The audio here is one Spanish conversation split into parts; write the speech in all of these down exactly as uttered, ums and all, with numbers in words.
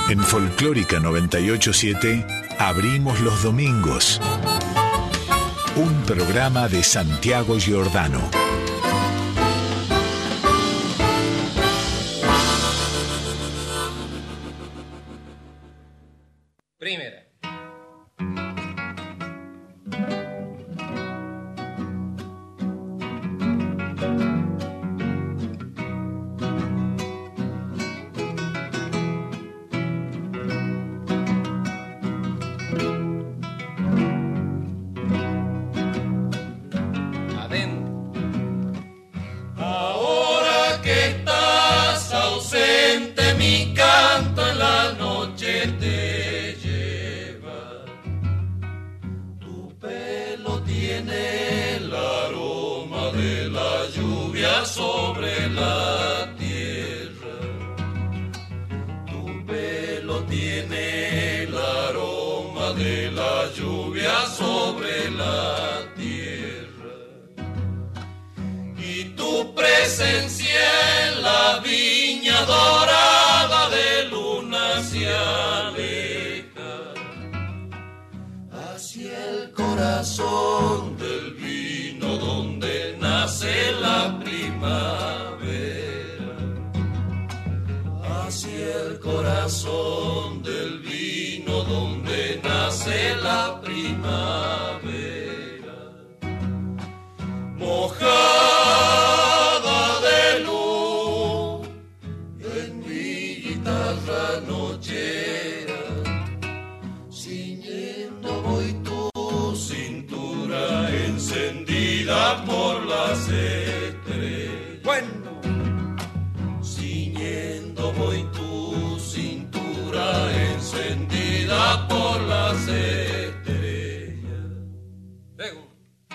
En Folclórica noventa y ocho punto siete abrimos los domingos. Un programa de Santiago Giordano. Primera. Sobre la tierra, tu pelo tiene el aroma de la lluvia sobre la tierra, y tu presencia en la viña dorada de luna se aleja hacia el corazón del vino donde nace la primavera, hacia el corazón del vino donde nace la primavera, mojada de luz en mi guitarra nochera, ciñendo voy tu cintura encendida por las estrellas. Bueno, ciñendo voy tu cintura encendida por las estrellas. Luego.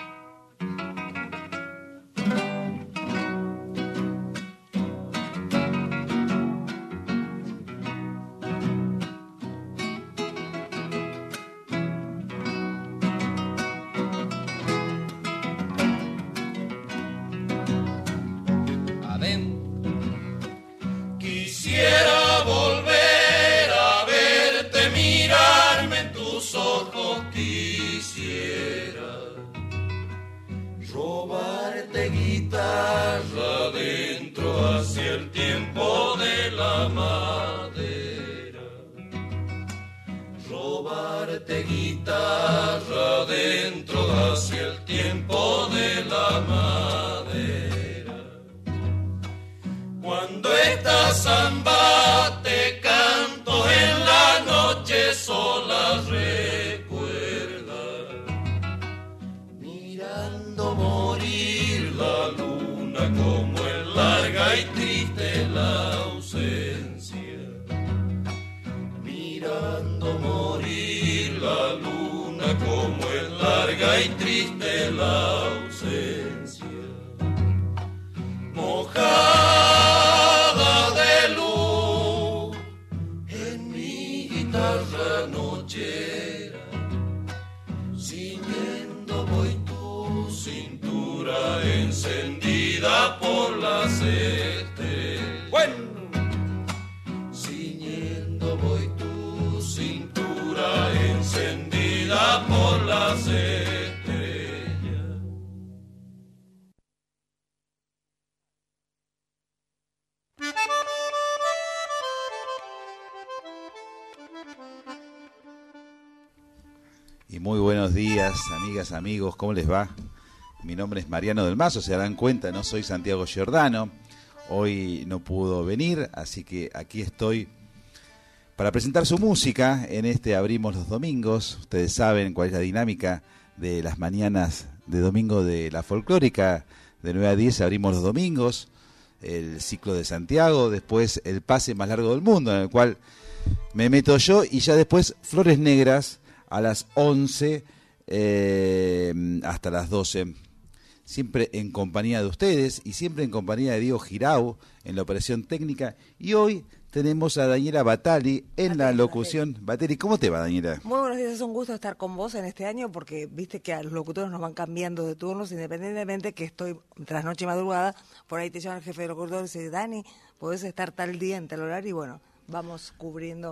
Quisiera volver a verte, mirarme en tus ojos, quisiera robarte guitarra dentro hacia el tiempo de la madera, robarte guitarra dentro hacia el tiempo de la madera. Cuando esta samba te canto en la noche sola, recuerda, mirando morir la luna como es larga y triste la ausencia, mirando morir la luna como es larga y triste la ausencia, mojada de luz en mi guitarra nochera, ciñendo voy tu cintura encendida por las estrellas. Bueno, ciñendo voy tu cintura encendida por las estrellas. Y muy buenos días, amigas, amigos, ¿cómo les va? Mi nombre es Mariano del Mazo, se darán cuenta, no soy Santiago Giordano. Hoy no pudo venir, así que aquí estoy para presentar su música en este Abrimos los Domingos. Ustedes saben cuál es la dinámica de las mañanas de domingo de la folclórica. De nueve a diez abrimos los domingos, el ciclo de Santiago, después el pase más largo del mundo, en el cual me meto yo, y ya después Flores Negras a las once eh, hasta las doce, siempre en compañía de ustedes y siempre en compañía de Diego Girau en la operación técnica. Y hoy tenemos a Daniela Batali en la locución. Batali, ¿cómo te va, Daniela? Muy buenos días, es un gusto estar con vos en este año porque viste que a los locutores nos van cambiando de turnos independientemente que estoy tras noche y madrugada, por ahí te llama el jefe de locutores y dice, Dani, podés estar tal día en tal horario, y bueno, vamos cubriendo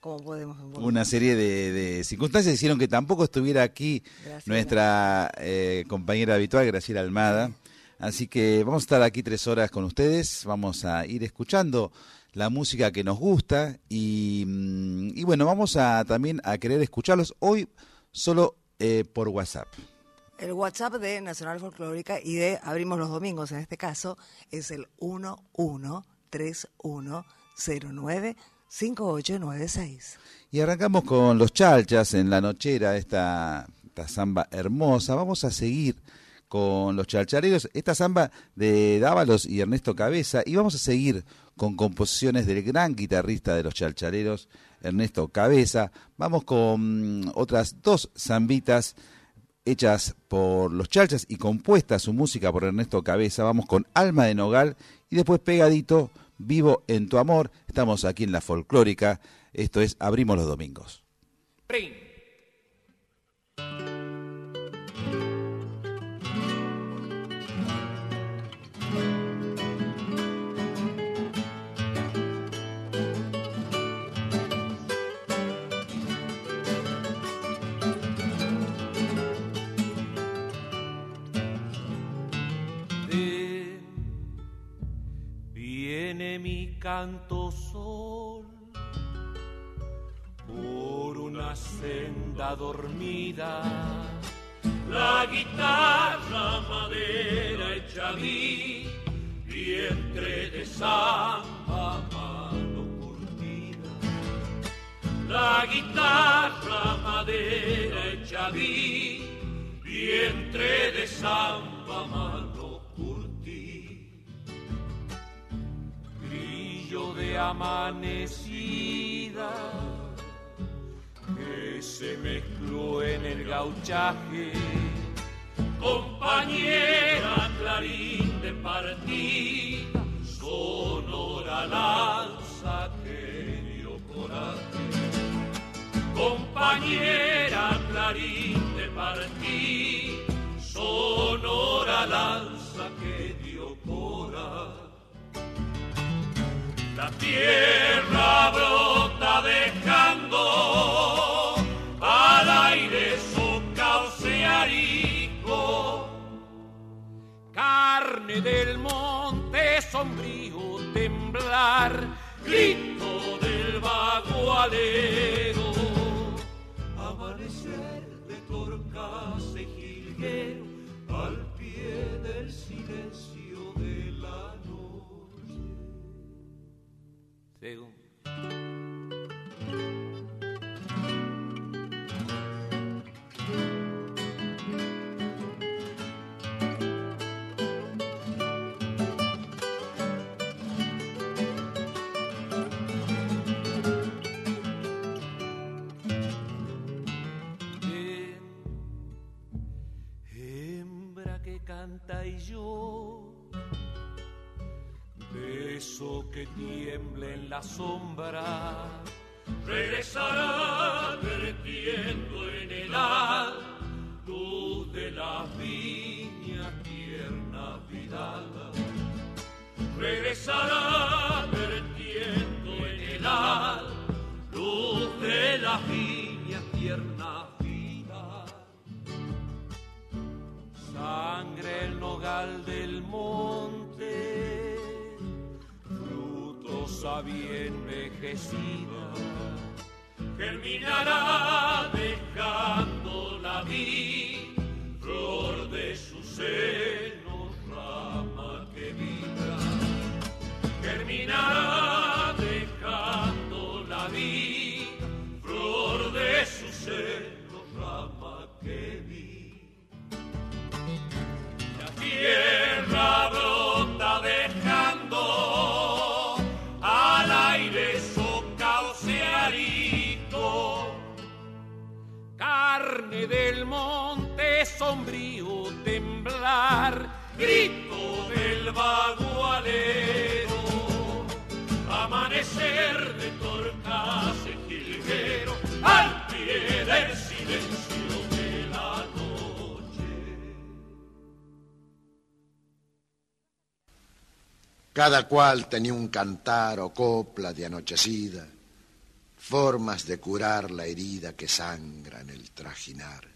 cómo podemos involucrar. Una serie de, de circunstancias hicieron que tampoco estuviera aquí Graciela. nuestra eh, compañera habitual, Graciela Almada. Así que vamos a estar aquí tres horas con ustedes, vamos a ir escuchando la música que nos gusta y, y bueno, vamos a también a querer escucharlos hoy solo eh, por WhatsApp. El WhatsApp de Nacional Folclórica y de Abrimos los Domingos, en este caso, es el uno uno tres uno cero nueve cinco ocho nueve seis. Y arrancamos con los Chalchas en la nochera, esta, esta samba hermosa. Vamos a seguir con los chalchareros, esta samba de Dávalos y Ernesto Cabeza, y vamos a seguir con composiciones del gran guitarrista de los chalchareros, Ernesto Cabeza. Vamos con otras dos zambitas hechas por los Chalchas y compuesta su música por Ernesto Cabeza. Vamos con Alma de Nogal y después pegadito, Vivo en tu amor. Estamos aquí en la Folclórica, esto es Abrimos los Domingos. Pring. Viene mi canto sol por una senda dormida, la guitarra madera hecha mí, vientre de samba mano curtida, la guitarra madera hecha mí, vientre de samba mano de amanecida que se mezcló en el gauchaje, compañera clarín de partida, sonora lanza que dio coraje, compañera clarín de partida, sonora lanza que dio coraje. La tierra brota dejando al aire su cauce arico, carne del monte sombrío temblar, grito del bagualero, amanecer de torcas y jilguero al pie del silencio de la noche. Según. Hembra que canta y yo, beso que tiembla en la sombra, regresará vertiendo en el al luz de la viña tierna vidal, regresará vertiendo en el al luz de la viña tierna vidal, sangre el nogal del monte, bien envejecida, germinará dejando la vid, flor de su seno, rama que vibra, germinará dejando la vid, flor de su seno, rama que vibra. La tierra brota dejando al aire su cauce arico, carne del monte sombrío temblar, grito del bagualero, amanecer de torcas en jilguero al pie del silencio de la noche. Cada cual tenía un cantar o copla de anochecida, formas de curar la herida que sangra en el trajinar.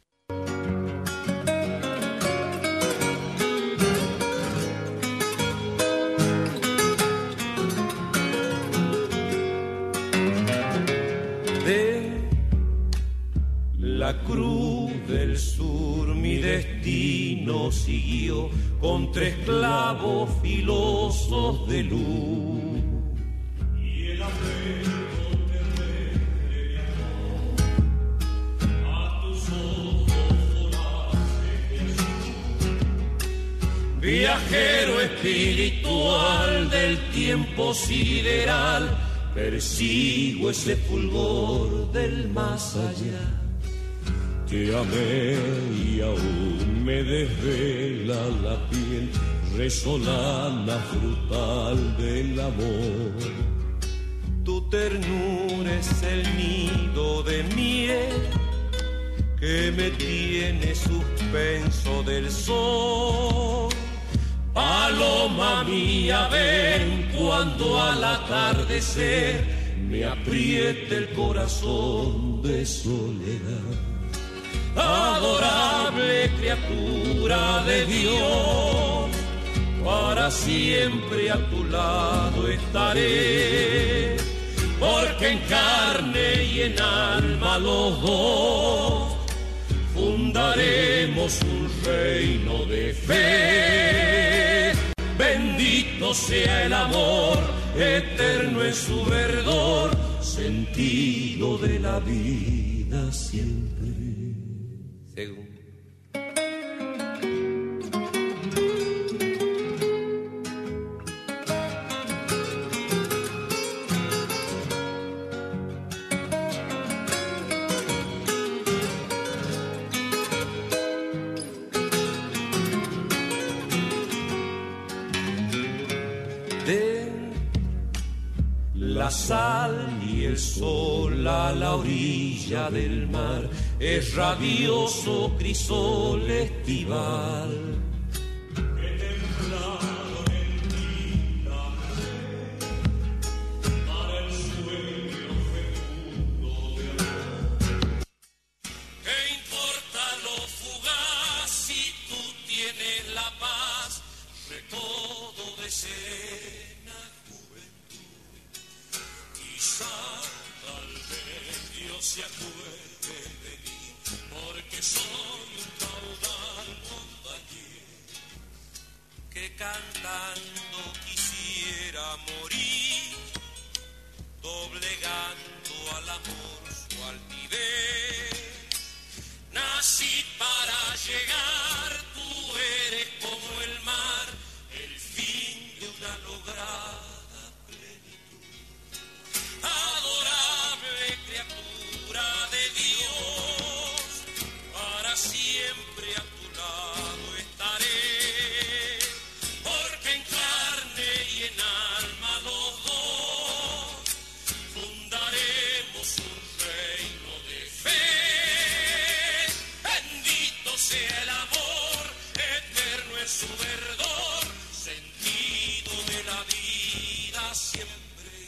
De la cruz del sur mi destino siguió con tres clavos filosos de luz. Y el apego terrestre de amor a tus ojos voraces de azul. Viajero espiritual del tiempo sideral, persigo ese fulgor del más allá. Te amé y aún me desvela la piel resolana frutal del amor. Tu ternura es el nido de miel que me tiene suspenso del sol. Paloma mía, ven cuando al atardecer me apriete el corazón de soledad. Adorable criatura de Dios, para siempre a tu lado estaré, porque en carne y en alma los dos fundaremos un reino de fe. Bendito sea el amor, eterno en su verdor, sentido de la vida siempre. Según. La sal y el sol a la orilla del mar es radioso crisol estival. Que templado en tinta para el sueño fecundo de amor. ¿Qué importa lo fugaz si tú tienes la paz? Recodo de ser. Tal vez Dios se acuerde de mí, porque soy un caudal montañés que cantando quisiera morir, doblegando al amor su altivez. Nací para llegar, tú eres como el mar, el fin de una lograda. Adorable criatura de Dios, para siempre a tu lado estaré, porque en carne y en alma los dos fundaremos un reino de fe. Bendito sea el amor, eterno en su verdor, sentido de la vida siempre.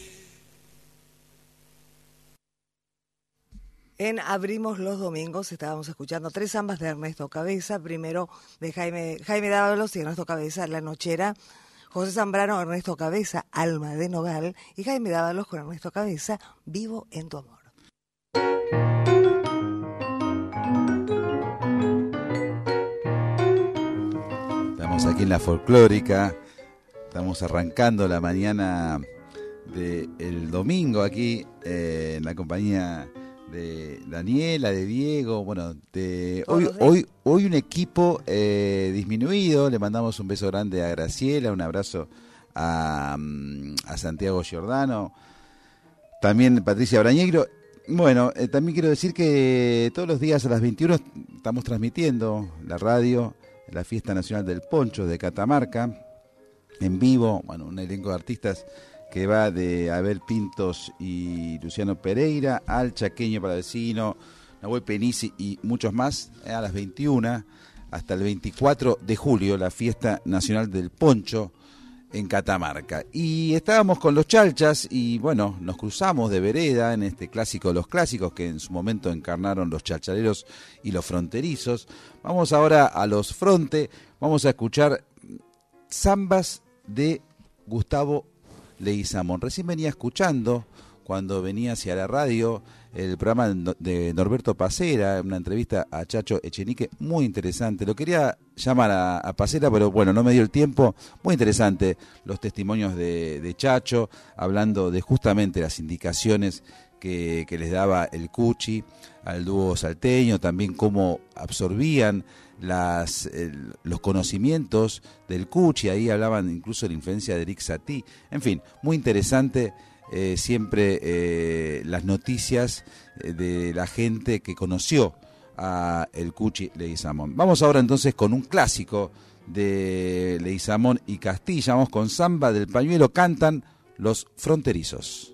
En Abrimos los Domingos estábamos escuchando tres zambas de Ernesto Cabeza, primero de Jaime, Jaime Dávalos y Ernesto Cabeza, La Nochera, José Zambrano, Ernesto Cabeza, Alma de Nogal, y Jaime Dávalos con Ernesto Cabeza, Vivo en tu amor. Estamos aquí en la folclórica, estamos arrancando la mañana del domingo aquí eh, en la compañía de Daniela, de Diego, bueno, de hoy hoy hoy un equipo eh, disminuido. Le mandamos un beso grande a Graciela, un abrazo a, a Santiago Giordano, también Patricia Brañegro. Bueno, eh, también quiero decir que todos los días a las veintiuna estamos transmitiendo la radio, la Fiesta Nacional del Poncho de Catamarca, en vivo, bueno, un elenco de artistas que va de Abel Pintos y Luciano Pereira, al Chaqueño Palavecino, Nahuel Penisi y muchos más, eh, a las veintiuna hasta el veinticuatro de julio, la Fiesta Nacional del Poncho, en Catamarca. Y estábamos con los Chalchas y bueno, nos cruzamos de vereda en este clásico de los clásicos que en su momento encarnaron los chalchaleros y los fronterizos. Vamos ahora a los fronte, vamos a escuchar zambas de Gustavo Leguizamón. Recién venía escuchando, cuando venía hacia la radio, el programa de Norberto Pacera, una entrevista a Chacho Echenique, muy interesante. Lo quería llamar a, a Pacera, pero bueno, no me dio el tiempo. Muy interesante los testimonios de, de Chacho, hablando de justamente las indicaciones que, que les daba el Cuchi al dúo salteño, también cómo absorbían las el, los conocimientos del Cuchi. Ahí hablaban incluso de la influencia de Eric Satie. En fin, muy interesante. Eh, siempre eh, las noticias eh, de la gente que conoció a el Cuchi Leguizamón. Vamos ahora entonces con un clásico de Leguizamón y Castilla. Vamos con Zamba del Pañuelo, cantan los fronterizos.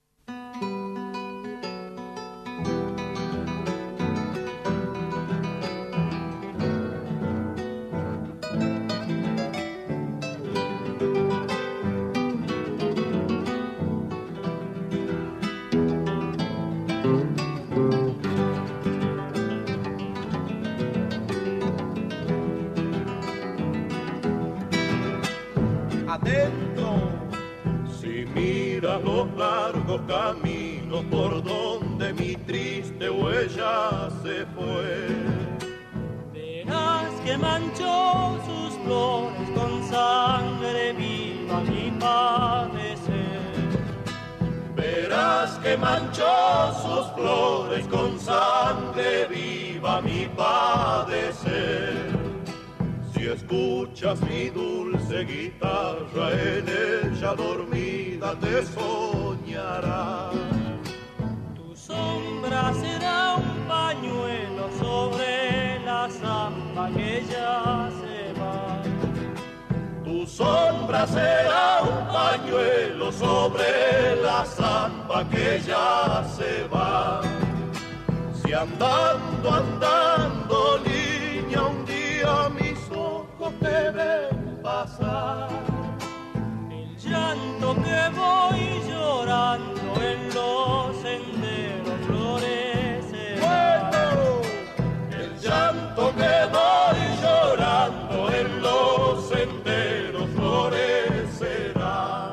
Caminos por donde mi triste huella se fue. Verás que manchó sus flores con sangre viva mi padecer. Verás que manchó sus flores con sangre viva mi padecer. Si escuchas mi dulce guitarra, en ella dormida te soñará. Tu sombra será un pañuelo sobre la zamba que ya se va. Tu sombra será un pañuelo sobre la zamba que ya se va. Si andando, andando, niña, un día mis ojos te ven pasar, el llanto que voy llorando en los senderos florecerá. Bueno, el llanto que voy llorando en los senderos florecerá.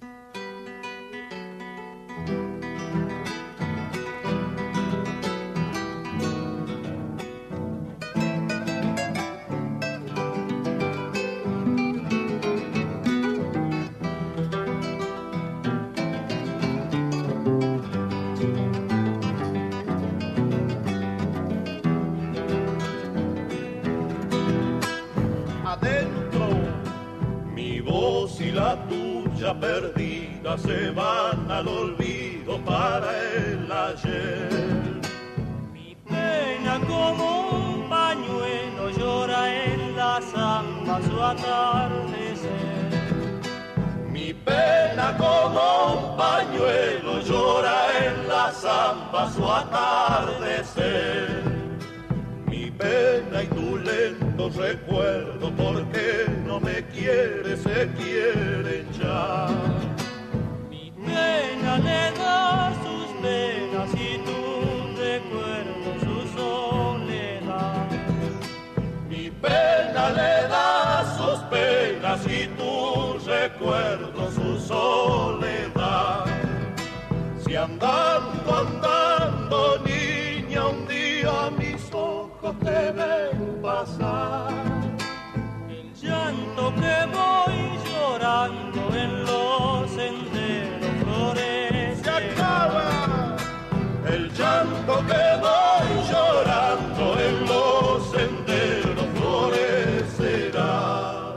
La tuya perdida se van al olvido para el ayer. Mi pena como un pañuelo llora en la zamba su atardecer. Mi pena como un pañuelo llora en la zamba su atardecer. Mi pena y tu lento recuerdo, porque no me quieres, se quieren ya. Mi pena le da sus penas y tu recuerdo su soledad. Mi pena le da sus penas y tu recuerdo su soledad. Si andando, andando, niña, un día mis ojos te ven pasar, el llanto que voy llorando en los senderos florecerá. Se acaba el llanto que voy llorando en los senderos florecerá.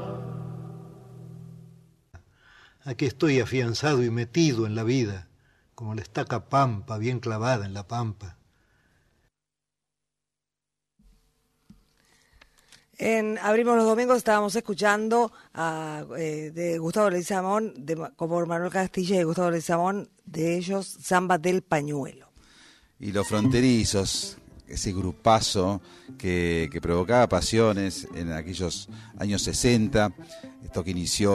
Aquí estoy afianzado y metido en la vida, como la estaca pampa bien clavada en la pampa. En Abrimos los Domingos estábamos escuchando a, eh, de Gustavo Leguizamón, de, como Manuel Castilla y Gustavo Leguizamón, de ellos, Zamba del Pañuelo. Y los fronterizos, ese grupazo que, que provocaba pasiones en aquellos años sesenta, esto que inició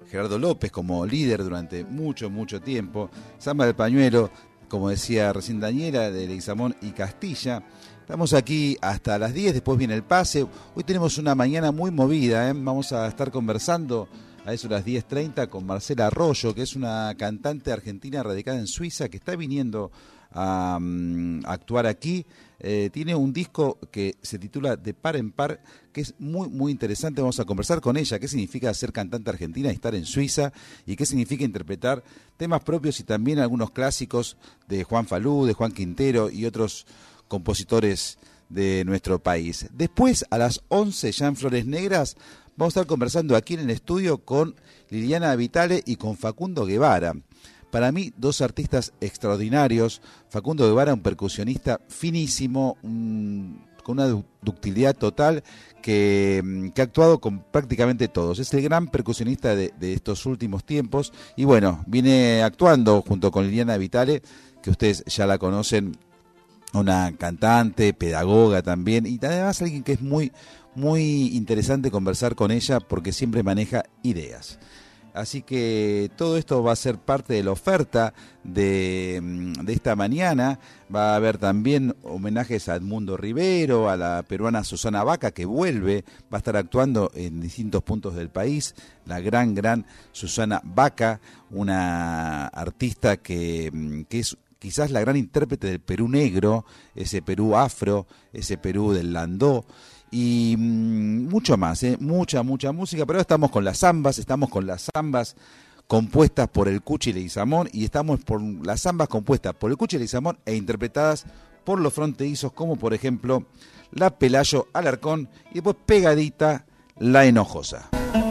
Gerardo López como líder durante mucho, mucho tiempo. Samba del Pañuelo, como decía recién Daniela, de Leguizamón y Castilla. Estamos aquí hasta las diez, después viene el pase. Hoy tenemos una mañana muy movida, ¿eh? Vamos a estar conversando a eso las diez treinta con Marcela Arroyo, que es una cantante argentina radicada en Suiza, que está viniendo a, um, a actuar aquí. Eh, tiene un disco que se titula De Par en Par, que es muy muy interesante. Vamos a conversar con ella, qué significa ser cantante argentina y estar en Suiza, y qué significa interpretar temas propios y también algunos clásicos de Juan Falú, de Juan Quintero y otros compositores de nuestro país. Después, a las once, ya en Flores Negras, vamos a estar conversando aquí en el estudio con Liliana Vitale y con Facundo Guevara. Para mí, dos artistas extraordinarios. Facundo Guevara, un percusionista finísimo, un, con una ductilidad total, que, que ha actuado con prácticamente todos. Es el gran percusionista de, de estos últimos tiempos. Y bueno, viene actuando junto con Liliana Vitale, que ustedes ya la conocen, una cantante, pedagoga también, y además alguien que es muy, muy interesante conversar con ella porque siempre maneja ideas. Así que todo esto va a ser parte de la oferta de, de esta mañana. Va a haber también homenajes a Edmundo Rivero, a la peruana Susana Baca, que vuelve, va a estar actuando en distintos puntos del país. La gran, gran Susana Baca, una artista que, que es quizás la gran intérprete del Perú negro, ese Perú afro, ese Perú del landó, y mmm, mucho más, ¿eh? mucha, mucha música. Pero ahora estamos con las zambas, estamos con las zambas compuestas por el Cuchi Leguizamón, y estamos por las zambas compuestas por el Cuchi Leguizamón e interpretadas por los fronterizos, como por ejemplo la Pelayo Alarcón, y después pegadita la Enojosa.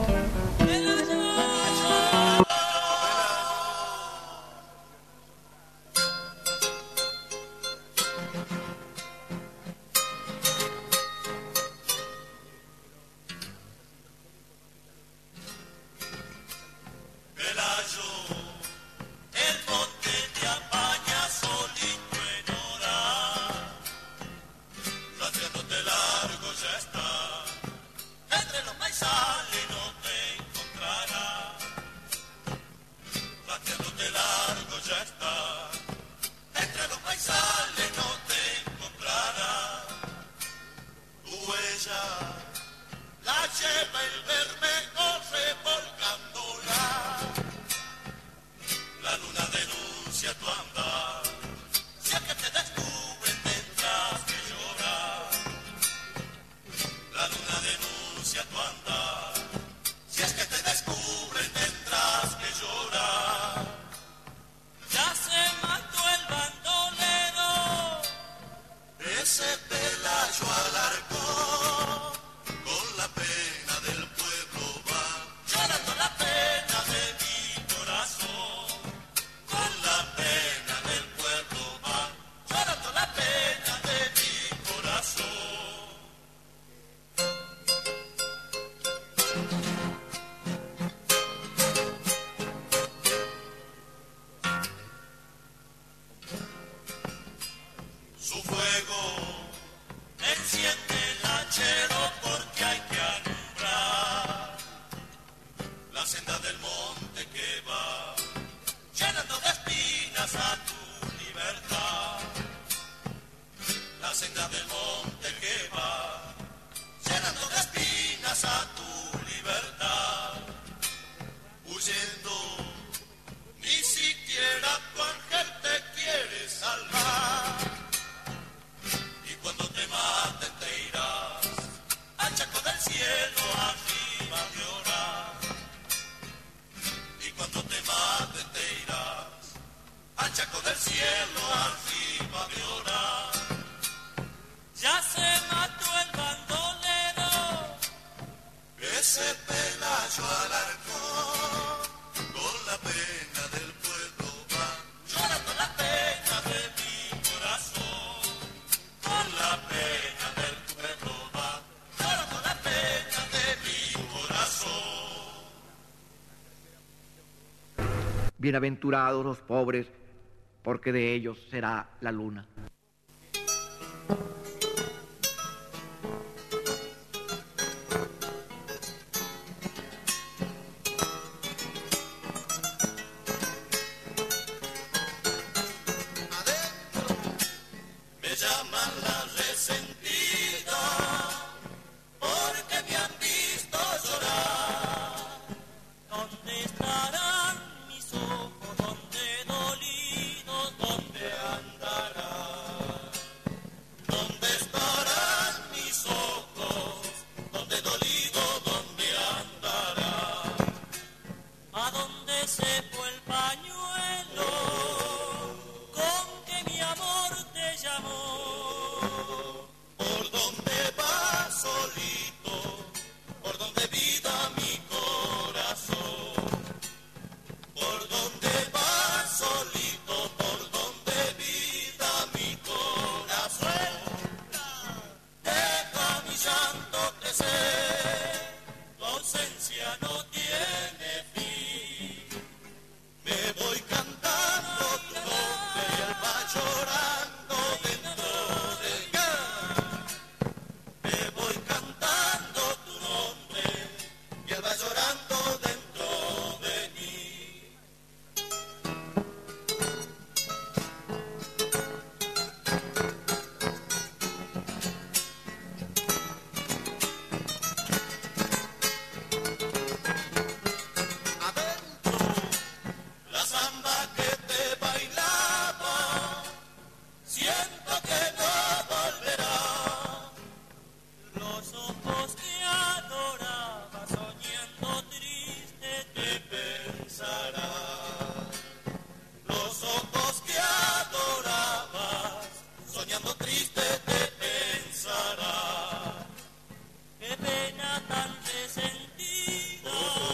Bienaventurados los pobres, porque de ellos será la luna. estarán mis ojos? ¿Dónde dolidos? ¿Dónde andarán? ¿Dónde estarán mis ojos? ¿Dónde dolidos? ¿Dónde andarán? ¿A dónde se fue el pañuelo con que mi amor te llamó? ¿Por dónde va solito? ¿Por dónde vida mi corazón? ¿Por dónde va solito? ¿Por dónde vida mi corazón? Deja mi llanto crecer, tu ausencia no tiene fin. Me voy cantando tu nombre y él va llorando dentro de mí. Me voy cantando tu nombre y él va llorando dentro de mí. Adentro, la samba que te bailaba, siento que no volverá. Los ojos que adoraba, soñando triste, te pensará. Los ojos que adorabas, soñando triste, te pensará. Qué pena tan resentida,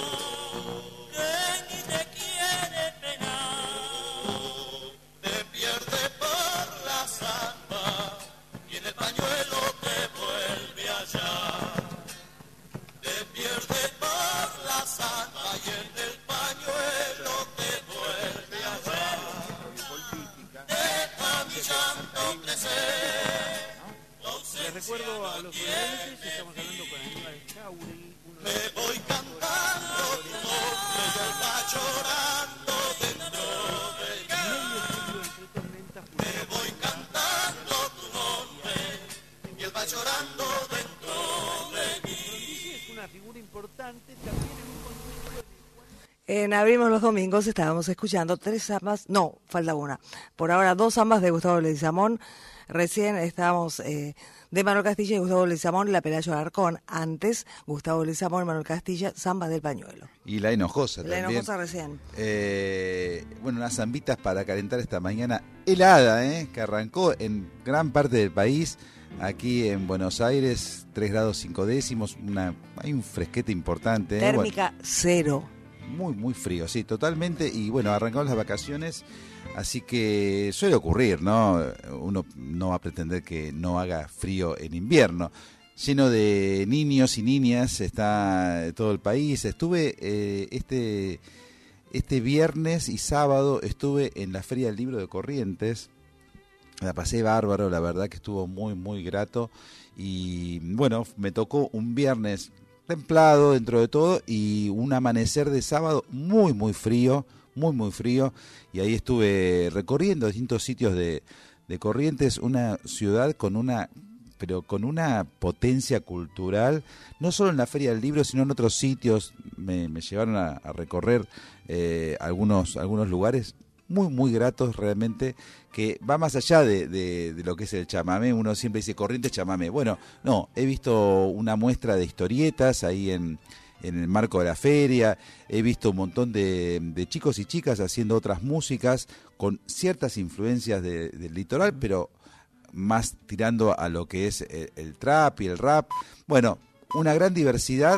que ni te quiere penar. Te pierde por la samba y en el pañuelo te vuelve allá. Te pierde por la samba y en el pañuelo te vuelve allá. Deja mi llanto crecer. Les recuerdo a los oyentes, estamos hablando con Aníbal Jauregui, uno de Me los voy cantando tu nombre y él va llorando dentro de mí. medio siglo entre tormentas. Me voy cantando tu nombre y él va llorando dentro de mí. Es una figura importante también en un contexto de... En Abrimos los Domingos estábamos escuchando tres zambas, no, falta una. Por ahora dos zambas de Gustavo Leguizamón. Recién estábamos eh, de Manuel Castilla y Gustavo Leguizamón, La Pelayo Alarcón. Antes, Gustavo Leguizamón y Manuel Castilla, Zamba del Pañuelo. Y La Hinojosa La también. Hinojosa recién. Eh, bueno, unas zambitas para calentar esta mañana helada, ¿eh? Que arrancó en gran parte del país. Aquí en Buenos Aires, tres grados cinco décimos. Una, hay un fresquete importante. ¿eh? Térmica Bueno, cero. muy, muy frío, sí, totalmente. Y bueno, arrancamos las vacaciones. Así que suele ocurrir, ¿no? Uno no va a pretender que no haga frío en invierno. Lleno de niños y niñas está todo el país. Estuve eh, este, este viernes y sábado, estuve en la Feria del Libro de Corrientes. La pasé bárbaro, la verdad que estuvo muy, muy grato. Y bueno, me tocó un viernes templado dentro de todo y un amanecer de sábado muy, muy frío. Muy, muy frío, y ahí estuve recorriendo distintos sitios de, de Corrientes, una ciudad con una, pero con una potencia cultural, no solo en la Feria del Libro, sino en otros sitios. Me, me llevaron a, a recorrer eh, algunos, algunos lugares muy, muy gratos realmente, que va más allá de, de, de lo que es el chamamé. Uno siempre dice Corrientes chamamé. Bueno, no, he visto una muestra de historietas ahí en... en el marco de la feria, he visto un montón de, de chicos y chicas haciendo otras músicas con ciertas influencias de, del litoral, pero más tirando a lo que es el, el trap y el rap. Bueno, una gran diversidad,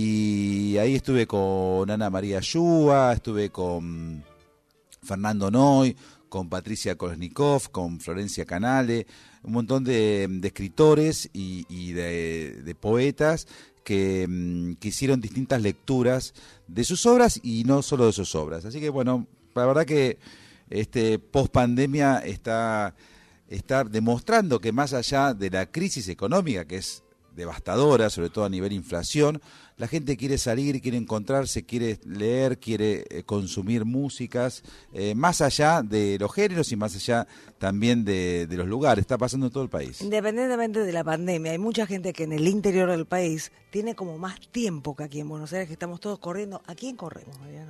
y ahí estuve con Ana María Yúa, estuve con Fernando Noy, con Patricia Kolesnikov, con Florencia Canale, un montón de, de escritores y, y de, de poetas que, que hicieron distintas lecturas de sus obras y no solo de sus obras. Así que bueno, la verdad que este post pandemia está, está demostrando que más allá de la crisis económica, que es devastadora, sobre todo a nivel inflación, la gente quiere salir, quiere encontrarse, quiere leer, quiere eh, consumir músicas, eh, más allá de los géneros y más allá también de, de los lugares. Está pasando en todo el país. Independientemente de la pandemia, hay mucha gente que en el interior del país tiene como más tiempo que aquí en Buenos Aires, que estamos todos corriendo. ¿A quién corremos, Mariano?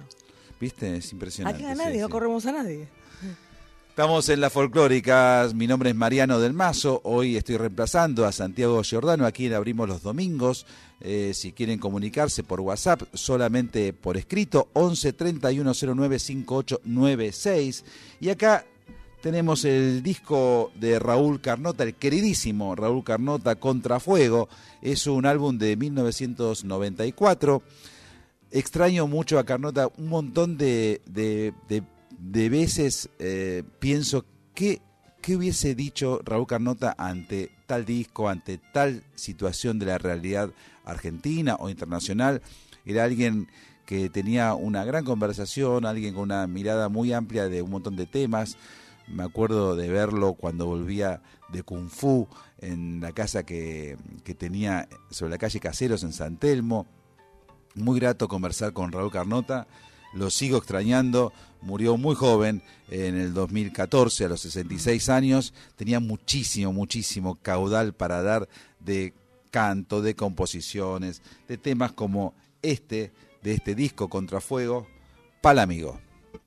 ¿Viste? Es impresionante. Acá a nadie, sí, no sí. corremos a nadie. Estamos en Las Folclóricas, mi nombre es Mariano del Mazo, hoy estoy reemplazando a Santiago Giordano, aquí en Abrimos los Domingos, eh, si quieren comunicarse por WhatsApp, solamente por escrito, once treinta y uno cero nueve cincuenta y ocho noventa y seis, y acá tenemos el disco de Raúl Carnota, el queridísimo Raúl Carnota, Contrafuego, es un álbum de mil novecientos noventa y cuatro, extraño mucho a Carnota, un montón de... de, de De veces eh, pienso que qué hubiese dicho Raúl Carnota ante tal disco, ante tal situación de la realidad argentina o internacional. Era alguien que tenía una gran conversación, alguien con una mirada muy amplia de un montón de temas. Me acuerdo de verlo cuando volvía de Kung Fu en la casa que, que tenía sobre la calle Caseros en San Telmo. Muy grato conversar con Raúl Carnota. Lo sigo extrañando, murió muy joven en el dos mil catorce, a los sesenta y seis años, tenía muchísimo, muchísimo caudal para dar de canto, de composiciones, de temas como este, de este disco Contrafuego, Pal Amigo.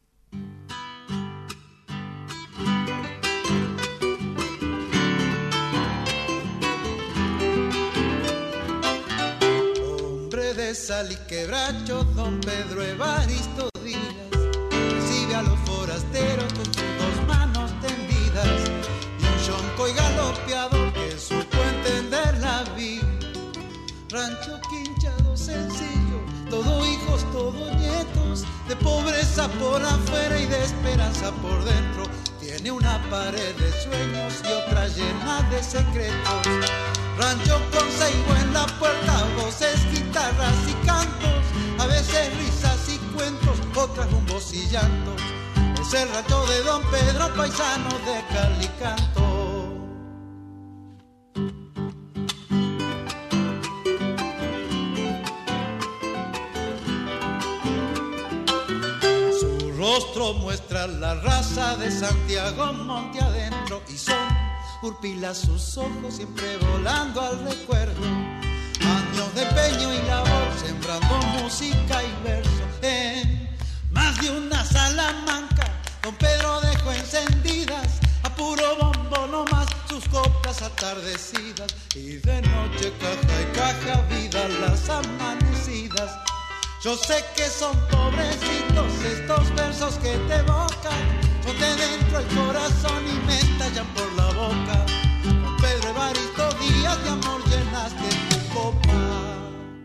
De sal y quebracho, don Pedro Evaristo Díaz recibe a los forasteros con sus dos manos tendidas y un chonco y galopeado que supo entender la vida. Rancho quinchado sencillo, todo hijos, todo nietos, de pobreza por afuera y de esperanza por dentro. Tiene una pared de sueños y otra llena de secretos. Rancho con ceibo en la puerta, voces, guitarras y cantos, a veces risas y cuentos, otras rumbos y llantos. Es el rancho de don Pedro, paisano de Calicanto. Su rostro muestra la raza de Santiago monte adentro y son purpilas sus ojos siempre volando al recuerdo. Años de peño y labor sembrando música y verso. En más de una Salamanca don Pedro dejó encendidas a puro bombo nomás sus coplas atardecidas. Y de noche caja y caja vida las amanecidas. Yo sé que son pobrecitos estos versos que te evocan, son de dentro el corazón y me estallan por la boca. Con Pedro Evaristo Díaz de amor llenaste tu copa.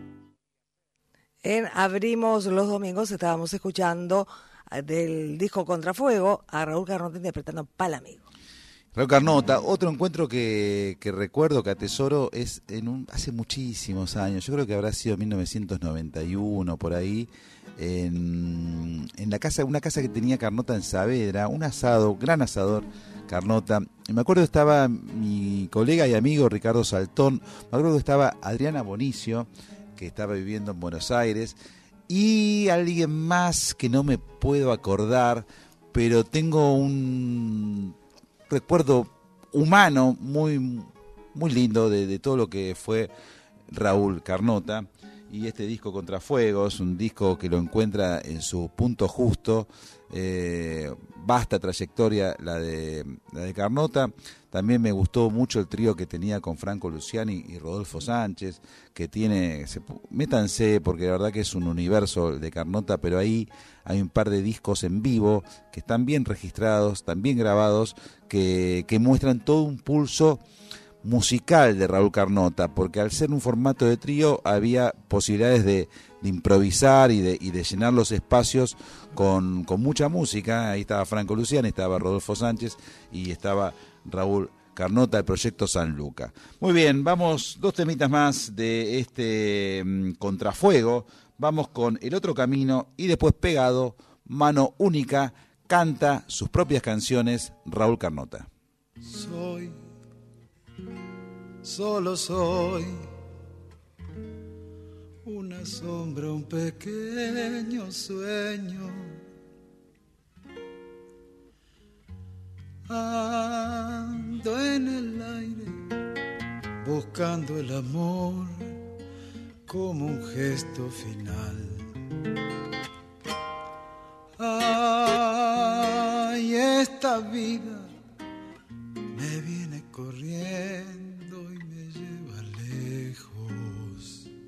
En Abrimos los Domingos estábamos escuchando del disco Contrafuego a Raúl Carnota interpretando Pal Amigo. Raúl Carnota, otro encuentro que, que recuerdo, que atesoro, es en un, hace muchísimos años, yo creo que habrá sido mil novecientos noventa y uno, por ahí, en, en la casa, una casa que tenía Carnota en Saavedra, un asado, gran asador, Carnota. Y me acuerdo que estaba mi colega y amigo Ricardo Saltón, me acuerdo que estaba Adriana Bonicio, que estaba viviendo en Buenos Aires, y alguien más que no me puedo acordar, pero tengo un recuerdo humano muy, muy lindo de, de todo lo que fue Raúl Carnota. Y este disco Contrafuego es un disco que lo encuentra en su punto justo, eh, vasta trayectoria la de, la de Carnota. También me gustó mucho el trío que tenía con Franco Luciani y Rodolfo Sánchez, que tiene, se, métanse porque la verdad que es un universo el de Carnota, pero ahí hay un par de discos en vivo que están bien registrados, están bien grabados, que, que muestran todo un pulso musical de Raúl Carnota, porque al ser un formato de trío había posibilidades de, de improvisar y de, y de llenar los espacios con, con mucha música. Ahí estaba Franco Luciani, estaba Rodolfo Sánchez y estaba Raúl Carnota, el proyecto San Luca. Muy bien, vamos dos temitas más de este um, Contrafuego. Vamos con El Otro Camino y después pegado, Mano Única, canta sus propias canciones Raúl Carnota. Soy, solo soy, una sombra, un pequeño sueño. Ando en el aire, buscando el amor como un gesto final. esta vida me viene corriendo y me lleva lejos.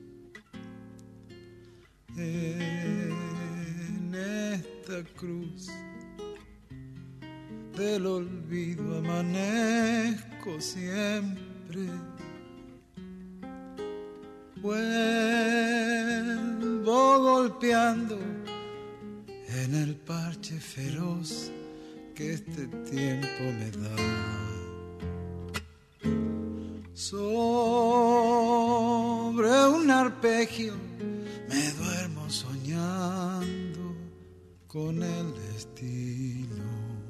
En esta cruz del olvido amanezco siempre. Vuelvo golpeando en el parche feroz que este tiempo me da. Sobre un arpegio me duermo soñando con el destino.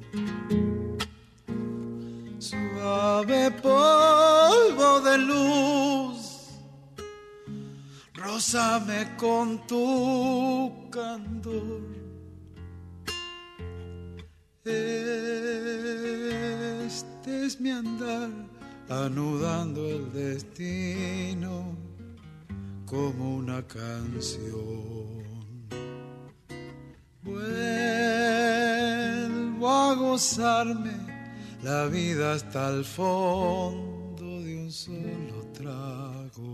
Suave polvo de luz, rózame con tu candor. Este es mi andar, anudando el destino como una canción. Vuelvo a gozarme la vida hasta el fondo de un solo trago.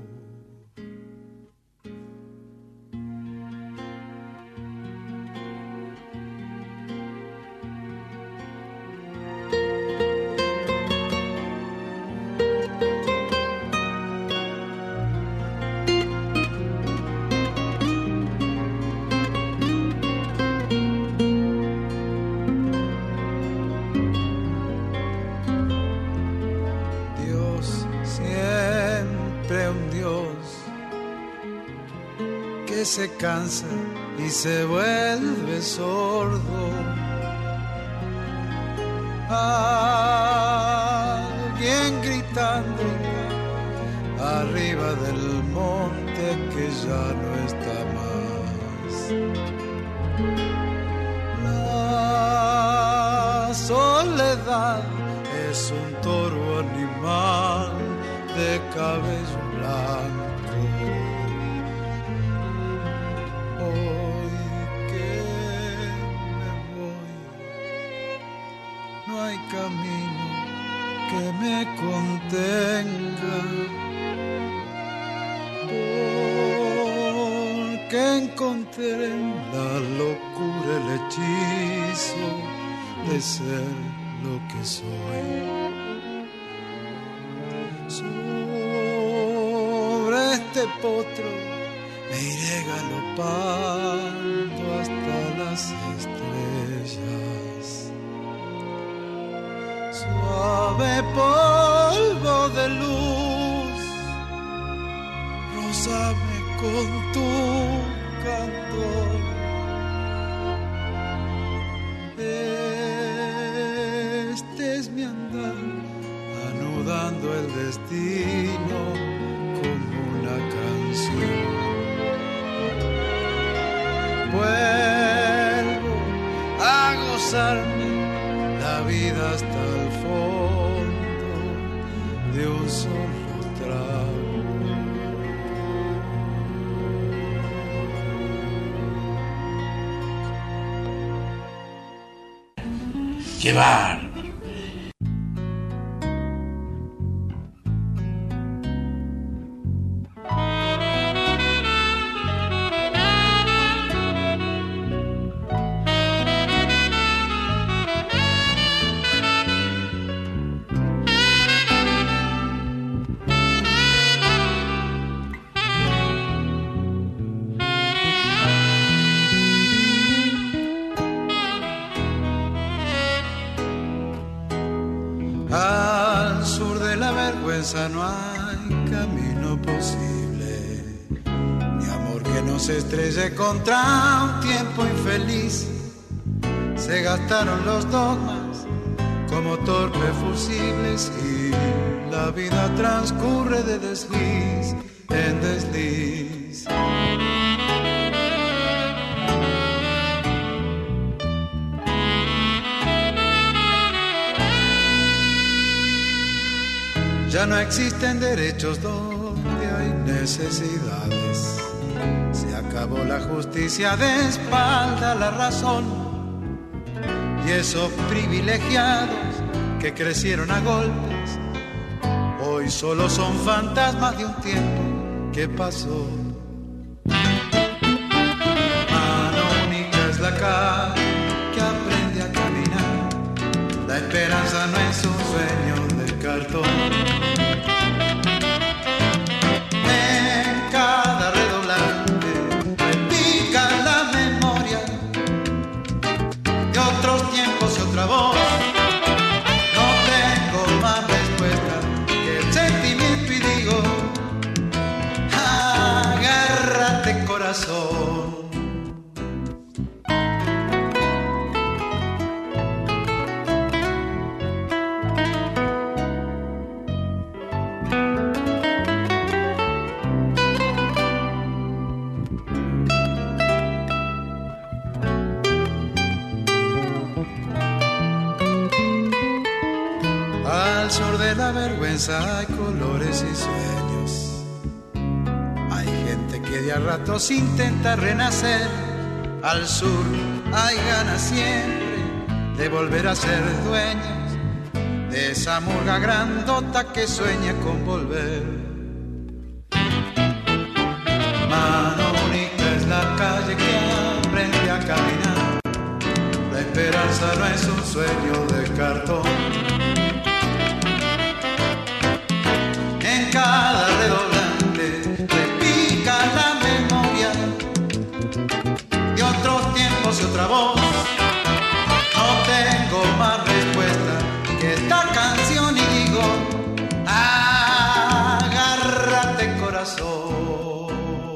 Se cansa y se vuelve sordo. Alguien gritando arriba del monte que ya no está más. La soledad es un toro animal de cabello blanco. Camino que me contenga, porque encontré en la locura el hechizo de ser lo que soy. Sobre este potro me iré galopando hasta las estrellas. Suave polvo de luz, rózame con tu cantor. Este es mi andar, anudando el destino como una canción. Vuelvo a gozarme la vida hasta el fondo de un solo trago. Llevar. No hay camino posible, ni amor que no se estrelle contra un tiempo infeliz. Se gastaron los dogmas como torpes fusibles y la vida transcurre de desliz en desliz. Ya no existen derechos donde hay necesidades. Se acabó la justicia de espalda a la razón. Y esos privilegiados que crecieron a golpes, hoy solo son fantasmas de un tiempo que pasó. Mano única es la calle que aprende a caminar. La esperanza no es un sueño de cartón. En cada redoblante repica la memoria de otros tiempos y otra voz. No tengo más respuesta que el sentimiento y digo, agárrate corazón. Al sur de la vergüenza hay colores y sueños. Hay gente que de a ratos intenta renacer. Al sur hay ganas siempre de volver a ser dueños de esa murga grandota que sueña con volver. Mano única es la calle que aprende a caminar. La esperanza no es un sueño de cartón. En cada redoblante repica la memoria de otros tiempos y otra voz. No tengo más respuesta que esta canción y digo, agárrate corazón.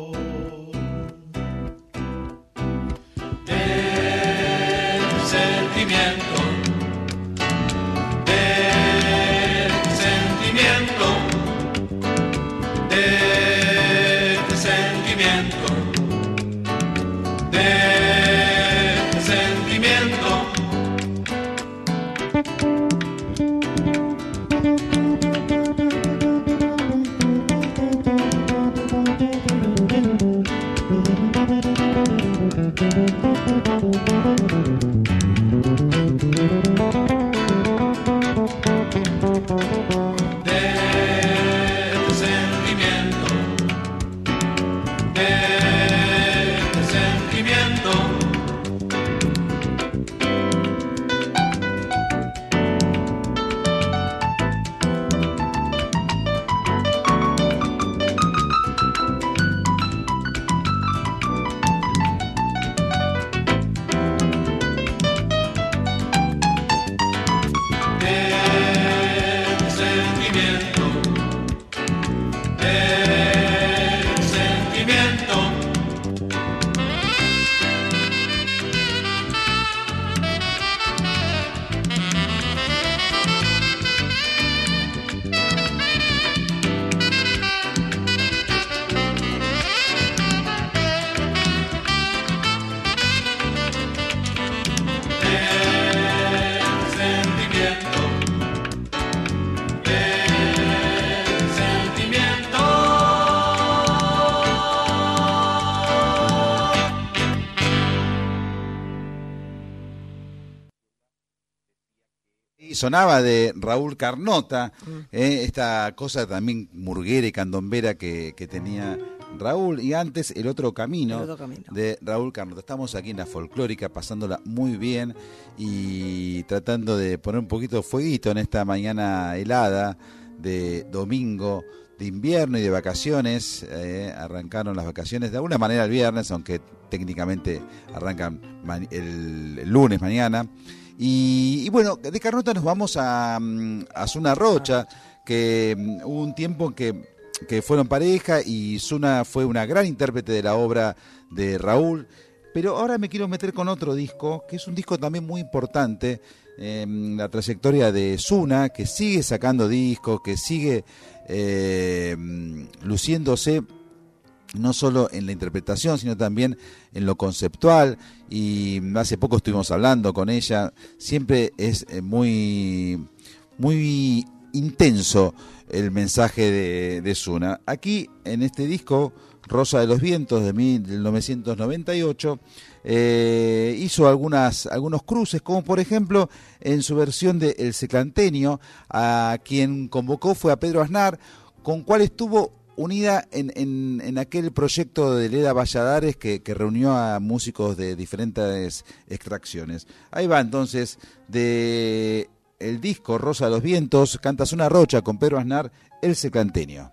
Del sentimiento, del sentimiento, de sentimiento, de sentimiento. Sonaba de Raúl Carnota, eh, esta cosa también murguera y candombera que, que tenía Raúl, y antes El Otro Camino, El Otro Camino de Raúl Carnota. Estamos aquí en la Folclórica pasándola muy bien y tratando de poner un poquito de fueguito en esta mañana helada de domingo de invierno y de vacaciones. Eh, arrancaron las vacaciones de alguna manera el viernes, aunque técnicamente arrancan el, el lunes mañana. Y, y bueno, de Carnota nos vamos a, a Zuna Rocha, que um, hubo un tiempo en que, que fueron pareja y Zuna fue una gran intérprete de la obra de Raúl. Pero ahora me quiero meter con otro disco, que es un disco también muy importante, eh, la trayectoria de Zuna, que sigue sacando discos, que sigue eh, luciéndose no solo en la interpretación, sino también en lo conceptual. Y hace poco estuvimos hablando con ella. Siempre es muy, muy intenso el mensaje de, de Zuna. Aquí, en este disco, Rosa de los Vientos, de mil novecientos noventa y ocho, eh, hizo algunas, algunos cruces, como por ejemplo en su versión de El Seclantenio, a quien convocó fue a Pedro Aznar, con cual estuvo unida en, en, en aquel proyecto de Leda Valladares que, que reunió a músicos de diferentes extracciones. Ahí va entonces, de el disco Rosa de los Vientos, canta Zona Rocha con Pedro Aznar, El Seclantenio.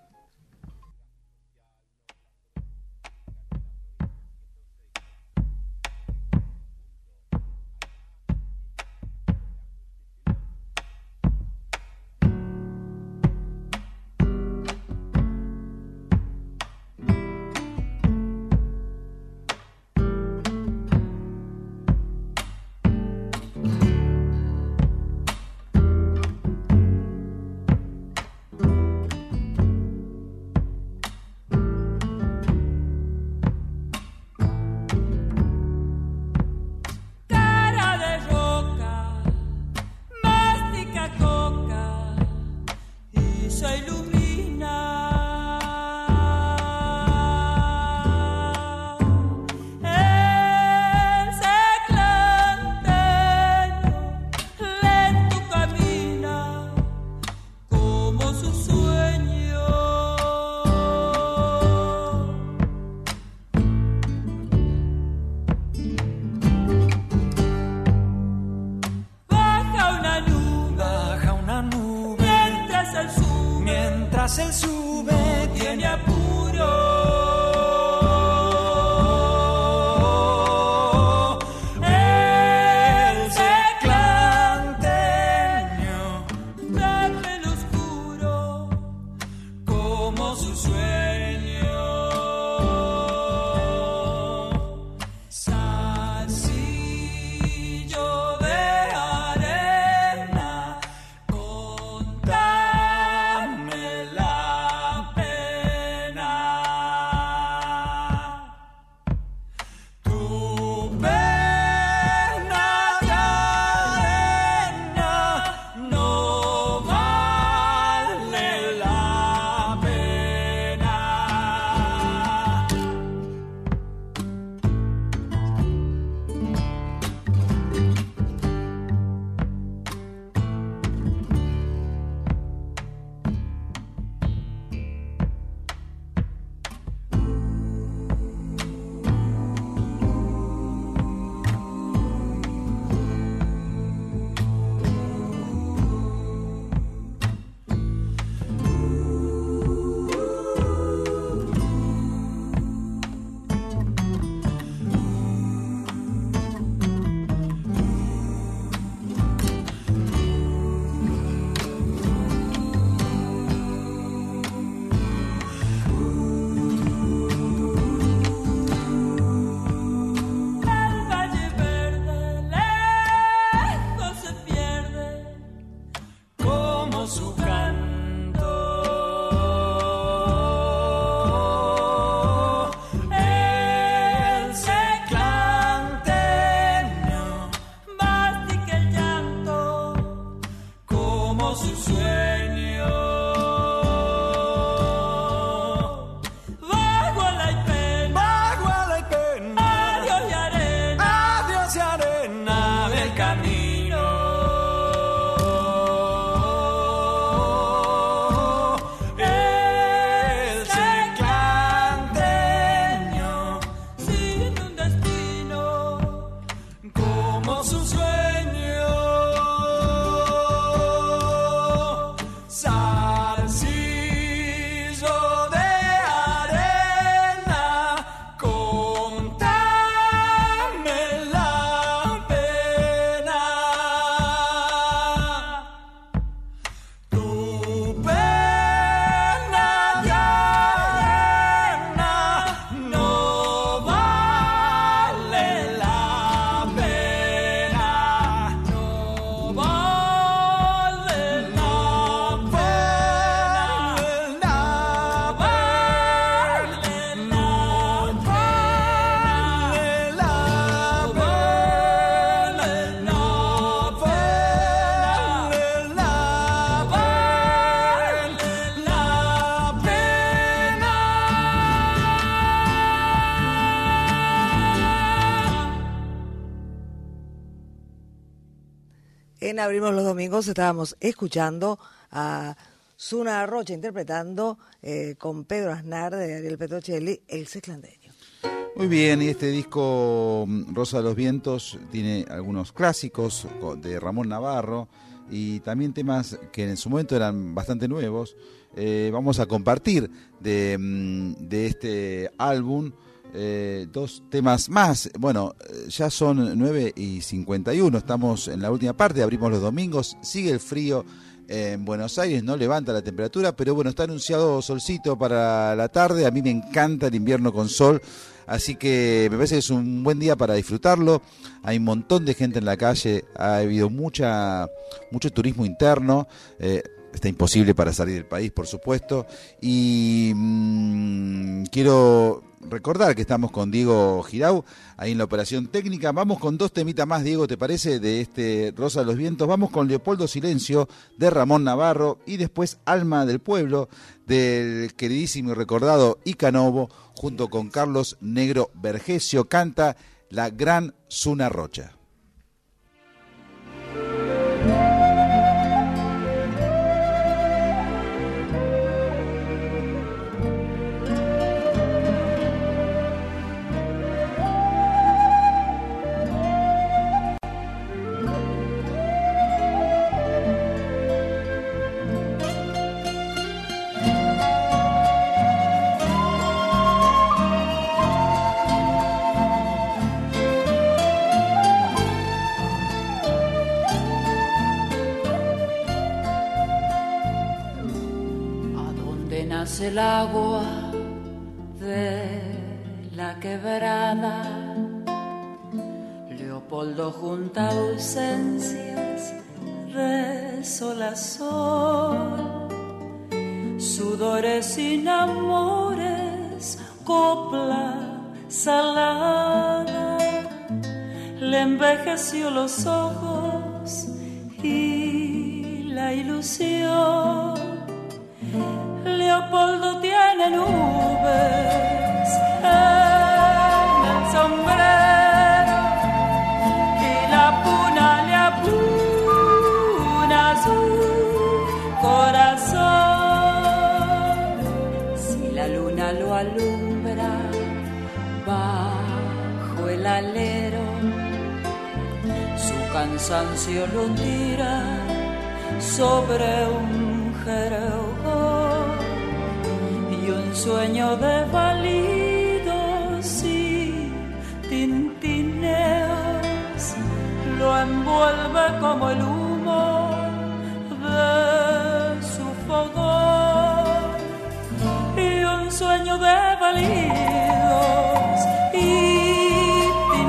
Él sube, tiene apuro. El seclantenio, de pelo oscuro, como su sueño. Salsillo de arena, contame la pena. Tu pena de arena no vale la pena. El valle verde lejos se pierde como su canto. El seclantenio mastica el llanto como su sueño. Vago a la pena, vago a la pena, adiós y arena, adiós y arena del camino. El seclantenio sin un destino como su sueño. Zarcillo de arena, contame la pena. En Abrimos los Domingos estábamos escuchando a Zuna Rocha interpretando eh, con Pedro Aznar de Ariel Petrocelli, El Seclandeño. Muy bien, y este disco Rosa de los Vientos tiene algunos clásicos de Ramón Navarro y también temas que en su momento eran bastante nuevos. Eh, vamos a compartir de, de este álbum Eh, dos temas más. Bueno, ya son nueve y cincuenta y uno, estamos en la última parte, Abrimos los Domingos, sigue el frío en Buenos Aires, no levanta la temperatura, pero bueno, está anunciado solcito para la tarde. A mí me encanta el invierno con sol, así que me parece que es un buen día para disfrutarlo. Hay un montón de gente en la calle, ha habido mucha mucho turismo interno, eh, está imposible para salir del país, por supuesto, y mmm, quiero recordar que estamos con Diego Girau ahí en la operación técnica. Vamos con dos temitas más, Diego, ¿te parece? De este Rosa de los Vientos. Vamos con Leopoldo Silencio de Ramón Navarro y después Alma del Pueblo del queridísimo y recordado Ica Novo junto con Carlos Negro Vergesio. Canta la gran Zuna Rocha. El agua de la quebrada, Leopoldo junta ausencias de sol a sol, sudores sin amores, copla salada, le envejeció los ojos y la ilusión. Leopoldo tiene nubes en el sombrero y la puna le apuna su corazón. Si la luna lo alumbra bajo el alero, su cansancio lo tira sobre un jergón. Un sueño de balidos y tintineos lo envuelve como el humo de su fogón. Y un sueño de balidos y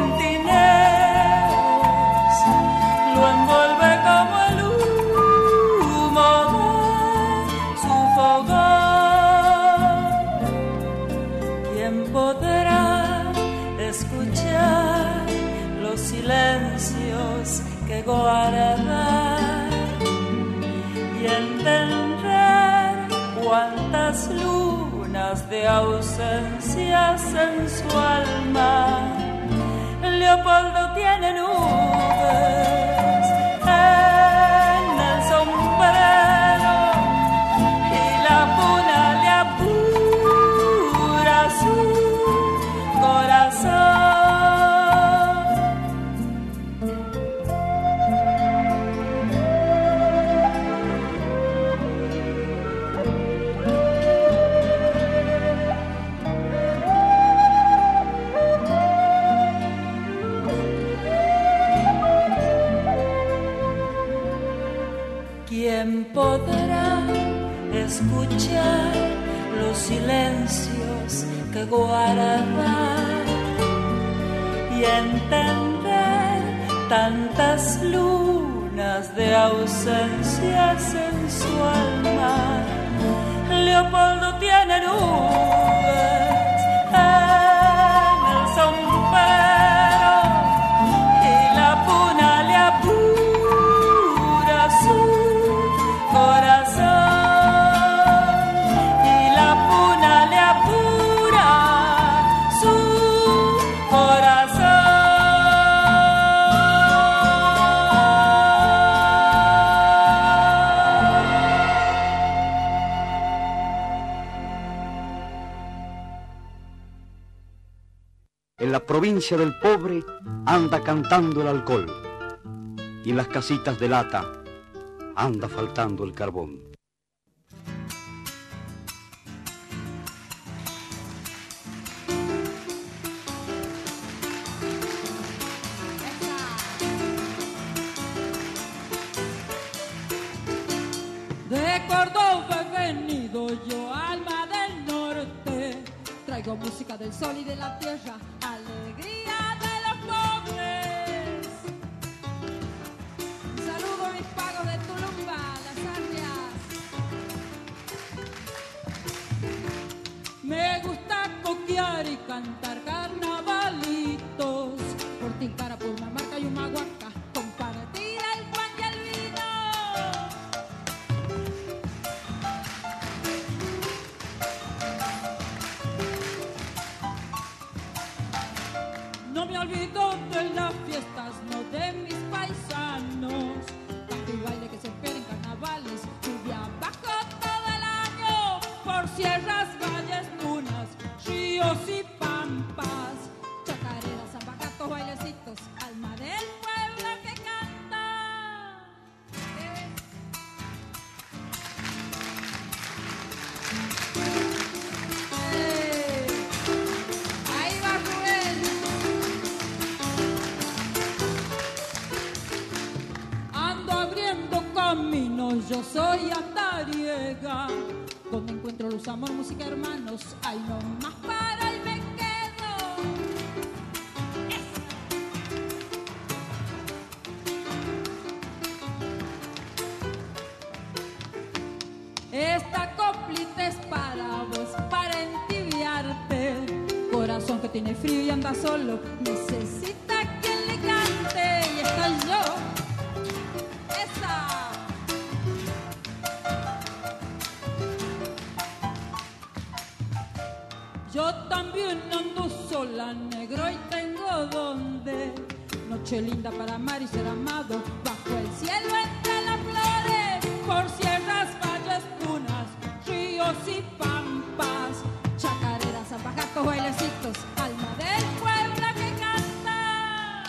tintineos lo envuelve como el humo de su fogón. Podrá escuchar los silencios que guarda y entender cuántas lunas de ausencias en su alma. Leopoldo tiene nubes en el sombrero y la puna le apura su corazón. ¿Quién podrá escuchar los silencios que guarda y entender tantas lunas de ausencias en su alma? Leopoldo tiene nubes en el sombrero y la puna le apura su corazón. Corazón. provincia del pobre anda cantando el alcohol y en las casitas de lata anda faltando el carbón. De Córdoba he venido yo, alma del norte. Traigo música del sol y de la tierra, alegría de los pobres. Saludo a mis pagos de Tulumba, las Arrias. Me gusta coquear y cantar carnavalitos. Por Tilcara, por Mamarca y Humahuaca, compartir el pan y el vino. No me olvido de las fiestas, no de mis paisanos. Canto y baile que se espera en carnavales, lluvia bajo todo el año. Por sierras, valles, dunas, ríos y pampas. Chacareras, zambagatos, bailecitos, alma del pueblo que canta. Es... Eh, ahí va Rubén. Ando abriendo caminos, yo soy andariega. Donde encuentro luz, amor, música, hermanos, ahí no más para y me quedo. Esta coplita es para vos, para entibiarte. Corazón que tiene frío y anda solo, necesita quien le cante. Y estoy yo. Esa. Yo también ando sola, negro, y tengo donde. Noche linda para amar y ser amado, bajo el cielo entre las flores, por sierras, valles, dunas, ríos y pampas, chacareras, zambagatos, bailecitos, alma del pueblo que canta.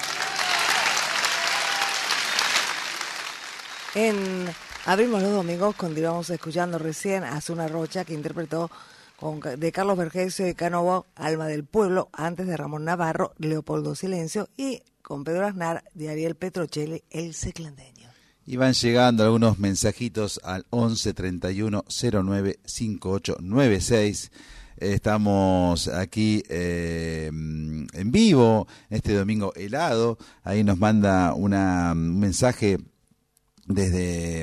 En Abrimos los Domingos continuamos escuchando recién a Zuna Rocha, que interpretó con, de Carlos Vergesio y Canova, Alma del Pueblo, antes de Ramón Navarro, Leopoldo Silencio, y con Pedro Aznar de Ariel Petrocelli, El Seclandeño. Y van llegando algunos mensajitos al once treinta y uno cero nueve cincuenta y ocho noventa y seis. Estamos aquí eh, en vivo, este domingo helado. Ahí nos manda una, un mensaje desde...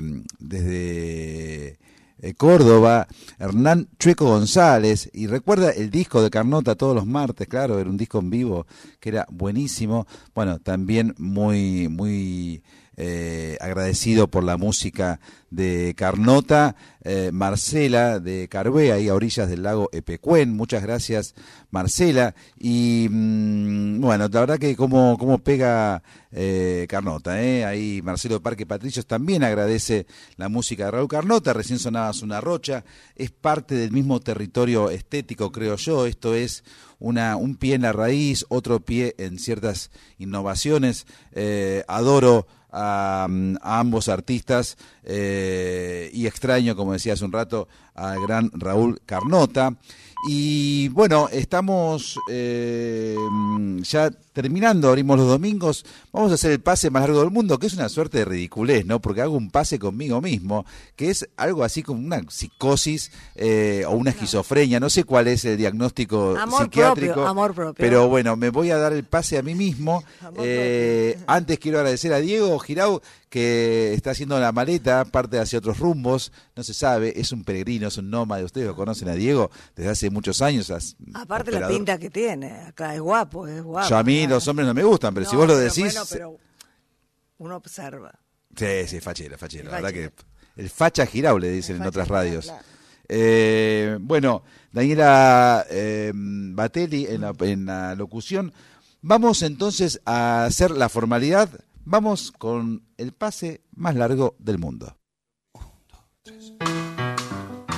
desde Córdoba, Hernán Chueco González, y recuerda el disco de Carnota todos los martes, claro, era un disco en vivo que era buenísimo. Bueno, también muy muy eh, agradecido por la música de Carnota, eh, Marcela de Carvé, ahí a orillas del lago Epecuén. Muchas gracias, Marcela. Y mmm, bueno, la verdad que cómo, cómo pega eh, Carnota, ¿eh? Ahí Marcelo Parque Patricios también agradece la música de Raúl Carnota. Recién sonaba Zuna Rocha, es parte del mismo territorio estético, creo yo. Esto es una un pie en la raíz, otro pie en ciertas innovaciones. Eh, adoro A, a ambos artistas eh, y extraño, como decía hace un rato, al gran Raúl Carnota. Y bueno, estamos eh, ya terminando, abrimos los domingos, vamos a hacer el pase más largo del mundo, que es una suerte de ridiculez, ¿no? Porque hago un pase conmigo mismo, que es algo así como una psicosis eh, o una esquizofrenia, no sé cuál es el diagnóstico amor psiquiátrico, propio, amor propio. Pero bueno, me voy a dar el pase a mí mismo. Eh, antes quiero agradecer a Diego Girau, que está haciendo la maleta, parte hacia otros rumbos, no se sabe, es un peregrino, es un nómade. Ustedes lo conocen a Diego desde hace muchos años. As, Aparte operador. La pinta que tiene, acá es guapo, es guapo. Yo a mí claro. Los hombres no me gustan, pero no, si vos lo pero decís... Bueno, pero uno observa. Sí, sí, fachero, fachero. La fachero. verdad que el facha Girau le dicen el en otras facha, radios. claro. Eh, bueno, Daniela eh, Batelli en la, en la locución. Vamos entonces a hacer la formalidad. Vamos con el pase más largo del mundo.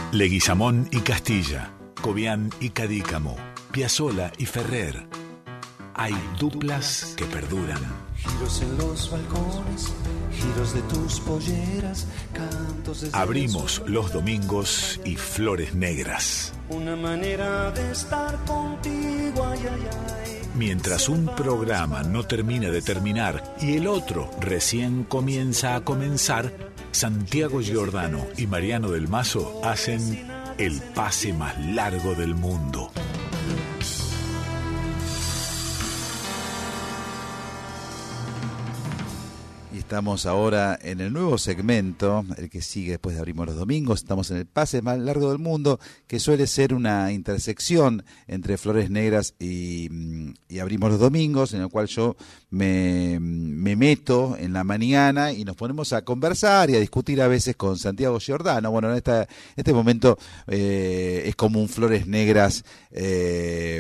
Leguizamón y Castilla, Cobián y Cadícamo, Piazzolla y Ferrer. hay duplas que perduran. Giros en los balcones, giros de tus polleras, cantos desde Abrimos los domingos y Flores Negras. Una manera de estar contigo, ay, ay, ay. Mientras un programa no termina de terminar y el otro recién comienza a comenzar, Santiago Giordano y Mariano del Mazo hacen el pase más largo del mundo. Estamos ahora en el nuevo segmento, el que sigue después de Abrimos los Domingos. Estamos en el pase más largo del mundo, que suele ser una intersección entre Flores Negras y, y Abrimos los Domingos, en el cual yo me, me meto en la mañana y nos ponemos a conversar y a discutir a veces con Santiago Giordano. Bueno, en esta, este momento eh, es como un Flores Negras eh,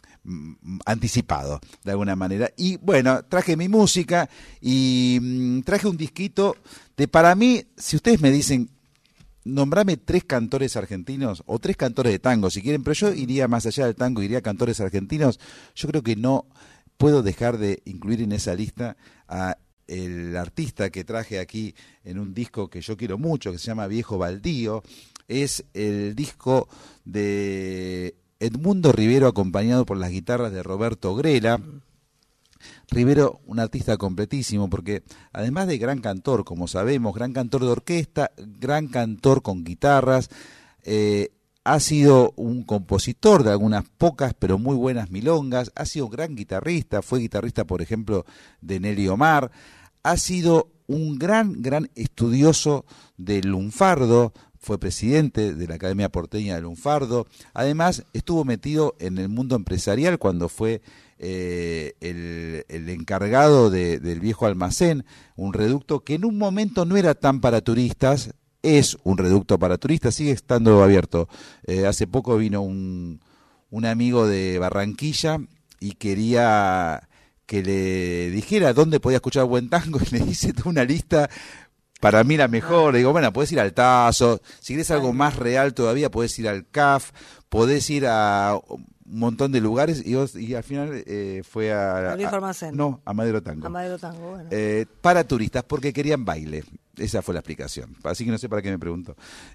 anticipado, de alguna manera. Y bueno, traje mi música y traje un disquito de, para mí, si ustedes me dicen, nombrame tres cantores argentinos o tres cantores de tango, si quieren, pero yo iría más allá del tango, iría a cantores argentinos. Yo creo que no puedo dejar de incluir en esa lista a el artista que traje aquí en un disco que yo quiero mucho, que se llama Viejo Baldío. Es el disco de Edmundo Rivero, acompañado por las guitarras de Roberto Grela. Rivero, un artista completísimo, porque además de gran cantor, como sabemos, gran cantor de orquesta, gran cantor con guitarras, eh, ha sido un compositor de algunas pocas pero muy buenas milongas, ha sido gran guitarrista, fue guitarrista, por ejemplo, de Nelly Omar, ha sido un gran, gran estudioso del lunfardo, fue presidente de la Academia Porteña del Lunfardo. Además, estuvo metido en el mundo empresarial cuando fue eh, el, el encargado de, del viejo almacén, un reducto que en un momento no era tan para turistas, es un reducto para turistas, sigue estando abierto. Eh, hace poco vino un, un amigo de Barranquilla y quería que le dijera dónde podía escuchar buen tango y le hice toda una lista. Para mí la mejor, digo, bueno, podés ir al Tazo, si querés algo más real todavía, podés ir al C A F, podés ir a un montón de lugares, y, vos, y al final eh, fue a... ¿Al viejo almacén? No, a Madero Tango. A Madero Tango, bueno. Eh, para turistas, porque querían baile, esa fue la explicación, así que no sé para qué me pregunto.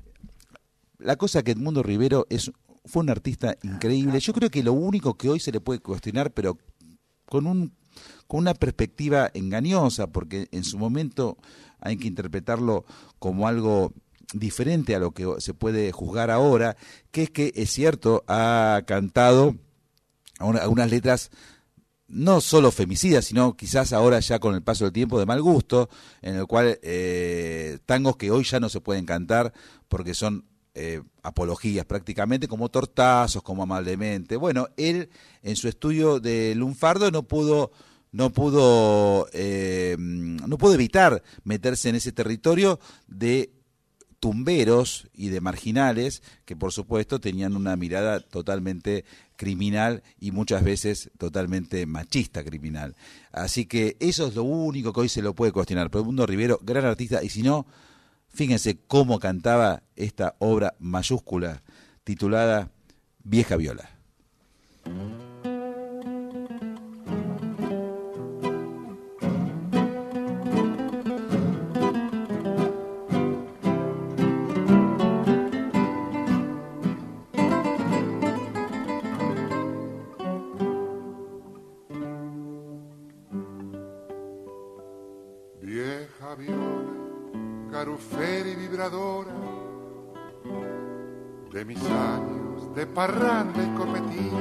La cosa que Edmundo Rivero es, fue un artista increíble, yo creo que lo único que hoy se le puede cuestionar, pero con un con una perspectiva engañosa, porque en su momento hay que interpretarlo como algo diferente a lo que se puede juzgar ahora, que es que, es cierto, ha cantado algunas letras no solo femicidas, sino quizás ahora ya con el paso del tiempo de mal gusto, en el cual eh, tangos que hoy ya no se pueden cantar porque son eh, apologías prácticamente, como Tortazos, como Amablemente. Bueno, él en su estudio de lunfardo no pudo... no pudo eh, no pudo evitar meterse en ese territorio de tumberos y de marginales que por supuesto tenían una mirada totalmente criminal y muchas veces totalmente machista criminal. Así que eso es lo único que hoy se lo puede cuestionar. Pero Edmundo Rivero, gran artista, y si no, fíjense cómo cantaba esta obra mayúscula titulada Vieja Viola. De mis años de parranda y copetín,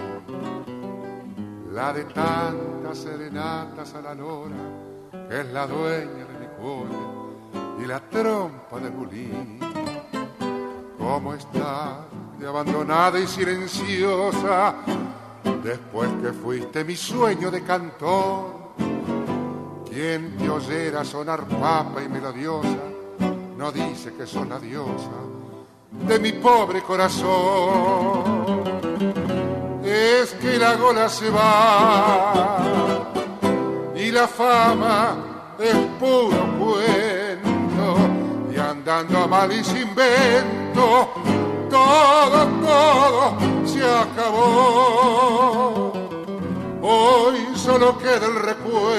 la de tantas serenatas a la lora, que es la dueña de mi cuore y la trompa del bulín. ¿Cómo está de abandonada y silenciosa, después que fuiste mi sueño de cantor? Quien te oyera sonar papa y melodiosa, no dice que sos la diosa de mi pobre corazón. Es que la gola se va y la fama es puro cuento, y andando a mal y sin vento, todo, todo se acabó. Hoy solo queda el recuerdo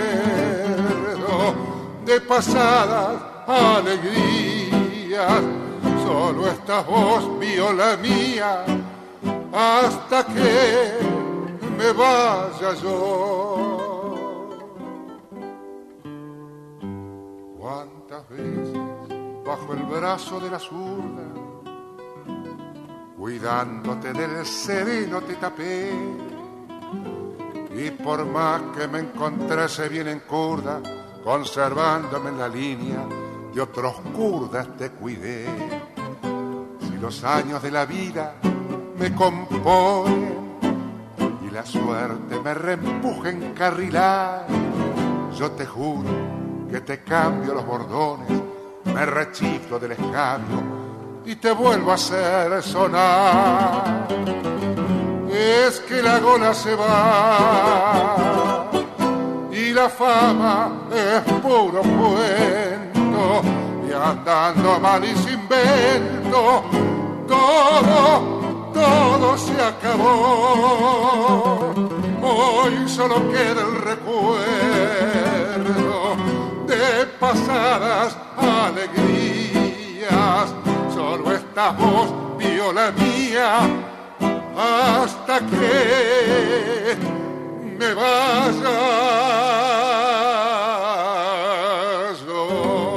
de pasadas alegrías. Solo estás vos, viola mía, hasta que me vaya yo. Cuántas veces bajo el brazo de la zurda, cuidándote del sereno te tapé, y por más que me encontrase bien en curda, conservándome en la línea de otros kurdas te cuidé. Si los años de la vida me componen y la suerte me reempuja a encarrilar, yo te juro que te cambio los bordones, me rechiflo del escabio y te vuelvo a hacer sonar. Es que la gola se va y la fama es puro cuento, y andando mal y sin vento, todo, todo se acabó. Hoy solo queda el recuerdo de pasadas alegrías. Solo estás vos, viola mía, hasta que me vaya yo.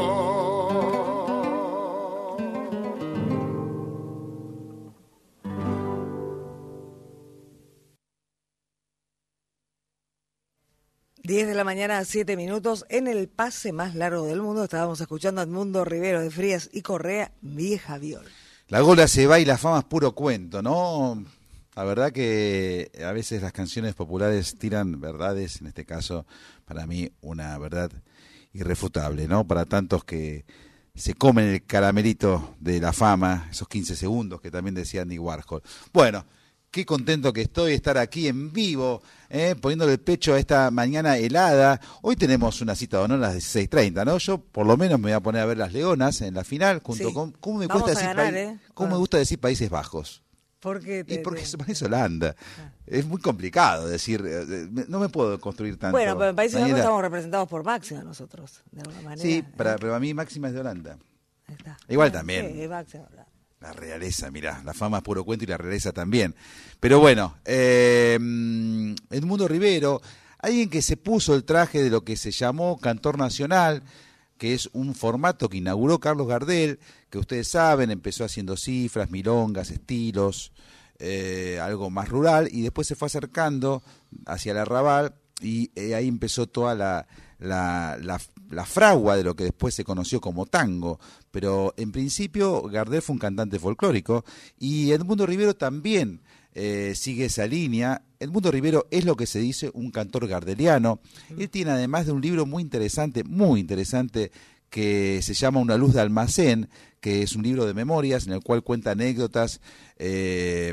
diez de la mañana, siete minutos, en el pase más largo del mundo. Estábamos escuchando a Edmundo Rivero de Frías y Correa, Vieja Viola. La gola se va y la fama es puro cuento, ¿no? La verdad que a veces las canciones populares tiran verdades, en este caso, para mí, una verdad irrefutable, ¿no? Para tantos que se comen el caramelito de la fama, esos quince segundos que también decía Andy Warhol. Bueno, qué contento que estoy de estar aquí en vivo, ¿eh? Poniéndole el pecho a esta mañana helada. Hoy tenemos una cita de honor a las dieciséis treinta, ¿no? Yo por lo menos me voy a poner a ver las Leonas en la final, junto sí. con... ¿Cómo me, Vamos cuesta a decir ganar, país, ¿eh? ¿cómo bueno. me gusta decir Países Bajos? Porque te, y porque te... es Holanda. Ah. Es muy complicado decir, no me puedo construir tanto. Bueno, pero en Países Daniela. Bajos estamos representados por Máxima nosotros, de alguna manera. Sí, ¿eh? para, pero a mí Máxima es de Holanda. Ahí está. Igual ah, también. Sí, Máxima, Holanda. La realeza, mirá, la fama es puro cuento y la realeza también. Pero bueno, eh, Edmundo Rivero, alguien que se puso el traje de lo que se llamó Cantor Nacional, que es un formato que inauguró Carlos Gardel, que ustedes saben, empezó haciendo cifras, milongas, estilos, eh, algo más rural, y después se fue acercando hacia el arrabal, y eh, ahí empezó toda la, la, la, la fragua de lo que después se conoció como tango. Pero en principio Gardel fue un cantante folclórico, y Edmundo Rivero también eh, sigue esa línea. Edmundo Rivero es lo que se dice un cantor gardeliano. Él tiene además de un libro muy interesante, muy interesante, que se llama Una luz de almacén, que es un libro de memorias en el cual cuenta anécdotas eh,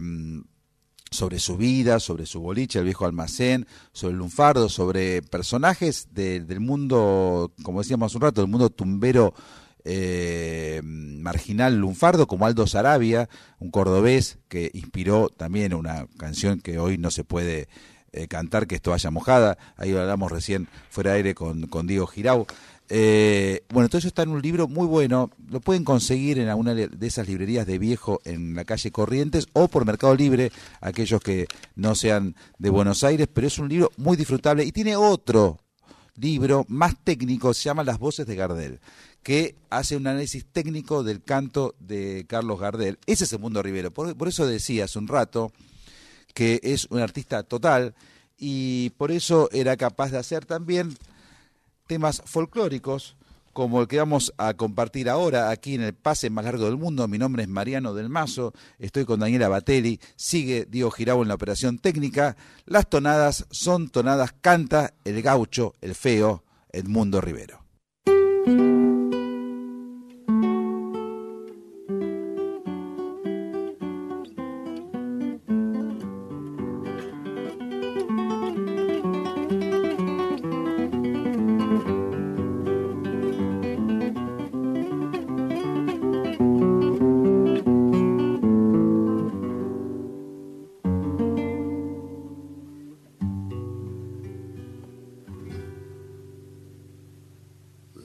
sobre su vida, sobre su boliche, el viejo almacén, sobre el lunfardo, sobre personajes de, del mundo, como decíamos hace un rato, del mundo tumbero eh, marginal lunfardo, como Aldo Sarabia, un cordobés que inspiró también una canción que hoy no se puede eh, cantar, que es Toalla Mojada. Ahí hablamos recién fuera de aire con, con Diego Girau. Eh, bueno, todo eso está en un libro muy bueno, lo pueden conseguir en alguna de esas librerías de viejo en la calle Corrientes o por Mercado Libre, aquellos que no sean de Buenos Aires, pero es un libro muy disfrutable. Y tiene otro libro más técnico, se llama Las voces de Gardel, que hace un análisis técnico del canto de Carlos Gardel. Ese es Edmundo Rivero, por, por eso decía hace un rato que es un artista total, y por eso era capaz de hacer también temas folclóricos, como el que vamos a compartir ahora aquí en el pase más largo del mundo. Mi nombre es Mariano del Mazo, estoy con Daniela Batelli, sigue Diego Girau en la operación técnica. Las tonadas son tonadas, canta el gaucho, el feo, Edmundo Rivero.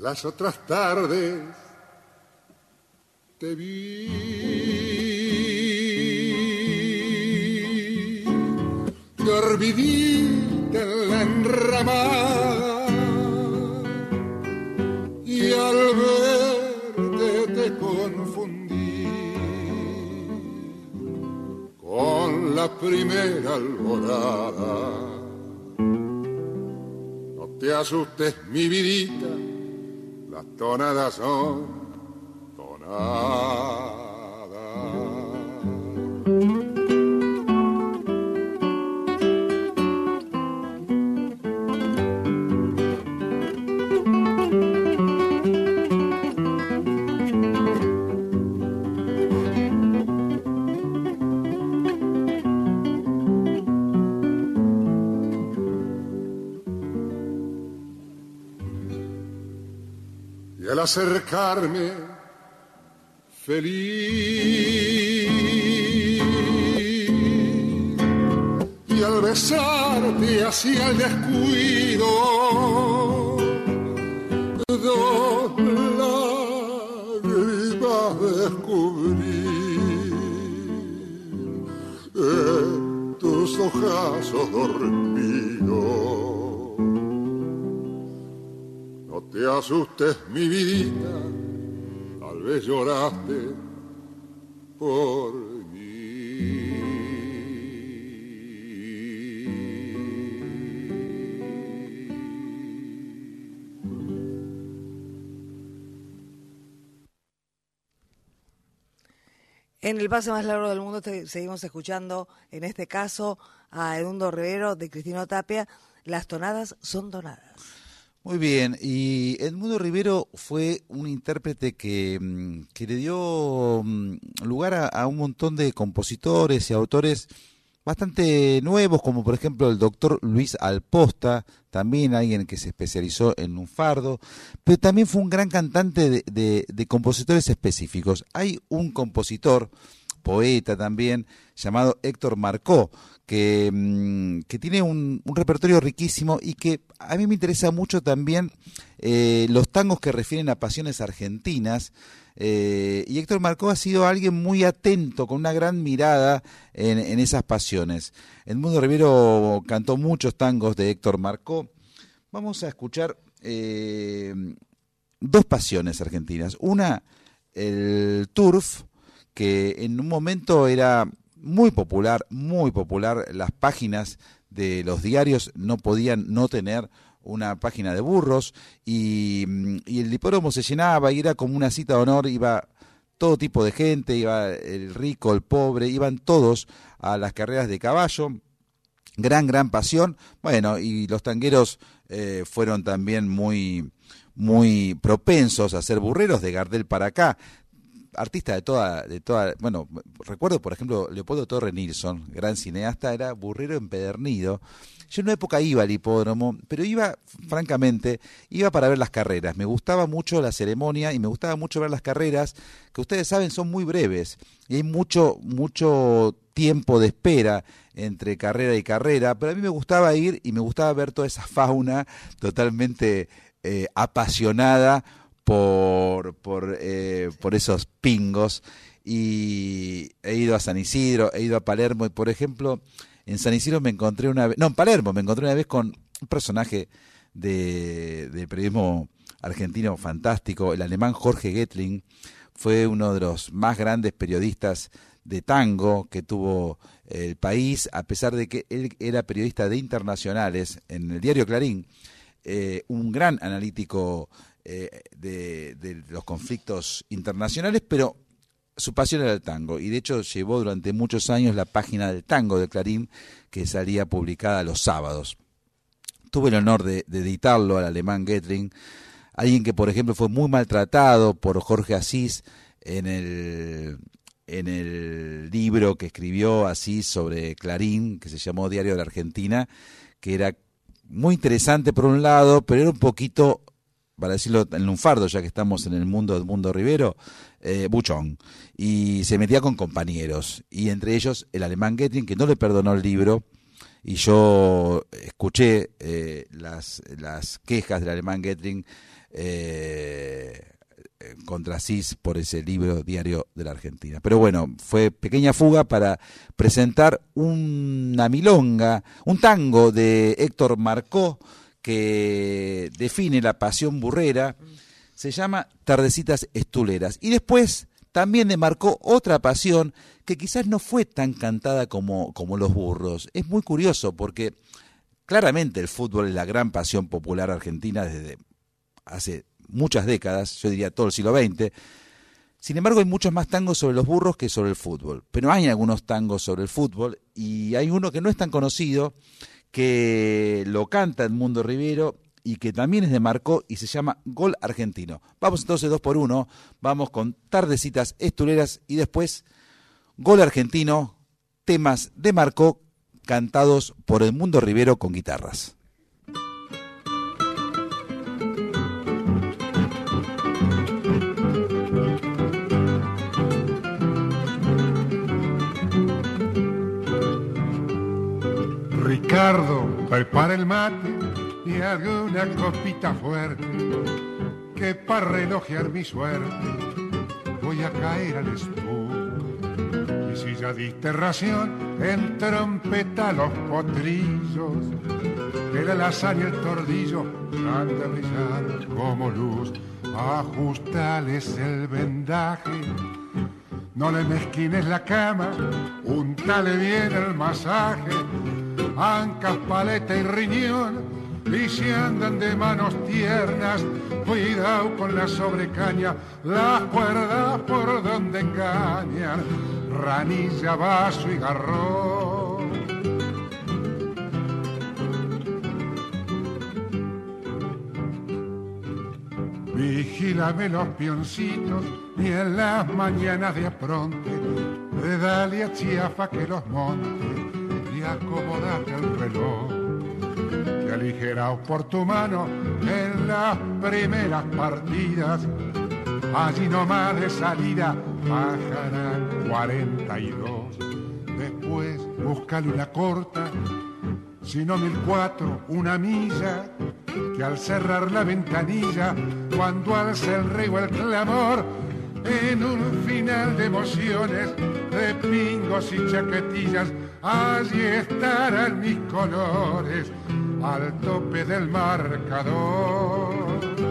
las otras tardes te vi. Dormidita en la enramada y al verte te confundí con la primera alborada. No te asustes, mi vidita, las tonadas son tonadas. Al acercarme feliz y al besarte hacia el descuido, dos lágrimas descubrí en tus ojazos dormidos. No te asustes, mi vidita, tal vez lloraste por mí. En el pase más largo del mundo te, seguimos escuchando, en este caso, a Edmundo Rivero de Cristino Tapia, Las tonadas son donadas. Muy bien, y Edmundo Rivero fue un intérprete que, que le dio lugar a, a un montón de compositores y autores bastante nuevos, como por ejemplo el doctor Luis Alposta, también alguien que se especializó en lunfardo, pero también fue un gran cantante de, de, de compositores específicos. Hay un compositor, poeta también, llamado Héctor Marcó, que, que tiene un, un repertorio riquísimo y que a mí me interesa mucho también eh, los tangos que refieren a pasiones argentinas. Eh, y Héctor Marcó ha sido alguien muy atento, con una gran mirada en, en esas pasiones. Edmundo Rivero cantó muchos tangos de Héctor Marcó. Vamos a escuchar eh, dos pasiones argentinas. Una, el turf, que en un momento era muy popular, muy popular. Las páginas de los diarios no podían no tener una página de burros, y, y el hipódromo se llenaba y era como una cita de honor. Iba todo tipo de gente, iba el rico, el pobre, iban todos a las carreras de caballo. Gran, gran pasión. Bueno, y los tangueros eh, fueron también muy, muy propensos a ser burreros, de Gardel para acá. Artista de toda, de toda, bueno, recuerdo por ejemplo Leopoldo Torre Nilsson, gran cineasta, era burrero empedernido. Yo en una época iba al hipódromo, pero iba, francamente, iba para ver las carreras. Me gustaba mucho la ceremonia y me gustaba mucho ver las carreras, que ustedes saben son muy breves y hay mucho, mucho tiempo de espera entre carrera y carrera, pero a mí me gustaba ir y me gustaba ver toda esa fauna totalmente eh, apasionada por por eh, por esos pingos. Y he ido a San Isidro, he ido a Palermo, y por ejemplo en San Isidro me encontré una vez, no, en Palermo me encontré una vez con un personaje de, de periodismo argentino fantástico, el alemán Jorge Gettling. Fue uno de los más grandes periodistas de tango que tuvo el país, a pesar de que él era periodista de internacionales en el diario Clarín, eh, un gran analítico Eh, de, de los conflictos internacionales, pero su pasión era el tango, y de hecho llevó durante muchos años la página del tango de Clarín, que salía publicada los sábados. Tuve el honor de, de editarlo al alemán Gettling, alguien que por ejemplo fue muy maltratado por Jorge Asís en el, en el libro que escribió Asís sobre Clarín, que se llamó Diario de la Argentina, que era muy interesante por un lado, pero era un poquito, para decirlo en lunfardo, ya que estamos en el mundo de Edmundo Rivero, eh, buchón, y se metía con compañeros, y entre ellos el alemán Gettling, que no le perdonó el libro, y yo escuché eh, las, las quejas del alemán Gettling eh, contra Cis por ese libro Diario de la Argentina. Pero bueno, fue pequeña fuga para presentar una milonga, un tango de Héctor Marcó que define la pasión burrera, se llama Tardecitas Estuleras. Y después también le marcó otra pasión que quizás no fue tan cantada como, como los burros. Es muy curioso porque claramente el fútbol es la gran pasión popular argentina desde hace muchas décadas, yo diría todo el siglo veinte. Sin embargo, hay muchos más tangos sobre los burros que sobre el fútbol. Pero hay algunos tangos sobre el fútbol y hay uno que no es tan conocido, que lo canta Edmundo Rivero y que también es de Marcó y se llama Gol Argentino. Vamos entonces dos por uno, vamos con Tardecitas Estuleras y después Gol Argentino, temas de Marcó cantados por Edmundo Rivero con guitarras. Ricardo, prepara el mate y alguna copita fuerte, que para relojear mi suerte voy a caer al estuco. Y si ya diste ración, en trompeta los potrillos, que la lasaña y el tordillo han de brillar como luz. Ajustales el vendaje, no le mezquines la cama, untale bien el masaje, ancas, paleta y riñón, y si andan de manos tiernas, cuidado con la sobrecaña, las cuerdas por donde engañan, ranilla, vaso y garrón. Vigílame los pioncitos y en las mañanas de apronte, de dale a Chiafa que los monte y acomodate el reloj. Y aligeraos por tu mano en las primeras partidas, allí nomás de salida bajarán cuarenta y dos. Después búscale una corta, si no mil cuatro, una milla, que al cerrar la ventanilla, cuando alce el rey o el clamor, en un final de emociones, de pingos y chaquetillas, allí estarán mis colores, al tope del marcador.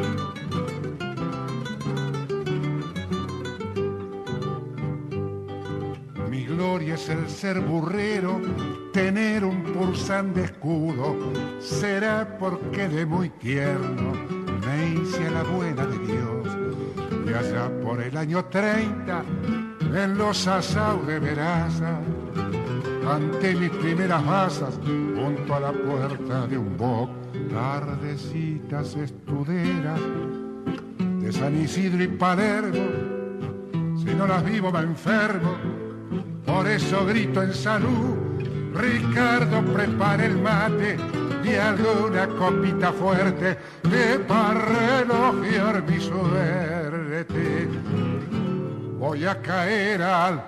Mi gloria es el ser burrero, tener un pulsante escudo, será porque de muy tierno me hice a la buena de Dios. Y allá por el año treinta, en los asaos de Veraza, canté mis primeras basas junto a la puerta de un boc. Tardecitas estuderas de San Isidro y Palermo, si no las vivo me enfermo, por eso grito en salud. Ricardo, prepara el mate y alguna copita fuerte, que para relojear mi suerte voy a caer al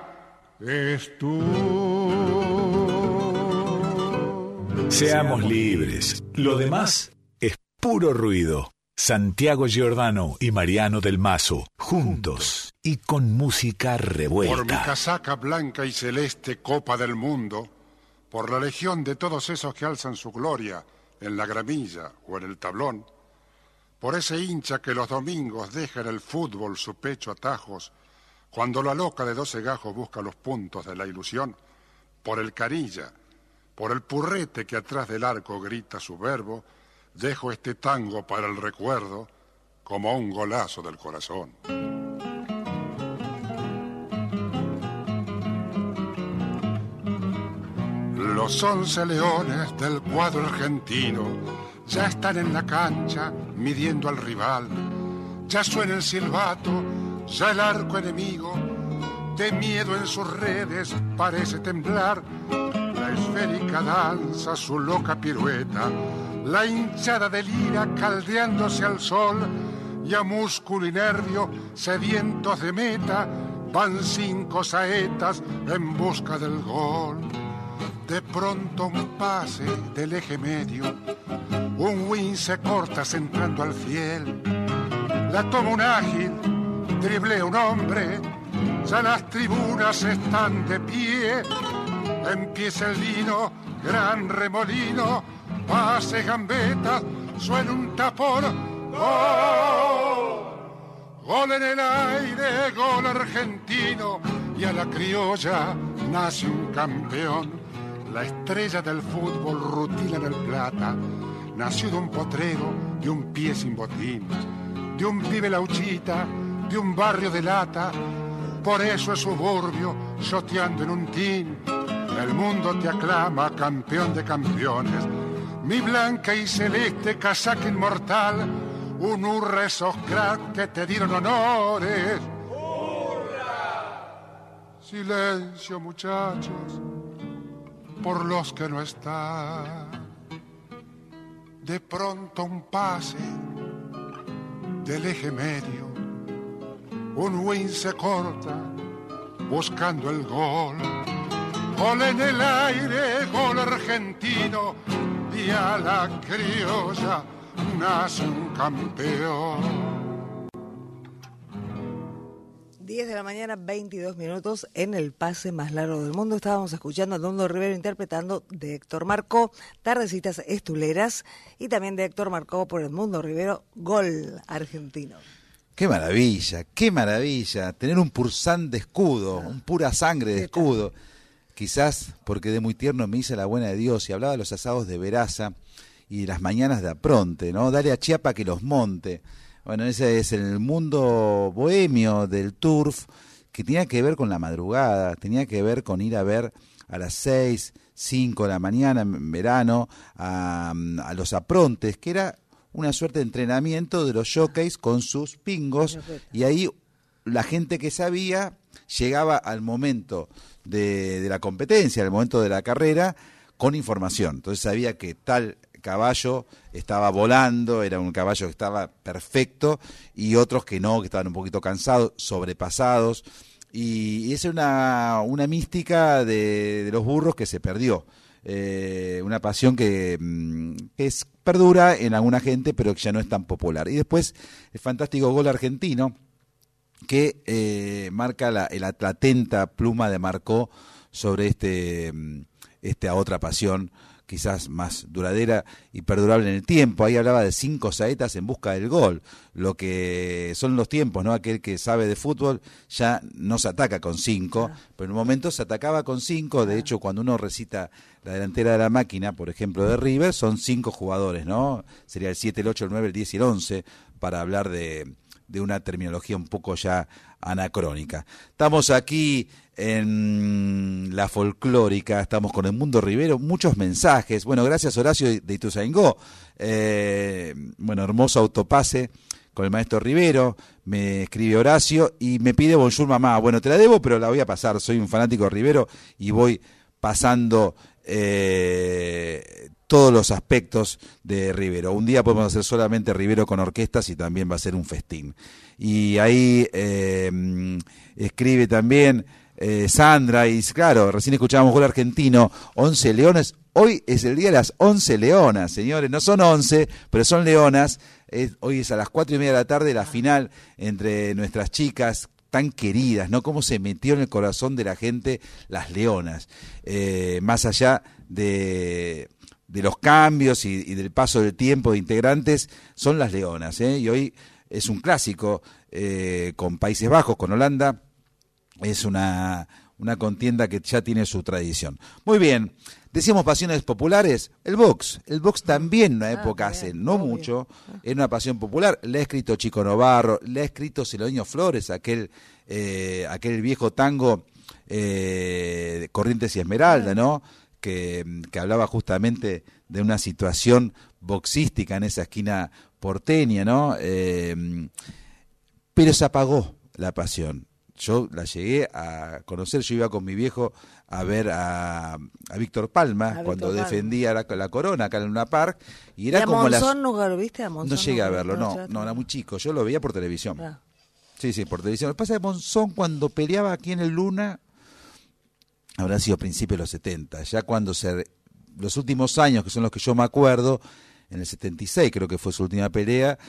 estuco. Seamos libres. Lo demás es puro ruido. Santiago Giordano y Mariano del Mazo, juntos y con música revuelta. Por mi casaca blanca y celeste, copa del mundo, por la legión de todos esos que alzan su gloria en la gramilla o en el tablón, por ese hincha que los domingos deja en el fútbol su pecho a tajos, cuando la loca de doce gajos busca los puntos de la ilusión, por el Canilla, por el purrete que atrás del arco grita su verbo, dejo este tango para el recuerdo como un golazo del corazón. Los once leones del cuadro argentino ya están en la cancha midiendo al rival. Ya suena el silbato, ya el arco enemigo, de miedo en sus redes parece temblar. La esférica danza su loca pirueta, la hinchada delira caldeándose al sol, y a músculo y nervio, sedientos de meta, van cinco saetas en busca del gol. De pronto un pase del eje medio, un win se corta centrando al fiel, la toma un ágil, driblea un hombre, ya las tribunas están de pie, empieza el lino, gran remolino, pase gambetas, suena un tapón, ¡gol! Gol en el aire, gol argentino, y a la criolla nace un campeón. La estrella del fútbol, Rutila en el Plata, nació de un potrero, de un pie sin botín, de un pibe lauchita, de un barrio de lata, por eso es suburbio, shoteando en un tin. El mundo te aclama, campeón de campeones, mi blanca y celeste casaca inmortal, un hurra esos cracks que te dieron honores. ¡Hurra! Silencio, muchachos, por los que no están. De pronto un pase del eje medio, un win se corta buscando el gol. Gol en el aire, gol argentino, y a la criolla nace un campeón. diez de la mañana, veintidós minutos, en el pase más largo del mundo. Estábamos escuchando a Dondo Rivero interpretando de Héctor Marcó, Tardecitas Estuleras, y también de Héctor Marcó por Edmundo Rivero, Gol Argentino. Qué maravilla, qué maravilla, tener un pulsán de escudo, un pura sangre de escudo. Quizás porque de muy tierno me hice la buena de Dios y hablaba de los asados de Veraza y las mañanas de Apronte, ¿no? Dale a Chiapa que los monte. Bueno, ese es el mundo bohemio del turf, que tenía que ver con la madrugada, tenía que ver con ir a ver a las seis, cinco de la mañana en verano a, a los Aprontes, que era una suerte de entrenamiento de los jockeys con sus pingos, y ahí la gente que sabía llegaba al momento de, de la competencia, al momento de la carrera, con información. Entonces sabía que tal caballo estaba volando, era un caballo que estaba perfecto, y otros que no, que estaban un poquito cansados, sobrepasados, y, y esa es una, una mística de, de los burros que se perdió. Eh, una pasión que, que es, perdura en alguna gente, pero que ya no es tan popular. Y después el fantástico Gol Argentino, que eh, marca la, la, la atenta pluma de Marcó sobre este, esta otra pasión, quizás más duradera y perdurable en el tiempo. Ahí hablaba de cinco saetas en busca del gol, lo que son los tiempos, ¿no? Aquel que sabe de fútbol ya no se ataca con cinco, ah. pero en un momento se atacaba con cinco. De hecho, cuando uno recita la delantera de la máquina, por ejemplo, de River, son cinco jugadores, ¿no? Sería el siete, el ocho, el nueve, el diez y el once, para hablar de, de una terminología un poco ya anacrónica. Estamos aquí en la folclórica, estamos con Edmundo Rivero, muchos mensajes. Bueno, gracias Horacio de Ituzaingó. Eh, bueno, hermoso autopase con el maestro Rivero, me escribe Horacio y me pide Bonjour mamá. Bueno, te la debo, pero la voy a pasar, soy un fanático de Rivero y voy pasando eh, todos los aspectos de Rivero. Un día podemos hacer solamente Rivero con orquestas y también va a ser un festín. Y ahí eh, escribe también eh, Sandra, y claro, recién escuchábamos Gol Argentino, once leones. Hoy es el día de las once leonas, señores, no son once, pero son leonas. Es, hoy es a las cuatro y media de la tarde la final entre nuestras chicas tan queridas, ¿no? Cómo se metió en el corazón de la gente las leonas, eh, más allá de, de los cambios y, y del paso del tiempo de integrantes, son las leonas, ¿eh? Y hoy es un clásico eh, con Países Bajos, con Holanda, es una, una contienda que ya tiene su tradición. Muy bien, decíamos pasiones populares, el box, el box también en una época, ah, hace no obvio. mucho, era una pasión popular, le ha escrito Chico Novarro, le ha escrito Celoño Flores, aquel, eh, aquel viejo tango eh, Corrientes y Esmeralda, ¿no? Que, que hablaba justamente de una situación boxística en esa esquina porteña, ¿no? Eh, pero se apagó la pasión. Yo la llegué a conocer, yo iba con mi viejo a ver a, a Víctor Palma, a cuando Víctor defendía la, la corona acá en Luna Park, y era ¿Y a como Monzón la... nunca lo viste? ¿A Monzón no llegué no, a verlo, no, no, no, era muy chico, yo lo veía por televisión. Ah. Sí, sí, por televisión. Lo que pasa es que Monzón cuando peleaba aquí en el Luna, habrá sido a principios de los setenta, ya cuando se... los últimos años, que son los que yo me acuerdo, en el setenta y seis creo que fue su última pelea,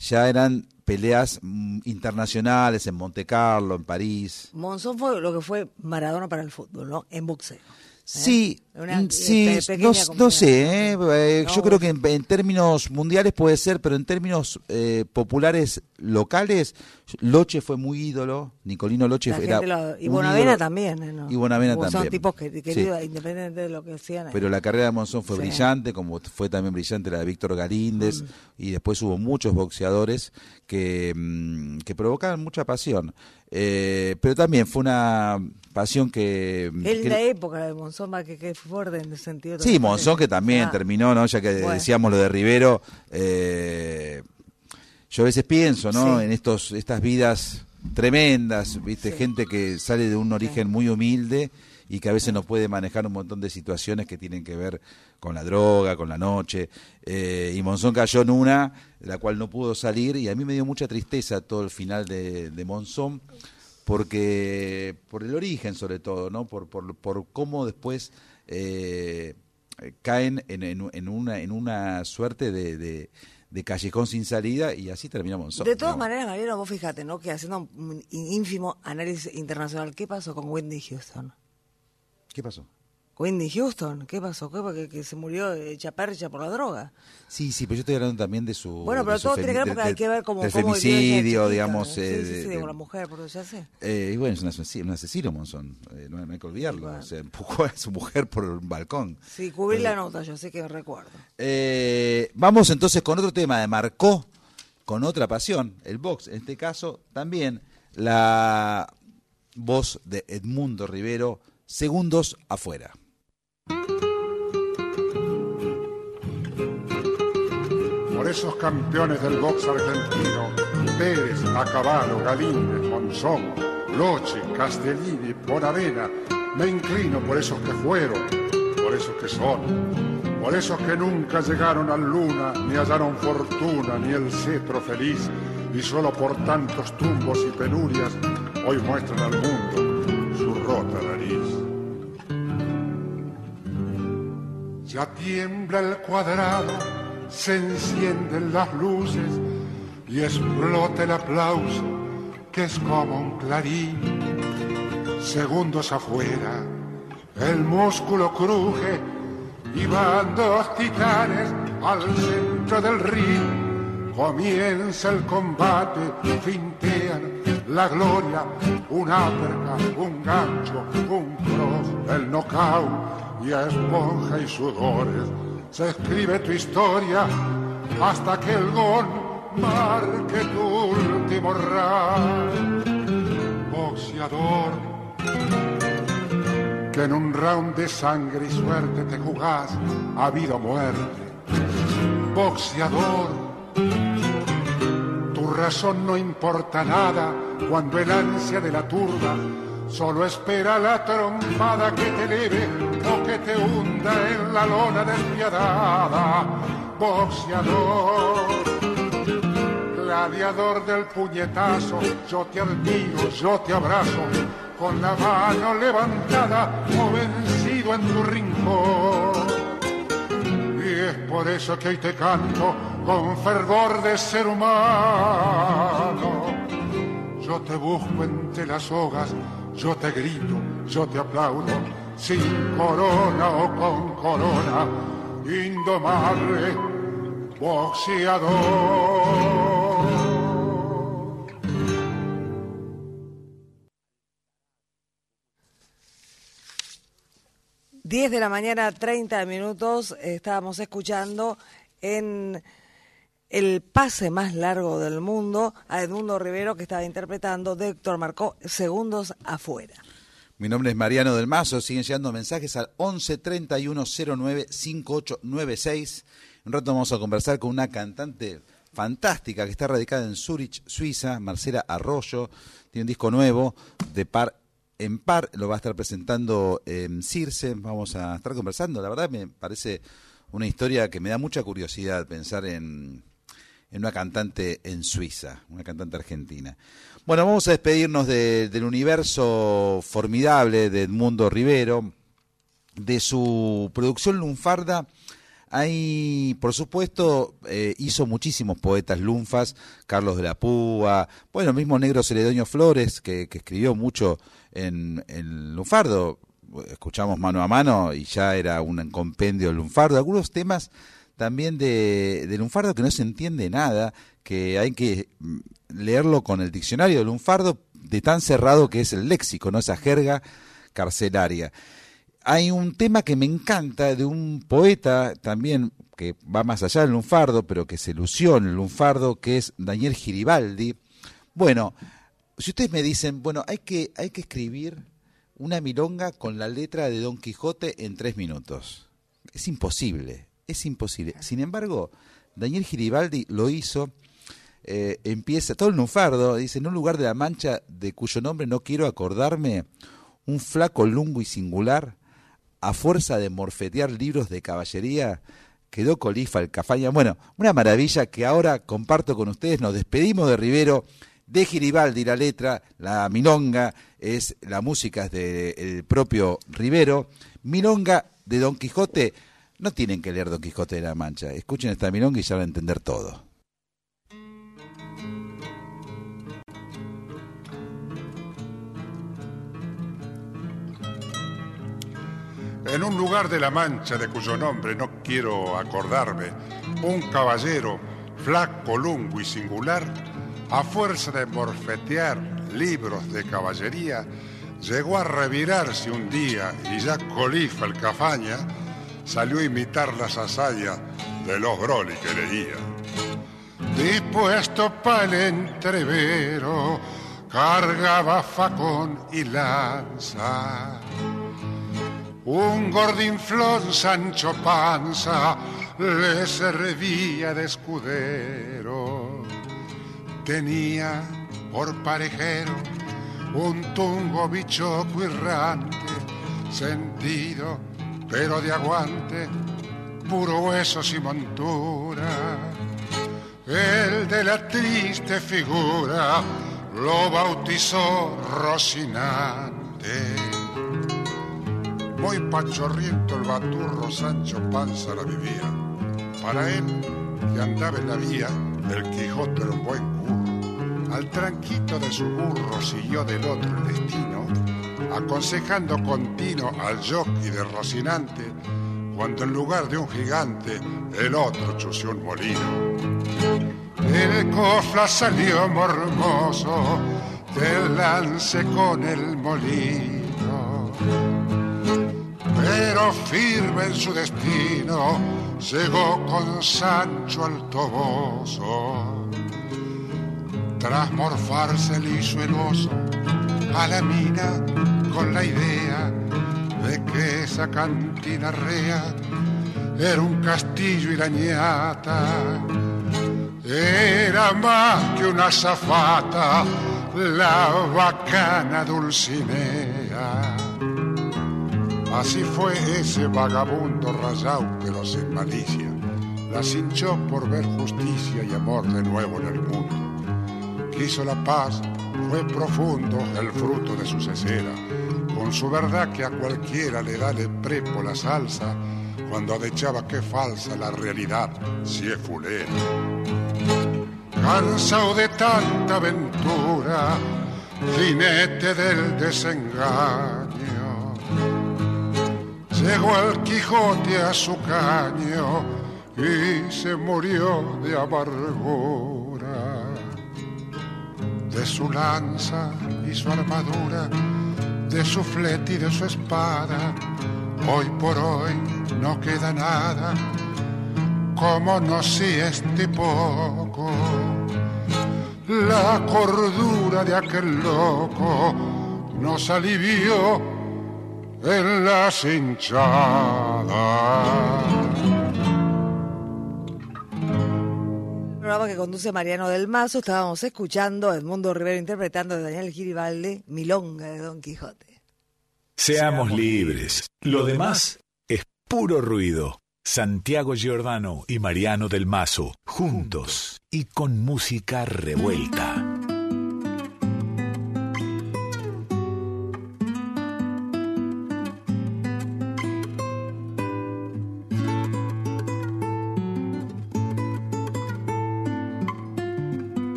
ya eran peleas mm, internacionales en Monte Carlo, en París. Monzón fue lo que fue Maradona para el fútbol, ¿no? En boxeo. Sí, ¿Eh? Una, sí, pe- no, no sé, ¿eh? Eh, No, yo creo que en, en términos mundiales puede ser, pero en términos eh, populares locales, Loche fue muy ídolo, Nicolino Loche la era gente lo- y un Bonavena ídolo. también, ¿eh? ¿no? Y Bonavena Son también. tipos que, queridos, Sí. independientemente de lo que hacían. Pero la carrera de Monzón fue Sí. brillante, como fue también brillante la de Víctor Galíndez, Mm. y después hubo muchos boxeadores que, mm, que provocaban mucha pasión. Eh, pero también fue una pasión que... Es que- la época de Monzón, más que, que fue fuerte en el sentido. Sí, Monzón que también Ah. terminó, ¿no? Ya que Bueno. decíamos lo de Rivero, eh, yo a veces pienso, ¿no? Sí. En estos estas vidas tremendas, ¿viste? Sí. Gente que sale de un origen muy humilde y que a veces no puede manejar un montón de situaciones que tienen que ver con la droga, con la noche. Eh, y Monzón cayó en una, de la cual no pudo salir, y a mí me dio mucha tristeza todo el final de, de Monzón, porque por el origen sobre todo, ¿no? Por, por, por cómo después eh, caen en, en, en, una, en una suerte de, de, de callejón sin salida, y así termina Monzón. De todas ¿no? maneras, Mariano, vos fíjate, ¿no? Que haciendo un ínfimo análisis internacional, ¿qué pasó con Whitney Houston? ¿Qué pasó? Whitney Houston, ¿qué pasó? ¿Qué, que, que se murió hecha percha por la droga. Sí, sí, pero yo estoy hablando también de su... Bueno, pero de su todo tiene que ver femi- porque de- hay que ver cómo... del cómo vivió ella femicidio, chiquita. digamos... Sí, eh, sí, sí, de- de de- una mujer, porque ya sé. Eh, y bueno, es un asesino, un asesino Monzón, eh, no, no hay que olvidarlo. O sea, empujó a su mujer por un balcón. Sí, cubrí Eh, la nota, yo sé que recuerdo. Eh, vamos entonces con otro tema de Marcó, con otra pasión, el box. En este caso, también la voz de Edmundo Rivero, Segundos afuera. Por esos campeones del box argentino, Pérez, Acabalo, Galíndez, Monzón, Loche, Castellini, Bonavena, me inclino por esos que fueron, por esos que son, por esos que nunca llegaron a luna, ni hallaron fortuna, ni el cetro feliz, y solo por tantos tumbos y penurias, hoy muestran al mundo su rota nariz. Ya tiembla el cuadrado, se encienden las luces y explota el aplauso que es como un clarín. Segundos afuera, el músculo cruje y van dos titanes al centro del ring. Comienza el combate, fintean la gloria, un uppercut, un gancho, un cross, el knockout y a esponja y sudores se escribe tu historia hasta que el gol marque tu último round. Boxeador, que en un round de sangre y suerte te jugás a vida o muerte. Boxeador, tu razón no importa nada cuando el ansia de la turba solo espera la trompada que te eleve o que te hunda en la lona despiadada. Boxeador, gladiador del puñetazo, yo te admiro, yo te abrazo, con la mano levantada o vencido en tu rincón. Y es por eso que hoy te canto con fervor de ser humano. Yo te busco entre las hogas, yo te grito, yo te aplaudo, sin corona o con corona, indomable boxeador. diez de la mañana, treinta minutos, estábamos escuchando en el pase más largo del mundo a Edmundo Rivero, que estaba interpretando de Héctor Marcó, Segundos afuera. Mi nombre es Mariano del Mazo, siguen llegando mensajes al once treinta y uno cero nueve cincuenta y ocho noventa y seis. Un rato vamos a conversar con una cantante fantástica que está radicada en Zurich, Suiza, Marcela Arroyo. Tiene un disco nuevo, de par en par, lo va a estar presentando en Circe. Vamos a estar conversando. La verdad me parece una historia que me da mucha curiosidad pensar en, en una cantante en Suiza, una cantante argentina. Bueno, vamos a despedirnos de, del universo formidable de Edmundo Rivero, de su producción lunfarda Hay, por supuesto, eh, hizo muchísimos poetas lunfas, Carlos de la Púa, bueno, el mismo Negro Celedonio Flores, que, que escribió mucho en, en lunfardo. Escuchamos Mano a Mano y ya era un compendio de lunfardo. Algunos temas también de, de lunfardo que no se entiende nada, que hay que leerlo con el diccionario de lunfardo, de tan cerrado que es el léxico, ¿no? Esa jerga carcelaria. Hay un tema que me encanta de un poeta también que va más allá del lunfardo, pero que se lució en el lunfardo, que es Daniel Giribaldi. Bueno, si ustedes me dicen, bueno, hay que, hay que escribir una milonga con la letra de Don Quijote en tres minutos. Es imposible, es imposible. Sin embargo, Daniel Giribaldi lo hizo, eh, empieza todo el lunfardo, dice, en un lugar de la Mancha de cuyo nombre no quiero acordarme, un flaco lungo y singular, a fuerza de morfetear libros de caballería, quedó colifa el cafaña. Bueno, una maravilla que ahora comparto con ustedes. Nos despedimos de Rivero, de Giribaldi la letra, la milonga es la música es del propio Rivero. Milonga de Don Quijote, no tienen que leer Don Quijote de la Mancha, escuchen esta milonga y ya van a entender todo. En un lugar de la Mancha de cuyo nombre no quiero acordarme, un caballero, flaco, lungo y singular, a fuerza de morfetear libros de caballería, llegó a revirarse un día y ya colifa el cafaña, salió a imitar las hazañas de los Broly que leía. Dispuesto pa'l entrevero, cargaba facón y lanza. Un gordinflón Sancho Panza le servía de escudero. Tenía por parejero un tungo bichoco errante, sentido pero de aguante, puro huesos y montura. El de la triste figura lo bautizó Rocinante. Muy pachorriento el baturro Sancho Panza la vivía. Para él, que andaba en la vía, el Quijote era un buen curro. Al tranquito de su burro siguió del otro el destino, aconsejando continuo al jockey de Rocinante, cuando en lugar de un gigante, el otro chució un molino. El cofla salió mormoso del lance con el molino, pero firme en su destino, llegó con Sancho al Toboso. Tras morfarse le hizo el oso a la mina con la idea de que esa cantina rea era un castillo y la ñata era más que una azafata, la bacana Dulcinea. Así fue ese vagabundo rayao, pero sin malicia, la cinchó por ver justicia y amor de nuevo en el mundo. Quiso la paz, fue profundo el fruto de su cesera, con su verdad que a cualquiera le da de prepo la salsa, cuando adechaba que falsa la realidad si es fulera. Cansado de tanta aventura, jinete del desengaño, llegó el Quijote a su caño y se murió de amargura. De su lanza y su armadura, de su flete y de su espada, hoy por hoy no queda nada, como no si este poco. La cordura de aquel loco nos alivió en la cinchada. Programa que conduce Mariano del Mazo. Estábamos escuchando a Edmundo Rivero interpretando de Daniel Giribaldi, Milonga de Don Quijote. Seamos libres. Lo demás es puro ruido. Santiago Giordano y Mariano del Mazo, juntos y con música revuelta.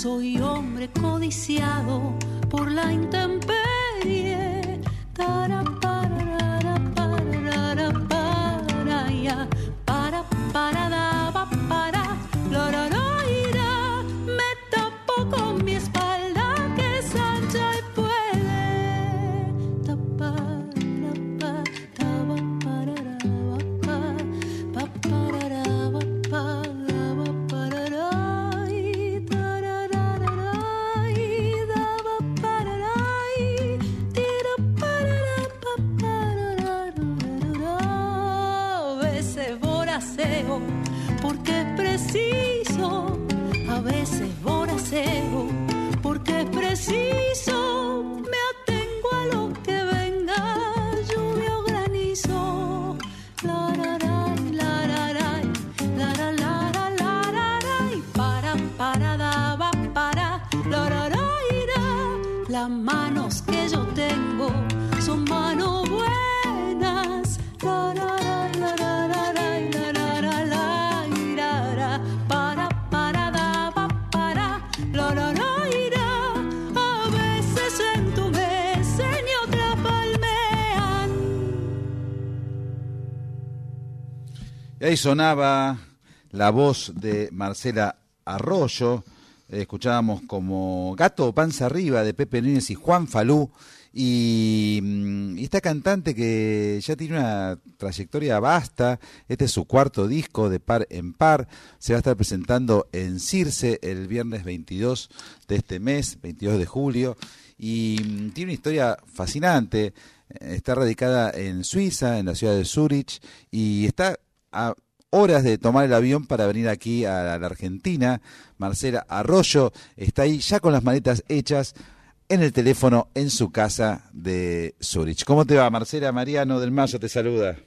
soy hombre codiciado por la intemperie. Tara, para, para, para, ya, para, para, daba, para, lororoira, me tapo con mi espalda que es ancha y puede tapar, tapar, taba, para, daba, pa, pa, para, daba, pa, daba, para, rai, tararararai, daba, para, rai, tira, para, pa, para, a veces voraceo porque es preciso, a veces voraceo porque es preciso, me atengo a lo que venga, lluvia o granizo. Lararay, lararay, lara, lara, lararay, para, para, daba, para, lararaira. Las manos que yo tengo son manos buenas. Lararay, lararay, larararay, lara, para, para, daba, para, lararay, a veces entumecen y otras palmean. Y ahí sonaba la voz de Marcela Arroyo, eh, escuchábamos como Gato o Panza Arriba de Pepe Núñez y Juan Falú, y, mm, y esta cantante que ya tiene una trayectoria vasta, este es su cuarto disco de Par en Par, se va a estar presentando en Circe el viernes veintidós de este mes, veintidós de julio, y mm, tiene una historia fascinante, está radicada en Suiza, en la ciudad de Zúrich, y está a horas de tomar el avión para venir aquí a la Argentina. Marcela Arroyo está ahí ya con las maletas hechas en el teléfono en su casa de Zúrich. ¿Cómo te va, Marcela? Mariano del Mazo te saluda.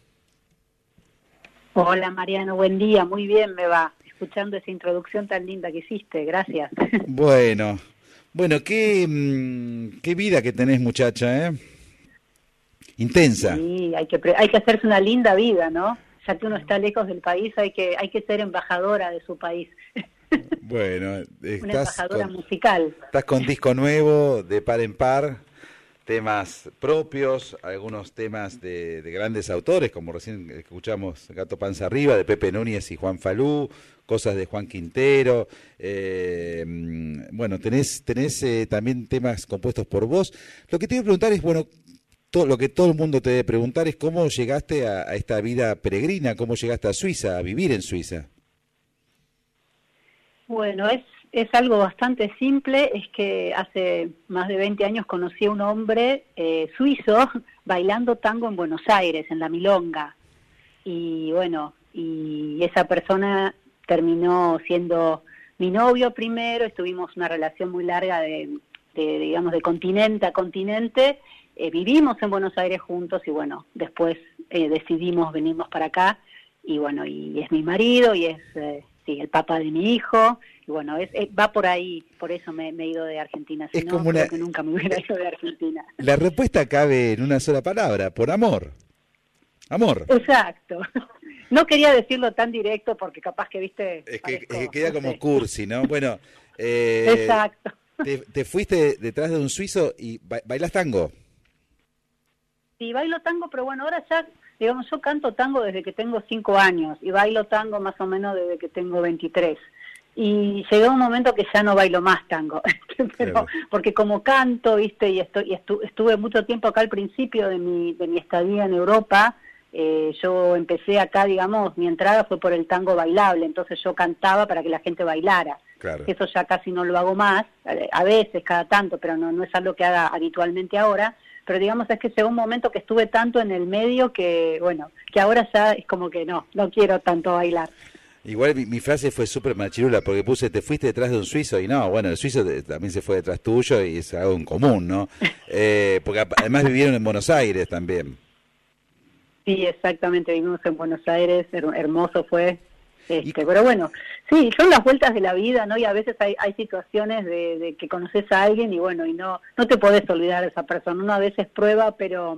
Hola Mariano, buen día, muy bien me va, escuchando esa introducción tan linda que hiciste, gracias. Bueno, bueno, qué, mm, qué vida que tenés, muchacha, ¿eh? Intensa. Sí, hay que, pre- hay que hacerse una linda vida, ¿no? Ya que uno está lejos del país, hay que, hay que ser embajadora de su país. Bueno, Una estás embajadora con, musical. estás con disco nuevo de Par en Par, temas propios, algunos temas de, de grandes autores, como recién escuchamos Gato Panza Arriba, de Pepe Núñez y Juan Falú, cosas de Juan Quintero, eh, bueno, tenés, tenés eh, también temas compuestos por vos. Lo que te iba a preguntar es, bueno, todo, lo que todo el mundo te debe preguntar es cómo llegaste a, a esta vida peregrina, cómo llegaste a Suiza, a vivir en Suiza. Bueno, es, es algo bastante simple, es que hace más de veinte años conocí a un hombre eh, suizo bailando tango en Buenos Aires, en la Milonga, y bueno, y esa persona terminó siendo mi novio primero, estuvimos una relación muy larga de, de digamos, de continente a continente, eh, vivimos en Buenos Aires juntos y bueno, después eh, decidimos venirnos para acá, y bueno, y es mi marido y es... Eh, Sí, el papá de mi hijo, y bueno, es, es, va por ahí, por eso me, me he ido de Argentina, si es no, como una... creo que nunca me hubiera ido de Argentina. La respuesta cabe en una sola palabra, por amor. Amor. Exacto. No quería decirlo tan directo porque capaz que, viste... Es que, parezco, es que queda no como sé. cursi, ¿no? Bueno, eh, Exacto. Te, te fuiste detrás de un suizo y ba bailas tango. Sí, bailo tango, pero bueno, ahora ya... Digamos, yo canto tango desde que tengo cinco años y bailo tango más o menos desde que tengo veintitrés. Y llegó un momento que ya no bailo más tango, pero Claro. porque como canto, viste, y, estoy, y estu estuve mucho tiempo acá al principio de mi, de mi estadía en Europa, eh, yo empecé acá, digamos, mi entrada fue por el tango bailable, entonces yo cantaba para que la gente bailara. Claro. Eso ya casi no lo hago más, a veces, cada tanto, pero no, no es algo que haga habitualmente ahora. Pero digamos es que llegó un momento que estuve tanto en el medio que, bueno, que ahora ya es como que no, no quiero tanto bailar. Igual mi, mi frase fue súper machirula porque puse, te fuiste detrás de un suizo y no, bueno, el suizo te, también se fue detrás tuyo y es algo en común, ¿no? Eh, porque a- además vivieron en Buenos Aires también. Sí, exactamente, vivimos en Buenos Aires, her- hermoso fue. Este, pero bueno, sí, son las vueltas de la vida, ¿no? Y a veces hay, hay situaciones de, de que conoces a alguien y bueno, y no no te podés olvidar de esa persona. Uno a veces prueba, pero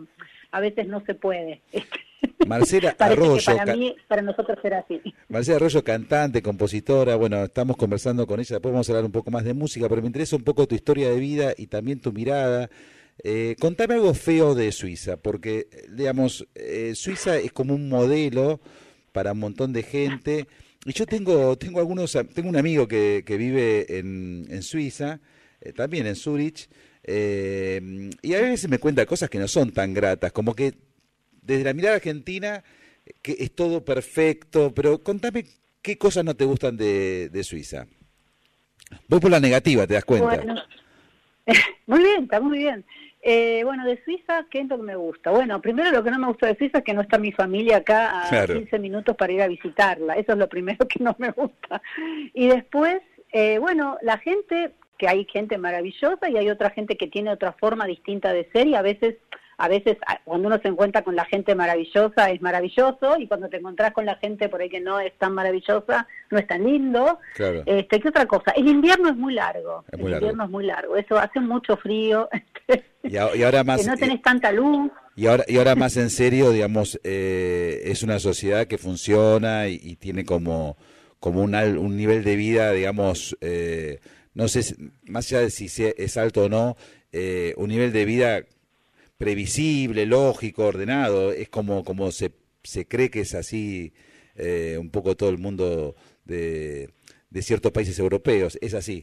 a veces no se puede. Marcela Parece Arroyo, que para ca- mí, para nosotros era así. Marcela Arroyo, cantante, compositora, bueno, estamos conversando con ella, después vamos a hablar un poco más de música, pero me interesa un poco tu historia de vida y también tu mirada. Eh, contame algo feo de Suiza, porque, digamos, eh, Suiza es como un modelo para un montón de gente, y yo tengo tengo algunos, tengo un amigo que, que vive en, en Suiza, eh, también en Zurich, eh, y a veces me cuenta cosas que no son tan gratas, como que desde la mirada argentina, que es todo perfecto, pero contame qué cosas no te gustan de, de Suiza. Voy por la negativa, ¿te das cuenta? Bueno, muy bien, está muy bien. Eh, bueno, de Suiza, ¿qué es lo que me gusta? Bueno, primero lo que no me gusta de Suiza es que no está mi familia acá a Claro. quince minutos para ir a visitarla. Eso es lo primero que no me gusta. Y después, eh, bueno, la gente, que hay gente maravillosa y hay otra gente que tiene otra forma distinta de ser y a veces... A veces cuando uno se encuentra con la gente maravillosa es maravilloso y cuando te encontrás con la gente por ahí que no es tan maravillosa no es tan lindo. Claro. Este, ¿qué otra cosa? El invierno es muy largo. Es muy el largo. invierno es muy largo. Eso hace mucho frío. Y, a- y ahora más que no tenés eh, tanta luz. y ahora y ahora más en serio, digamos, eh, es una sociedad que funciona y, y tiene como como un al- un nivel de vida, digamos, eh, no sé, si- más allá de si se- es alto o no, eh, un nivel de vida previsible, lógico, ordenado, es como como se se cree que es así eh, un poco todo el mundo de de ciertos países europeos, es así.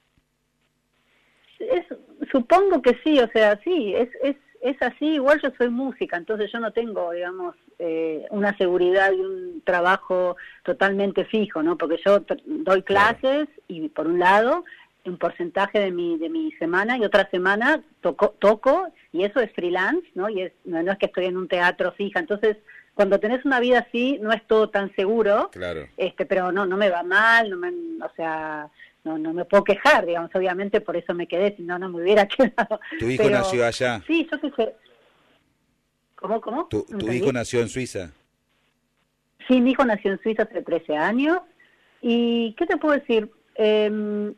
Es, supongo que sí, o sea, sí, es, es, es así. Igual yo soy música, entonces yo no tengo, digamos, eh, una seguridad y un trabajo totalmente fijo, ¿no? Porque yo t- doy clases y por un lado un porcentaje de mi de mi semana y otra semana toco toco y eso es freelance, ¿no? Y es no, no es que estoy en un teatro fija, entonces cuando tenés una vida así no es todo tan seguro. Claro. Este, pero no no me va mal, no me, o sea, no no me puedo quejar, digamos, obviamente por eso me quedé, si no no me hubiera quedado. ¿Tu hijo Pero, nació allá? Sí, yo qué sé. ¿Cómo cómo? ¿Tu, No tu entendí. hijo nació en Suiza? Sí, mi hijo nació en Suiza hace trece años. ¿Y qué te puedo decir? Eh,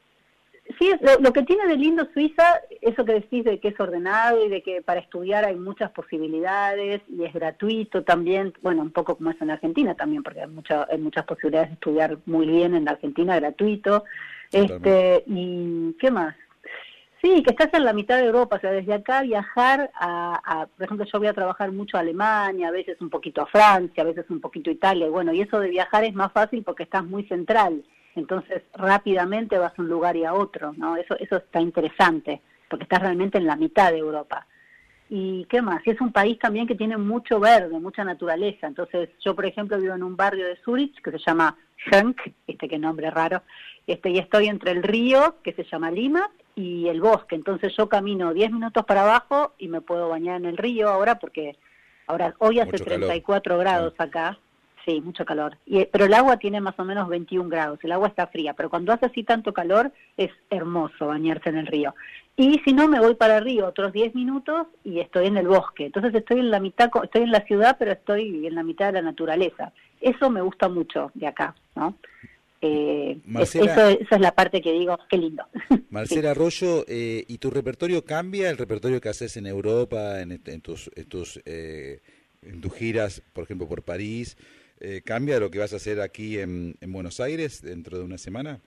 sí, lo, lo que tiene de lindo Suiza, eso que decís de que es ordenado y de que para estudiar hay muchas posibilidades y es gratuito también, bueno, un poco como es en Argentina también, porque hay, mucha, hay muchas posibilidades de estudiar muy bien en la Argentina, gratuito. Este, ¿y qué más? Sí, que estás en la mitad de Europa, o sea, desde acá viajar a, a, por ejemplo, yo voy a trabajar mucho a Alemania, a veces un poquito a Francia, a veces un poquito a Italia, y bueno, y eso de viajar es más fácil porque estás muy central, entonces rápidamente vas a un lugar y a otro, ¿no? Eso, eso está interesante, porque estás realmente en la mitad de Europa. ¿Y qué más? Y es un país también que tiene mucho verde, mucha naturaleza, entonces yo, por ejemplo, vivo en un barrio de Zurich que se llama Schenk, este qué nombre raro, este, y estoy entre el río, que se llama Lima, y el bosque, entonces yo camino diez minutos para abajo y me puedo bañar en el río ahora porque ahora hoy hace Mucho calor. treinta y cuatro grados acá, sí, mucho calor, y, pero el agua tiene más o menos veintiún grados, el agua está fría, pero cuando hace así tanto calor es hermoso bañarse en el río. Y si no, me voy para el río otros diez minutos y estoy en el bosque, entonces estoy en la mitad, estoy en la ciudad, pero estoy en la mitad de la naturaleza. Eso me gusta mucho de acá, ¿no? Eh, Marcela- eso, esa es la parte que digo, qué lindo. Marcela Arroyo, eh, ¿y tu repertorio cambia? ¿El repertorio que haces en Europa, en, en tus, en tus, eh, en tus giras, por ejemplo, por París, eh, cambia de lo que vas a hacer aquí en, en Buenos Aires dentro de una semana?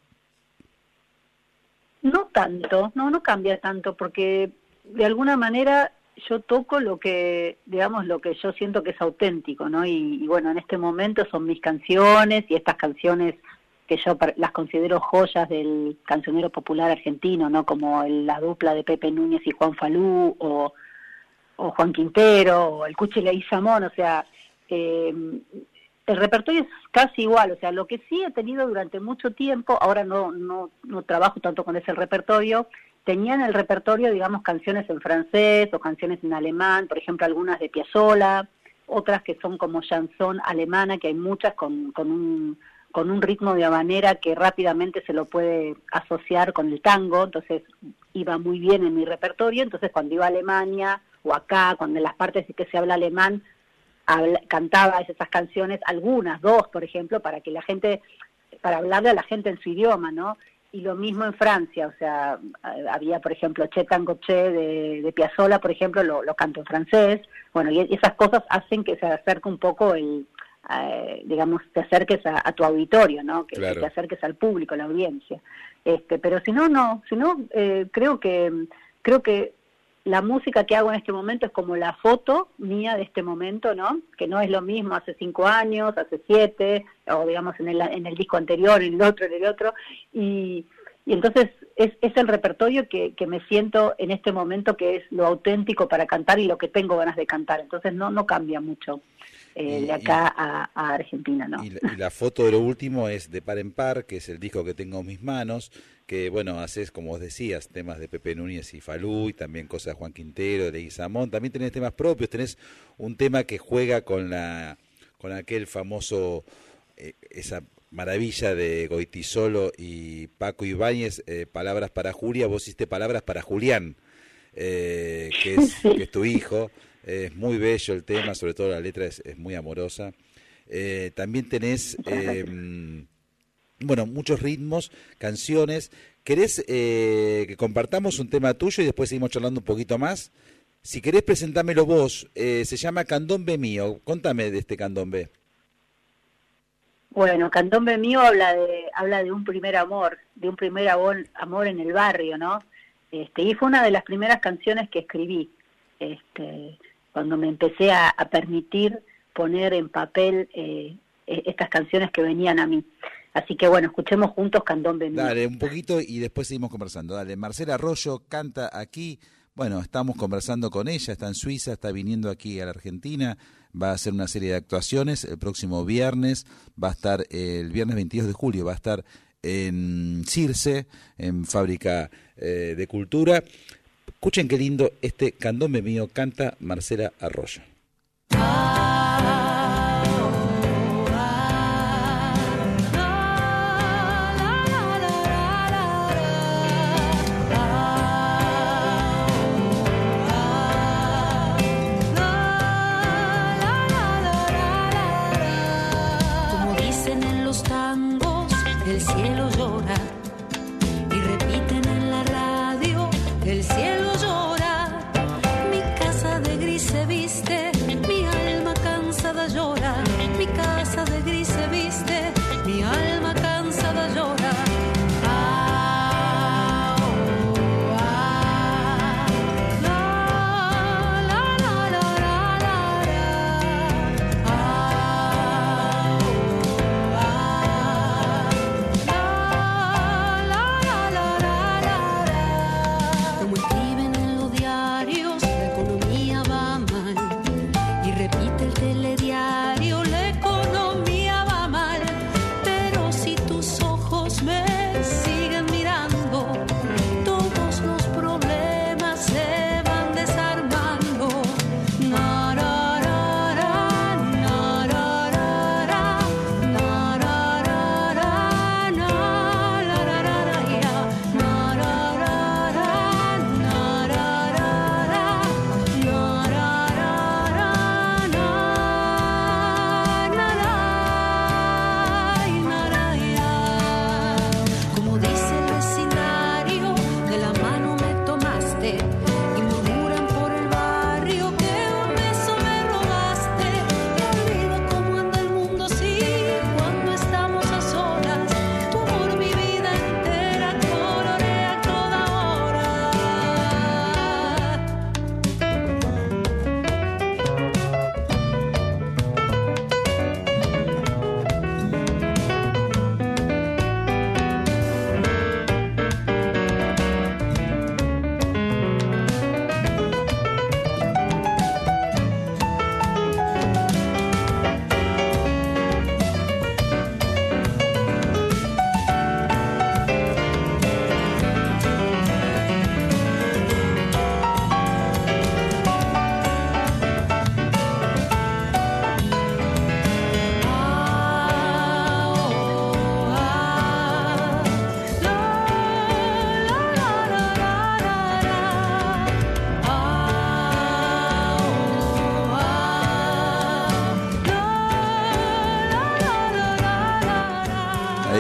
No tanto, no, no cambia tanto, porque de alguna manera yo toco lo que, digamos, lo que yo siento que es auténtico, ¿no? Y, y bueno, en este momento son mis canciones y estas canciones que yo par- las considero joyas del cancionero popular argentino, ¿no? Como el- la dupla de Pepe Núñez y Juan Falú, o, o Juan Quintero, o el Cuchi Leguizamón, o sea, eh, el repertorio es casi igual, o sea, lo que sí he tenido durante mucho tiempo, ahora no no no trabajo tanto con ese repertorio, tenía en el repertorio, digamos, canciones en francés o canciones en alemán, por ejemplo, algunas de Piazzolla, otras que son como chanson alemana, que hay muchas con, con un con un ritmo de habanera que rápidamente se lo puede asociar con el tango, entonces iba muy bien en mi repertorio, entonces cuando iba a Alemania o acá, cuando en las partes de que se habla alemán, habla, cantaba esas canciones, algunas, dos, por ejemplo, para que la gente, para hablarle a la gente en su idioma, ¿no? y lo mismo en Francia, o sea, había, por ejemplo, Che Tango Che de, de Piazzolla, por ejemplo, lo, lo canto en francés. Bueno, y esas cosas hacen que se acerque un poco el, eh, digamos, te acerques a, a tu auditorio, ¿no? Que, claro. que te acerques al público, a la audiencia. Este, pero si no, no, si no, eh, creo que, creo que la música que hago en este momento es como la foto mía de este momento, ¿no? Que no es lo mismo hace cinco años, hace siete, o digamos en el, en el disco anterior, en el otro, en el otro, y, y entonces es, es el repertorio que, que me siento en este momento, que es lo auténtico para cantar y lo que tengo ganas de cantar. Entonces no, no cambia mucho eh, y, de acá y, a, a Argentina, ¿no? Y la, y la foto de lo último es de Par en Par, que es el disco que tengo en mis manos, que bueno, haces, como vos decías, temas de Pepe Núñez y Falú, y también cosas de Juan Quintero, de Leguizamón, también tenés temas propios, tenés un tema que juega con la con aquel famoso, eh, esa maravilla de Goitisolo y Paco Ibáñez, eh, Palabras para Julia, vos hiciste Palabras para Julián, eh, que, es, que es tu hijo, eh, es muy bello el tema, sobre todo la letra es, es muy amorosa. Eh, también tenés... Eh, Bueno, muchos ritmos, canciones. ¿Querés eh, que compartamos un tema tuyo y después seguimos charlando un poquito más? Si querés, presentámelo vos. Eh, se llama Candombe Mío. Contame de este candombe. Bueno, Candombe Mío habla de habla de un primer amor, de un primer amor, amor en el barrio, ¿no? Este, y fue una de las primeras canciones que escribí, este, cuando me empecé a, a permitir poner en papel eh, estas canciones que venían a mí. Así que bueno, escuchemos juntos Candombe Mío. Dale, un poquito y después seguimos conversando. Dale, Marcela Arroyo canta aquí. Bueno, estamos conversando con ella, está en Suiza, está viniendo aquí a la Argentina, va a hacer una serie de actuaciones el próximo viernes, va a estar el viernes veintidós de julio, va a estar en Circe, en Fábrica eh, de Cultura. Escuchen qué lindo este Candombe Mío, canta Marcela Arroyo. El cielo llora y repiten en la radio, el cielo llora, mi casa de gris se viste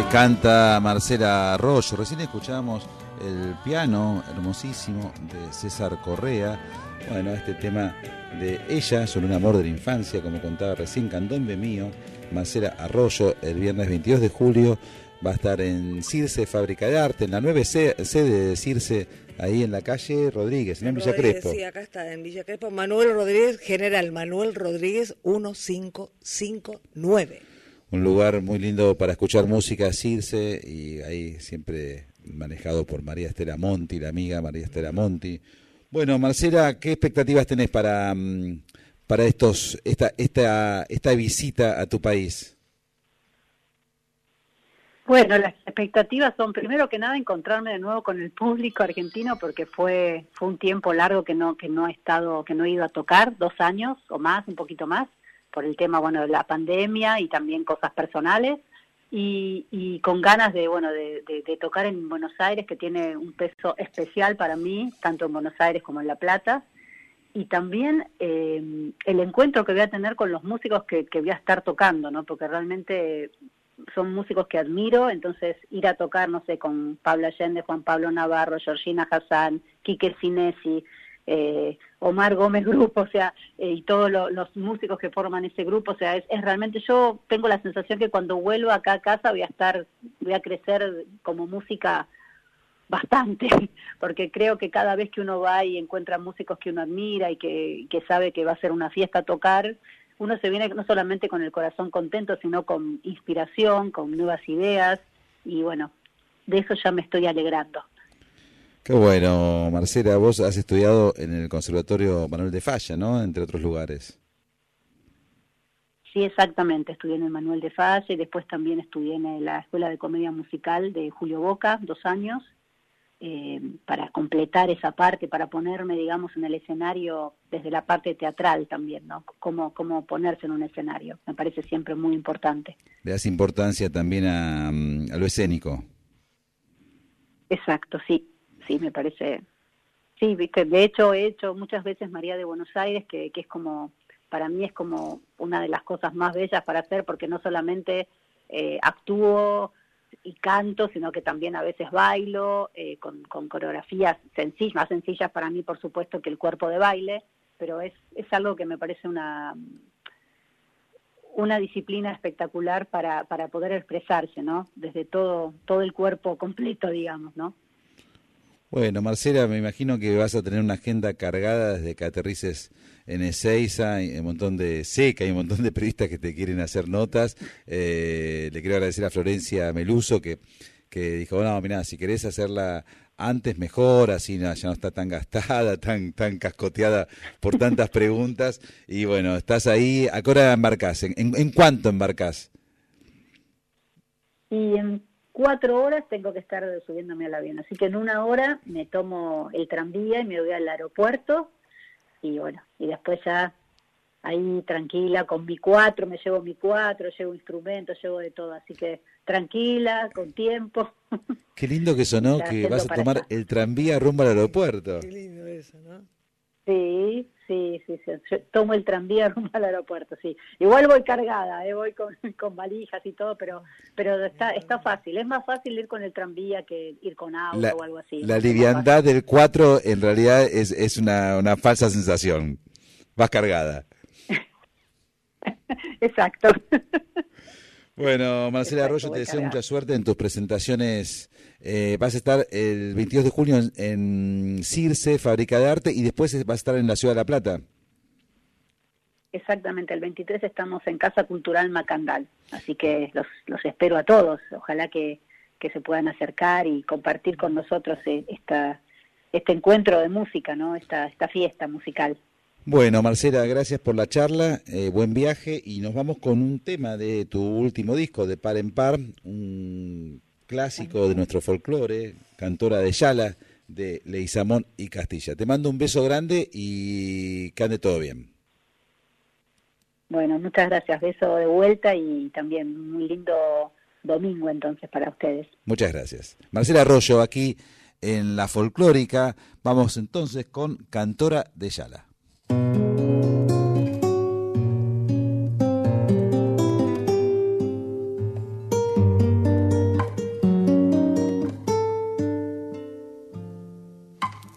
Canta Marcela Arroyo. Recién escuchábamos el piano hermosísimo de César Correa. Bueno, este tema de ella, sobre un amor de la infancia, como contaba recién, Candombe Mío. Marcela Arroyo, el viernes veintidós de julio, va a estar en Circe, Fábrica de Arte, en la nueva sede de Circe, ahí en la calle Rodríguez, ¿no? En Villa Rodríguez, Crespo. Sí, acá está, en Villa Crespo. Manuel Rodríguez, General Manuel Rodríguez, mil quinientos cincuenta y nueve. Un lugar muy lindo para escuchar música, Circe, y ahí siempre manejado por María Estela Monti, la amiga María Estela Monti. Bueno, Marcela, ¿qué expectativas tenés para, para estos esta, esta, esta visita a tu país? Bueno, las expectativas son, primero que nada, encontrarme de nuevo con el público argentino, porque fue fue un tiempo largo que no que no he estado, que no he ido a tocar, dos años o más, un poquito más, por el tema, bueno, de la pandemia y también cosas personales, y, y con ganas de, bueno, de, de, de tocar en Buenos Aires, que tiene un peso especial para mí, tanto en Buenos Aires como en La Plata, y también eh, el encuentro que voy a tener con los músicos que, que voy a estar tocando, ¿no? Porque realmente son músicos que admiro, entonces ir a tocar, no sé, con Pablo Allende, Juan Pablo Navarro, Georgina Hassan, Quique Sinesi, eh, Omar Gómez Grupo, o sea, eh, y todos lo, los músicos que forman ese grupo, o sea, es, es realmente, yo tengo la sensación que cuando vuelvo acá a casa voy a estar, voy a crecer como música bastante, porque creo que cada vez que uno va y encuentra músicos que uno admira y que, que sabe que va a ser una fiesta a tocar, uno se viene no solamente con el corazón contento, sino con inspiración, con nuevas ideas, y bueno, de eso ya me estoy alegrando. Qué bueno, Marcela, vos has estudiado en el Conservatorio Manuel de Falla, ¿no? Entre otros lugares. Sí, exactamente, estudié en el Manuel de Falla y después también estudié en la Escuela de Comedia Musical de Julio Boca, dos años, eh, para completar esa parte, para ponerme, digamos, en el escenario desde la parte teatral también, ¿no? Cómo, cómo ponerse en un escenario, me parece siempre muy importante. Le das importancia también a, a lo escénico. Exacto, sí. Sí, me parece, sí, viste, de hecho he hecho muchas veces María de Buenos Aires, que, que es como, para mí es como una de las cosas más bellas para hacer, porque no solamente eh, actúo y canto, sino que también a veces bailo, eh, con, con coreografías sencillas, más sencillas para mí, por supuesto, que el cuerpo de baile, pero es, es algo que me parece una, una disciplina espectacular para, para poder expresarse, ¿no? Desde todo, todo el cuerpo completo, digamos, ¿no? Bueno, Marcela, me imagino que vas a tener una agenda cargada desde que aterrices en Ezeiza, hay un montón de seca, hay un montón de periodistas que te quieren hacer notas. Eh, le quiero agradecer a Florencia Meluso que, que dijo, no, mirá, si querés hacerla antes mejor, así no, ya no está tan gastada, tan tan cascoteada por tantas preguntas. Y bueno, estás ahí, ¿a qué hora embarcás? ¿En, en, en cuánto embarcás? Y en cuatro horas tengo que estar subiéndome al avión, así que en una hora me tomo el tranvía y me voy al aeropuerto, y bueno, y después ya ahí tranquila, con mi cuatro, me llevo mi cuatro, llevo instrumentos, llevo de todo, así que tranquila, con tiempo. Qué lindo que sonó que vas a tomar allá el tranvía rumbo al aeropuerto. Qué lindo eso, ¿no? Sí, sí, sí, sí. Yo tomo el tranvía rumbo al aeropuerto, sí. Igual voy cargada, ¿eh? Voy con, con valijas y todo, pero pero está está fácil. Es más fácil ir con el tranvía que ir con auto la, o algo así. La liviandad del cuatro en realidad es, es una, una falsa sensación. Vas cargada. Exacto. Bueno, Marcela Arroyo, te deseo mucha suerte en tus presentaciones. Eh, vas a estar el veintidós de junio en, en Circe, Fábrica de Arte, y después vas a estar en la Ciudad de La Plata. Exactamente, el veintitrés estamos en Casa Cultural Macandal, así que los, los espero a todos. Ojalá que, que se puedan acercar y compartir con nosotros esta, este encuentro de música, ¿no? Esta, esta fiesta musical. Bueno, Marcela, gracias por la charla, eh, buen viaje, y nos vamos con un tema de tu último disco, de Par en Par, un clásico de nuestro folclore, Cantora de Yala, de Leguizamón y Castilla. Te mando un beso grande y que ande todo bien. Bueno, muchas gracias, beso de vuelta y también un lindo domingo entonces para ustedes. Muchas gracias. Marcela Arroyo, aquí en La Folclórica, vamos entonces con Cantora de Yala.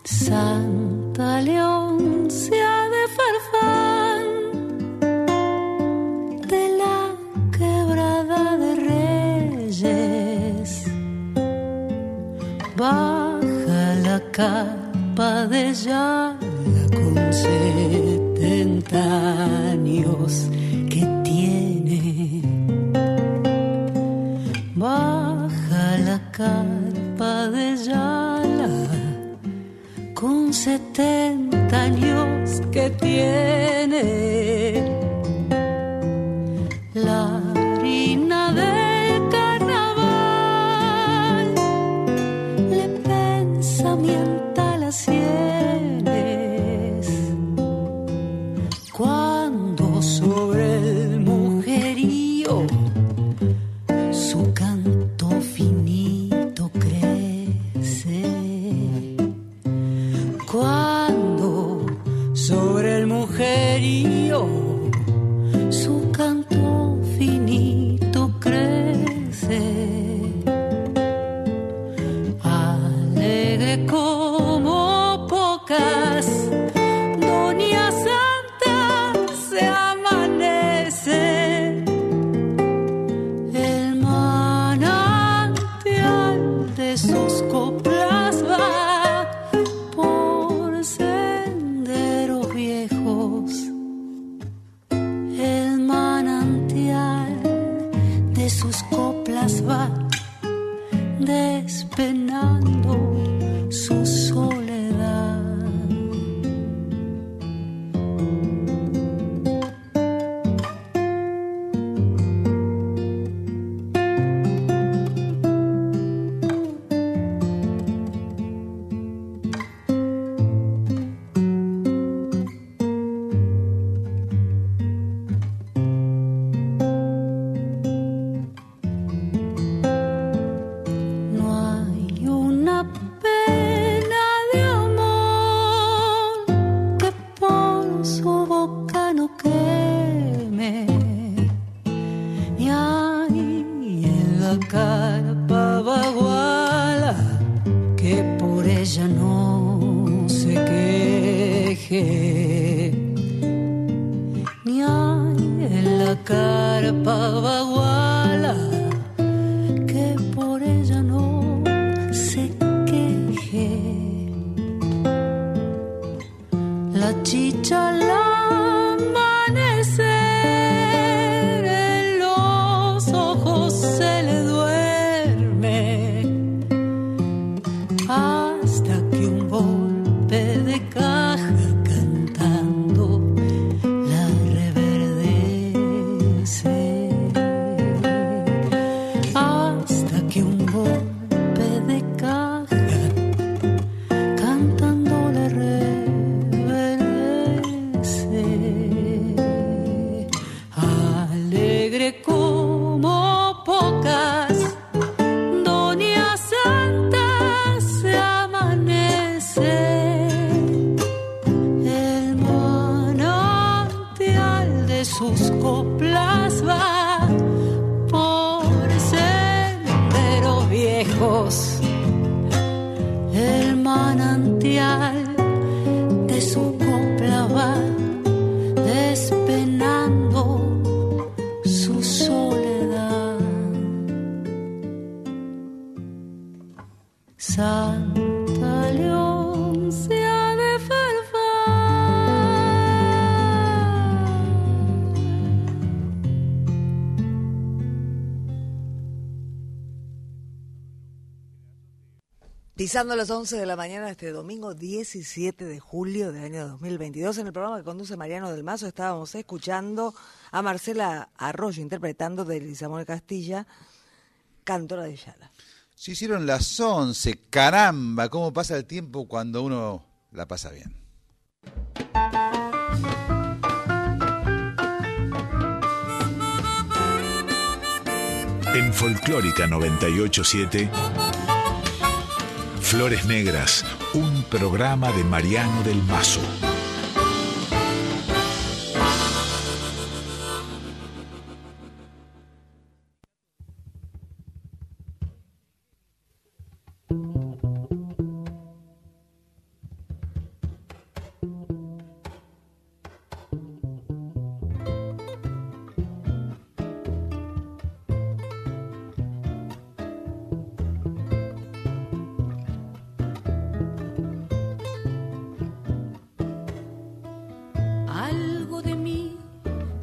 Santa Leoncia de Farfán, de la quebrada de Reyes, baja la capa de Yala con setenta años que tiene. Baja la carpa de Yala con setenta años que tiene. La harina del carnaval le pensamienta las sienes cuando sobre el mujerío su canto finito crece. Cuando sobre el mujerío su canto finito crece. Alegre como pocas, doña Santa se amanece. El manantial de sus coplas va por senderos viejos. El manantial de sus coplas va despenando su soledad. No hay una pena de amor que por su boca no queme, ni hay en la carpa baguala que por ella no se queje, ni hay en la carpa baguala que por ella no se queje. La chicha al amanecer en los ojos se le duerme hasta que un golpe de caja cantando la reverdece. Hasta que un golpe de caja cantando la reverdece. Alegre como pocas, doña Santa se amanece. El manantial de sus coplas va por senderos viejos. El manantial de su copla va despenando su soledad. Santa Leoncia de Pisando las once de la mañana este domingo diecisiete de julio del año dos mil veintidós, en el programa que conduce Mariano del Mazo, estábamos escuchando a Marcela Arroyo interpretando de Elisa Samuel Castilla, Cantora de Yala. Se hicieron las once, caramba, cómo pasa el tiempo cuando uno la pasa bien. En Folclórica noventa y ocho punto siete, Flores Negras, un programa de Mariano del Mazo.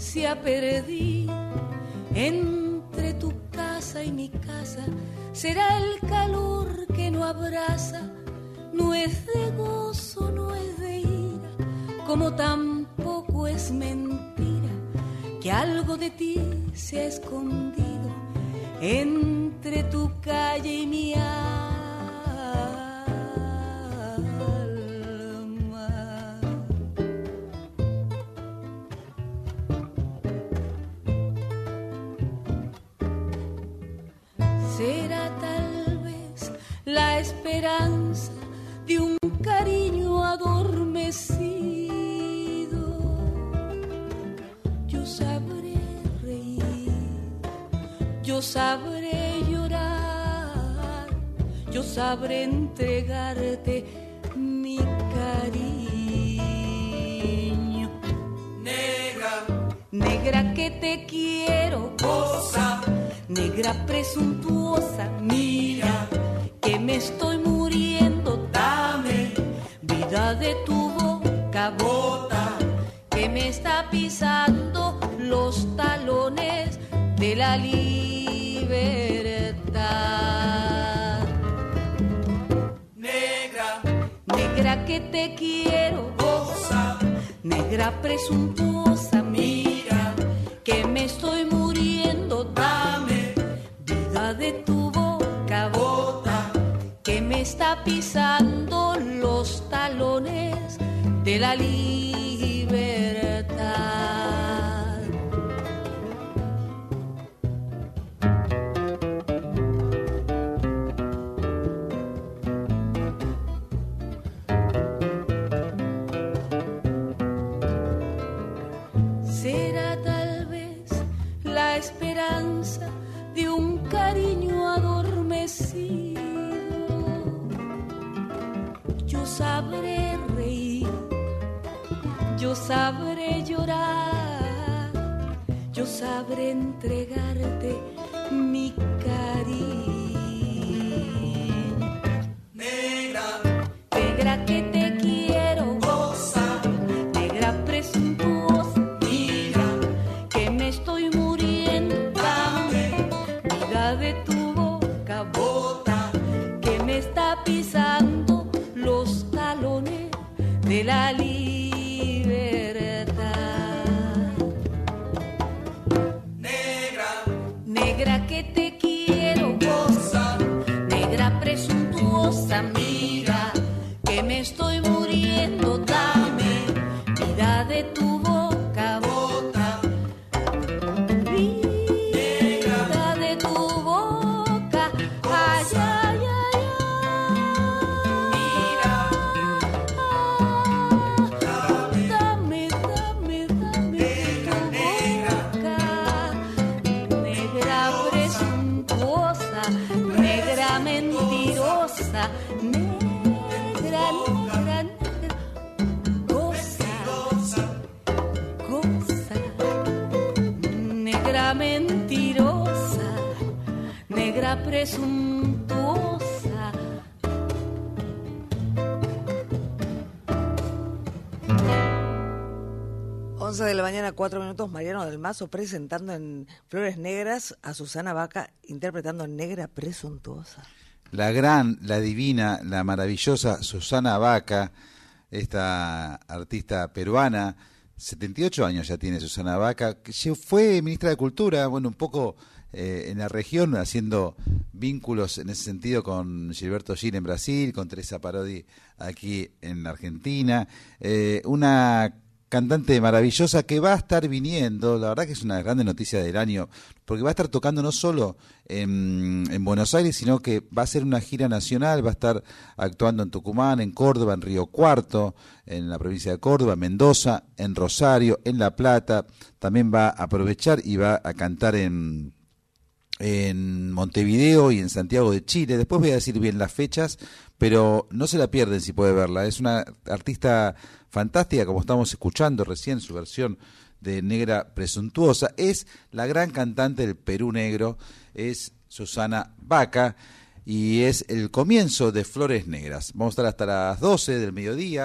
ha perdido. Entre tu casa y mi casa será el calor que no abraza. No es de gozo, no es de ira, como tampoco es mentira que algo de ti se ha escondido entre tu calle y mi alma. Será tal vez la esperanza de un cariño adormecido. Yo sabré reír, yo sabré llorar, yo sabré entregarte mi cariño. Negra, negra que te quiero, cosa, negra presuntuosa, mira que me estoy muriendo, dame vida de tu boca, bota que me está pisando los talones de la libertad. Negra, negra que te quiero, goza, negra presuntuosa, mira que me estoy muriendo, dame vida de tu boca, bota que me está pisando los talones de la libertad. Será tal vez la esperanza de un cariño adormecido. Yo sabré reír, yo sabré llorar, yo sabré entregarte mi cariño. Negra, negra que te quiero, goza, negra presuntuosa, mira que me estoy muriendo, dame vida de tu boca, bota que me está pisando los talones de la libertad. Negra, negra que te quiero, goza, negra presuntuosa, mira que me estoy muriendo, dame vida de tu boca, bota vida de tu boca, ay, ay, ay, ay. Dame, dame, dame tu boca, negra presuntuosa, negra mentirosa, negra, negra, negra, goza, goza, negra mentirosa, negra presuntuosa. once de la mañana, cuatro minutos, Mariano del Mazo presentando en Flores Negras a Susana Baca, interpretando Negra Presuntuosa. La gran, la divina, la maravillosa Susana Baca, esta artista peruana, setenta y ocho años ya tiene Susana Baca, que fue ministra de Cultura, bueno, un poco eh, en la región, haciendo vínculos en ese sentido con Gilberto Gil en Brasil, con Teresa Parodi aquí en Argentina, eh, una cantante maravillosa que va a estar viniendo, la verdad que es una grande noticia del año, porque va a estar tocando no solo en, en Buenos Aires, sino que va a hacer una gira nacional, va a estar actuando en Tucumán, en Córdoba, en Río Cuarto, en la provincia de Córdoba, Mendoza, en Rosario, en La Plata, también va a aprovechar y va a cantar en, en Montevideo y en Santiago de Chile. Después voy a decir bien las fechas, pero no se la pierden si puede verla. Es una artista fantástica, como estamos escuchando recién su versión de Negra Presuntuosa. Es la gran cantante del Perú negro, es Susana Baca, y es el comienzo de Flores Negras. Vamos a estar hasta las doce del mediodía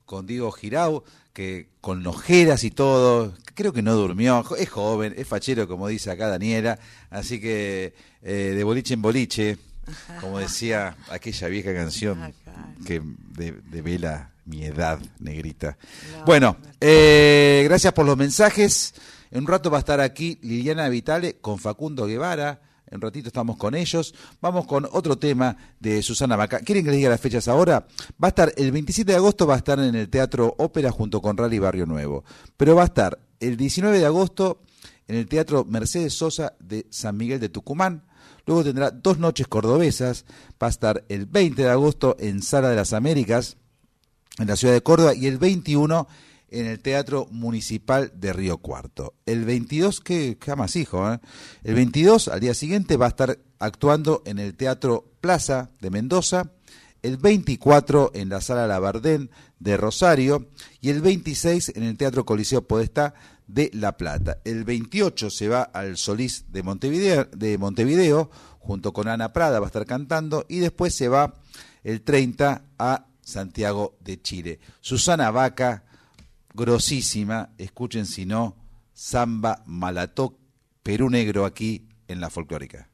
con Diego Girau, que con ojeras y todo, creo que no durmió, es joven, es fachero, como dice acá Daniela, así que eh, de boliche en boliche, como decía aquella vieja canción que de, de vela mi edad, negrita. No, bueno, eh, gracias por los mensajes. En un rato va a estar aquí Liliana Vitale con Facundo Guevara. En un ratito estamos con ellos. Vamos con otro tema de Susana Baca. ¿Quieren que les diga las fechas ahora? Va a estar el veintisiete de agosto, va a estar en el Teatro Ópera junto con Rally Barrio Nuevo. Pero va a estar el diecinueve de agosto en el Teatro Mercedes Sosa de San Miguel de Tucumán. Luego tendrá dos noches cordobesas. Va a estar el veinte de agosto en Sala de las Américas, en la ciudad de Córdoba, y el veintiuno en el Teatro Municipal de Río Cuarto. El veintidós, que jamás hijo, ¿eh? El veintidós, al día siguiente, va a estar actuando en el Teatro Plaza de Mendoza, el veinticuatro en la Sala Labardén de Rosario y el veintiséis en el Teatro Coliseo Podestá de La Plata. El veintiocho se va al Solís de Montevideo, de Montevideo, junto con Ana Prada, va a estar cantando, y después se va el treinta a Santiago de Chile. Susana Baca, grosísima, escuchen si no, Samba Malató, Perú Negro, aquí en La Folclórica.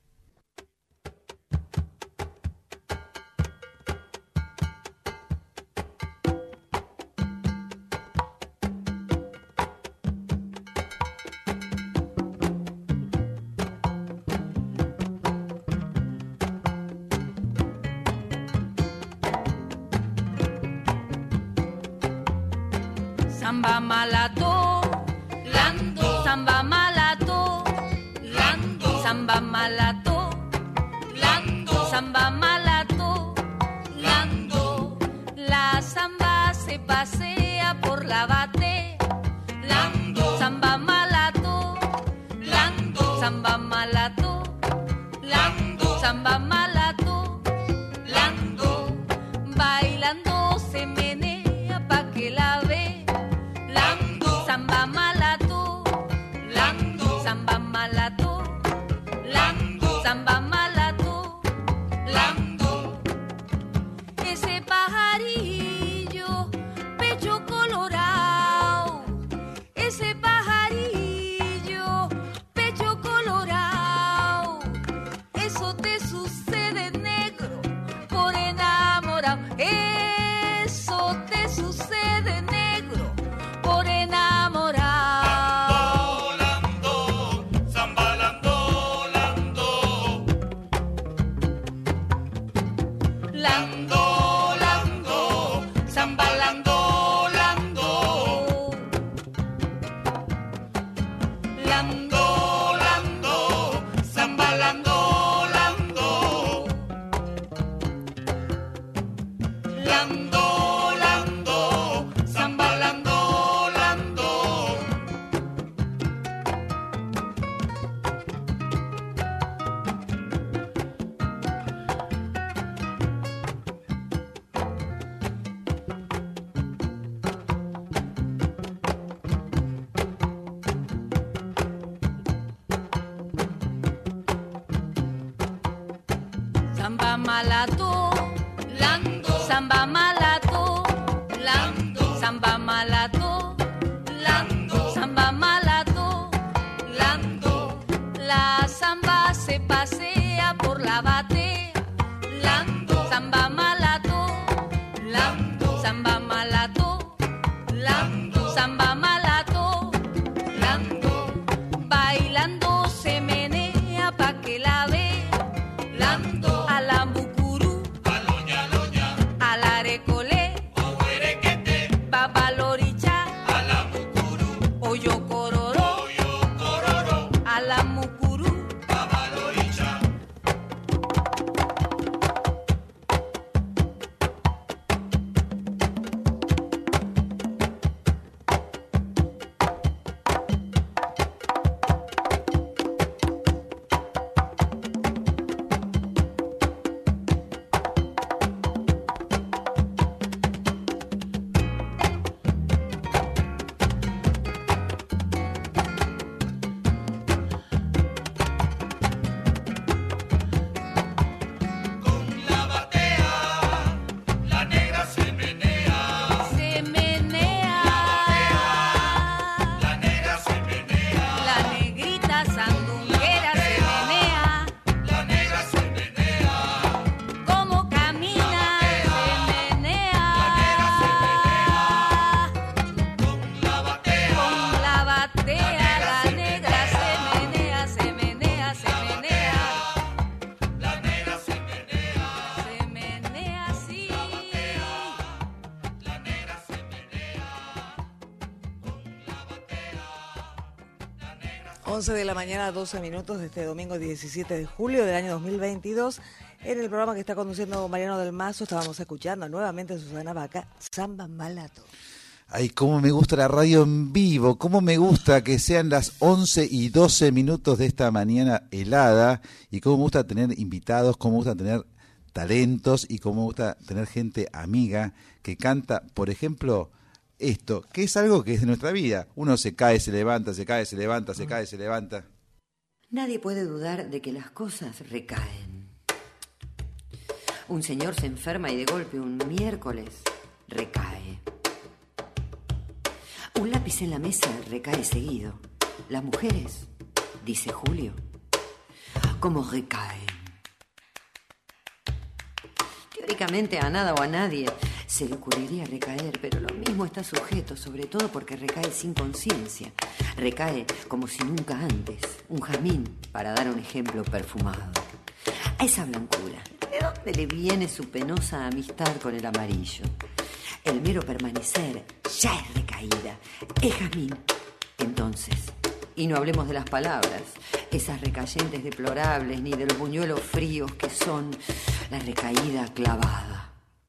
Samba Malató, Lando, Samba Malató, Lando, Samba Malató, Lando, Samba Malató, Lando. La samba se pasea por la bate, Lando, Samba Malató, Lando, Samba Malató, Lando, Samba Malató, Lando. Bailando se menea pa' que la ve. Samba Malató, Lando, Samba Malató, Lando, Samba Malató, Lando. Ese pajarillo, pecho colorado, ese pajarillo, pecho colorado, eso te sucede, negro, por enamorado, eso te sucede, negro, por enamorado. Lando, Lando, Samba Lando, Lando. Lando, Lando, Samba Lando, Lando. Lando, Lando, Samba Lando, Lando. Lando, Lando, Samba Lando. Samba Malató, Lando, Samba Malató, Lando, Samba Malató, Lando, Samba Malató, Lando. La samba se pasea por la bate, Lando, Samba Malató, Lando, Samba Malató, Lando, Samba Malató, Lando. Bailando se menea pa' que la ve. Lando, a la mucurú, a loña, loña, a la recolé, o huerequete, babaloricha, a la mucurú, oyo cororó, oyo cororó, a la mucurú, babaloricha. once de la mañana, doce minutos de este domingo diecisiete de julio del año dos mil veintidós. En el programa que está conduciendo Mariano del Mazo estábamos escuchando nuevamente a Susana Baca, Samba Malato. Ay, cómo me gusta la radio en vivo, cómo me gusta que sean las once y doce minutos de esta mañana helada, y cómo me gusta tener invitados, cómo me gusta tener talentos y cómo me gusta tener gente amiga que canta, por ejemplo, esto, que es algo que es de nuestra vida. Uno se cae, se levanta, se cae, se levanta, se cae, se levanta. Nadie puede dudar de que las cosas recaen. Un señor se enferma y de golpe un miércoles recae. Un lápiz en la mesa recae seguido. Las mujeres, dice Julio, ¿cómo recaen? Teóricamente a nada o a nadie se le ocurriría recaer, pero lo mismo está sujeto, sobre todo porque recae sin conciencia. Recae como si nunca antes. Un jazmín, para dar un ejemplo perfumado. A esa blancura, ¿de dónde le viene su penosa amistad con el amarillo? El mero permanecer ya es recaída, es jazmín. Entonces, y no hablemos de las palabras, esas recayentes deplorables, ni de los buñuelos fríos que son la recaída clavada.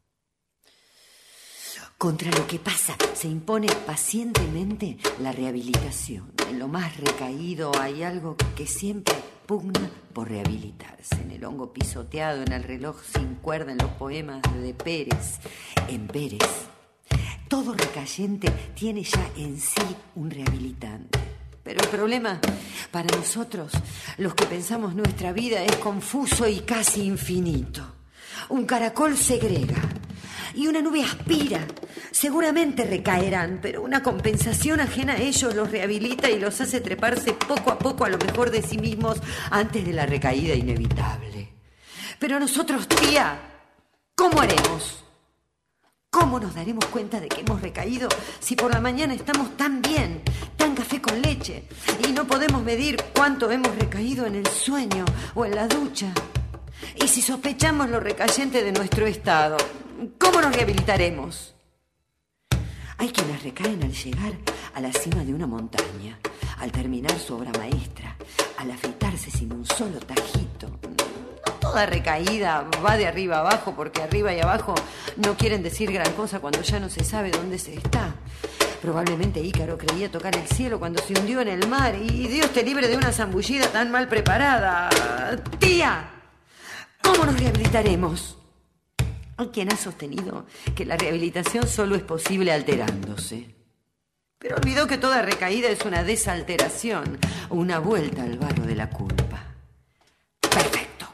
Contra lo que pasa se impone pacientemente la rehabilitación. En lo más recaído hay algo que siempre pugna por rehabilitarse. En el hongo pisoteado, en el reloj sin cuerda, en los poemas de Pérez, en Pérez. Todo recayente tiene ya en sí un rehabilitante. Pero el problema para nosotros, los que pensamos nuestra vida, es confuso y casi infinito. Un caracol segrega y una nube aspira. Seguramente recaerán, pero una compensación ajena a ellos los rehabilita y los hace treparse poco a poco a lo mejor de sí mismos antes de la recaída inevitable. Pero nosotros, tía, ¿cómo haremos? ¿Cómo nos daremos cuenta de que hemos recaído si por la mañana estamos tan bien, tan café con leche, y no podemos medir cuánto hemos recaído en el sueño o en la ducha? Y si sospechamos lo recayente de nuestro estado, ¿cómo nos rehabilitaremos? Hay quienes recaen al llegar a la cima de una montaña, al terminar su obra maestra, al afeitarse sin un solo tajito. No toda recaída va de arriba a abajo, porque arriba y abajo no quieren decir gran cosa cuando ya no se sabe dónde se está. Probablemente Ícaro creía tocar el cielo cuando se hundió en el mar, y Dios te libre de una zambullida tan mal preparada. ¡Tía! ¿Cómo nos rehabilitaremos? Hay quien ha sostenido que la rehabilitación solo es posible alterándose. Pero olvidó que toda recaída es una desalteración, una vuelta al barro de la culpa. Perfecto.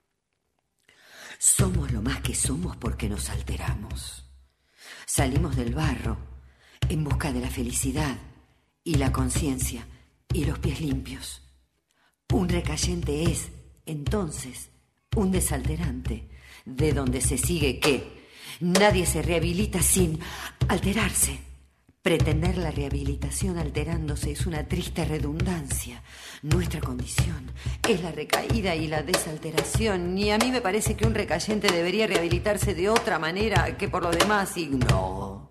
Somos lo más que somos porque nos alteramos. Salimos del barro en busca de la felicidad y la conciencia y los pies limpios. Un recayente es, entonces, un desalterante, de donde se sigue que nadie se rehabilita sin alterarse. Pretender la rehabilitación alterándose es una triste redundancia. Nuestra condición es la recaída y la desalteración, y a mí me parece que un recayente debería rehabilitarse de otra manera que por lo demás ignoro.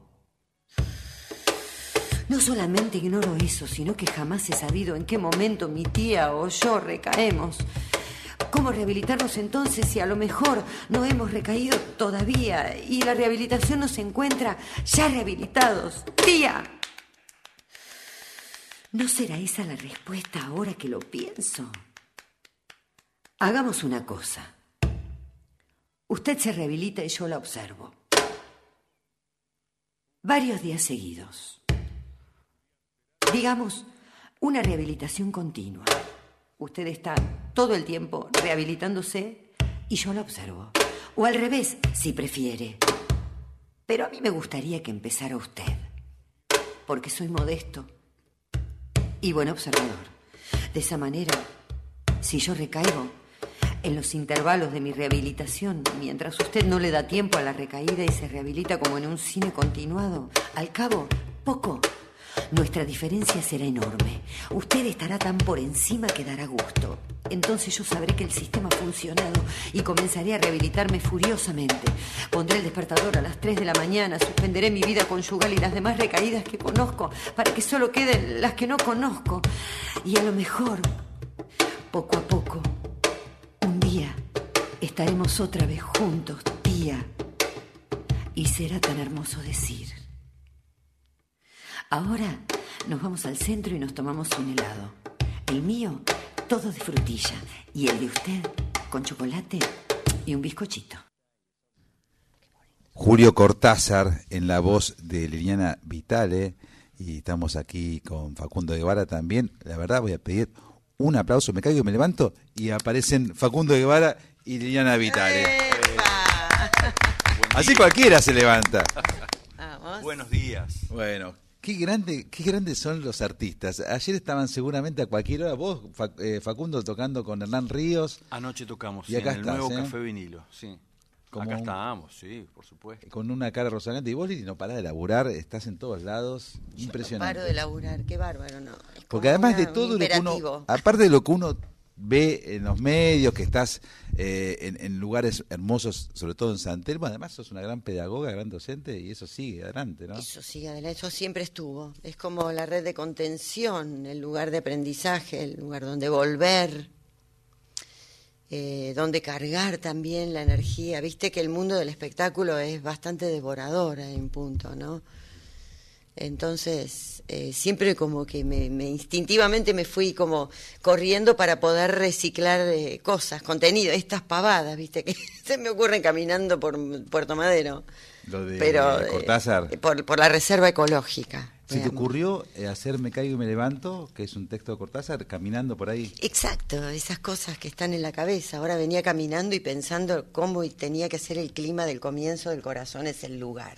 No solamente ignoro eso, sino que jamás he sabido en qué momento mi tía o yo recaemos. ¿Cómo rehabilitarnos entonces si a lo mejor no hemos recaído todavía y la rehabilitación nos encuentra ya rehabilitados? ¡Tía! ¿No será esa la respuesta ahora que lo pienso? Hagamos una cosa. Usted se rehabilita y yo la observo. Varios días seguidos. Digamos, una rehabilitación continua. Usted está todo el tiempo rehabilitándose y yo la observo. O al revés, si prefiere. Pero a mí me gustaría que empezara usted, porque soy modesto y buen observador. De esa manera, si yo recaigo en los intervalos de mi rehabilitación, mientras usted no le da tiempo a la recaída y se rehabilita como en un cine continuado, al cabo, poco, Nuestra diferencia será enorme. Usted estará tan por encima que dará gusto. Entonces yo sabré que el sistema ha funcionado y comenzaré a rehabilitarme furiosamente. Pondré el despertador a las tres de la mañana, suspenderé mi vida conyugal y las demás recaídas que conozco para que solo queden las que no conozco. Y a lo mejor, poco a poco, un día estaremos otra vez juntos, tía. Y será tan hermoso decir. Ahora nos vamos al centro y nos tomamos un helado. El mío, todo de frutilla. Y el de usted, con chocolate y un bizcochito. Julio Cortázar en la voz de Liliana Vitale. Y estamos aquí con Facundo Guevara también. La verdad voy a pedir un aplauso. Me caigo y me levanto y aparecen Facundo Guevara y Liliana Vitale. Así cualquiera se levanta. Vamos. Buenos días. Bueno, qué grande, qué grandes son los artistas. Ayer estaban seguramente a cualquier hora. Vos, Facundo, tocando con Hernán Ríos. Anoche tocamos, y sí, acá en el estás, nuevo ¿eh? Café Vinilo, sí. Como acá un, estábamos, sí, por supuesto. Con una cara rozagante. Y vos, Lili, no parás de laburar, estás en todos lados. Yo impresionante. No paro de laburar, qué bárbaro, ¿no? Es Porque además una, de todo lo que uno, aparte de lo que uno ve en los medios, que estás eh, en, en lugares hermosos, sobre todo en San Telmo, además sos una gran pedagoga, gran docente, y eso sigue adelante, ¿no? Eso sigue adelante, eso siempre estuvo. Es como la red de contención, el lugar de aprendizaje, el lugar donde volver, eh, donde cargar también la energía. Viste que el mundo del espectáculo es bastante devorador en punto, ¿no? Entonces, eh, siempre como que me, me instintivamente me fui como corriendo para poder reciclar eh, cosas, contenido, estas pavadas, viste, que se me ocurren caminando por Puerto Madero. Lo de, pero, de Cortázar. Eh, por, por la reserva ecológica. ¿Se te ocurrió eh, hacer Me caigo y me levanto, que es un texto de Cortázar, caminando por ahí? Exacto, esas cosas que están en la cabeza. Ahora venía caminando y pensando cómo tenía que ser el clima del comienzo del corazón, es el lugar.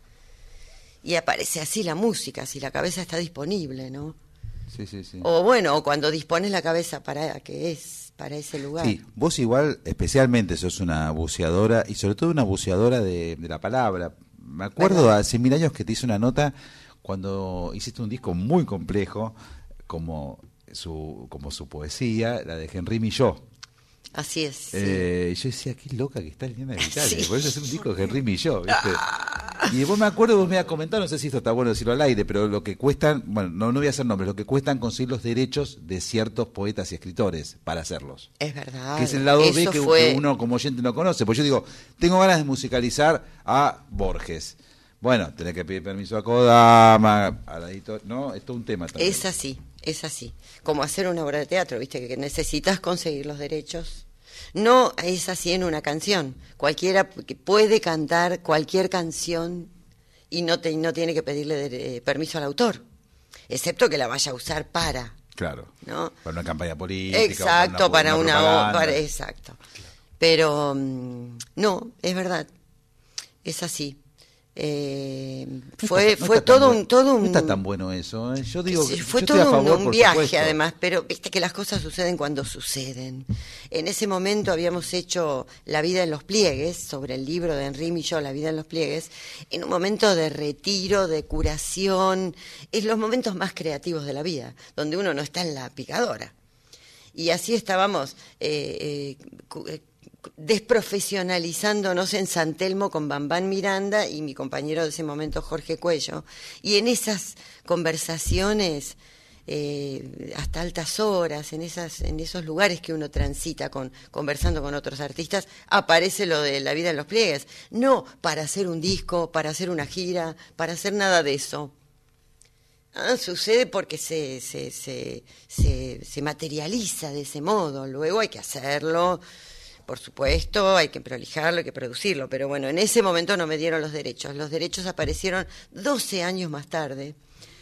Y aparece así la música, si la cabeza está disponible, ¿no? Sí, sí, sí. O bueno, cuando dispones la cabeza para que es para ese lugar. Sí, vos igual, especialmente sos una buceadora, y sobre todo una buceadora de, de la palabra. Me acuerdo ¿verdad? Hace mil años que te hice una nota cuando hiciste un disco muy complejo, como su, como su poesía, la de Henry Milló. Así es. Eh, sí. Yo decía, qué loca que está Liliana Vitale. Sí. Por eso hacer un disco de Henry Milló, ¿viste? Y vos me acuerdo, vos me has comentado, no sé si esto está bueno decirlo al aire, pero lo que cuestan, bueno, no, no voy a hacer nombres, lo que cuestan conseguir los derechos de ciertos poetas y escritores para hacerlos. Es verdad. Que es el lado eso B que, fue... que uno como oyente no conoce. Pues yo digo, tengo ganas de musicalizar a Borges. Bueno, tenés que pedir permiso a Kodama, a la editor... No, es todo un tema también. Es así, es así. Como hacer una obra de teatro, ¿viste? Que necesitas conseguir los derechos. No es así en una canción. Cualquiera puede cantar cualquier canción y no, te, no tiene que pedirle de, eh, permiso al autor, excepto que la vaya a usar para. Claro. ¿No? Para una campaña política. Exacto, para una, para una, una para, exacto. Pero um, no, es verdad, es así. Eh, fue no está, no fue todo un todo un no está tan bueno eso, ¿eh? Yo digo sí, fue yo todo estoy a favor, un, un viaje supuesto. Además, pero viste que las cosas suceden cuando suceden. En ese momento habíamos hecho La vida en los pliegues, sobre el libro de Henry Milló, La vida en los pliegues, en un momento de retiro, de curación, es los momentos más creativos de la vida, donde uno no está en la picadora. Y así estábamos eh, eh, desprofesionalizándonos en San Telmo con Bambán Miranda y mi compañero de ese momento Jorge Cuello, y en esas conversaciones eh, hasta altas horas, en esas en esos lugares que uno transita con conversando con otros artistas, aparece lo de La vida en los pliegues, no para hacer un disco, para hacer una gira, para hacer nada de eso. Ah, sucede porque se, se, se, se, se materializa de ese modo, luego hay que hacerlo. Por supuesto, hay que prolijarlo, hay que producirlo, pero bueno, en ese momento no me dieron los derechos. Los derechos aparecieron doce años más tarde,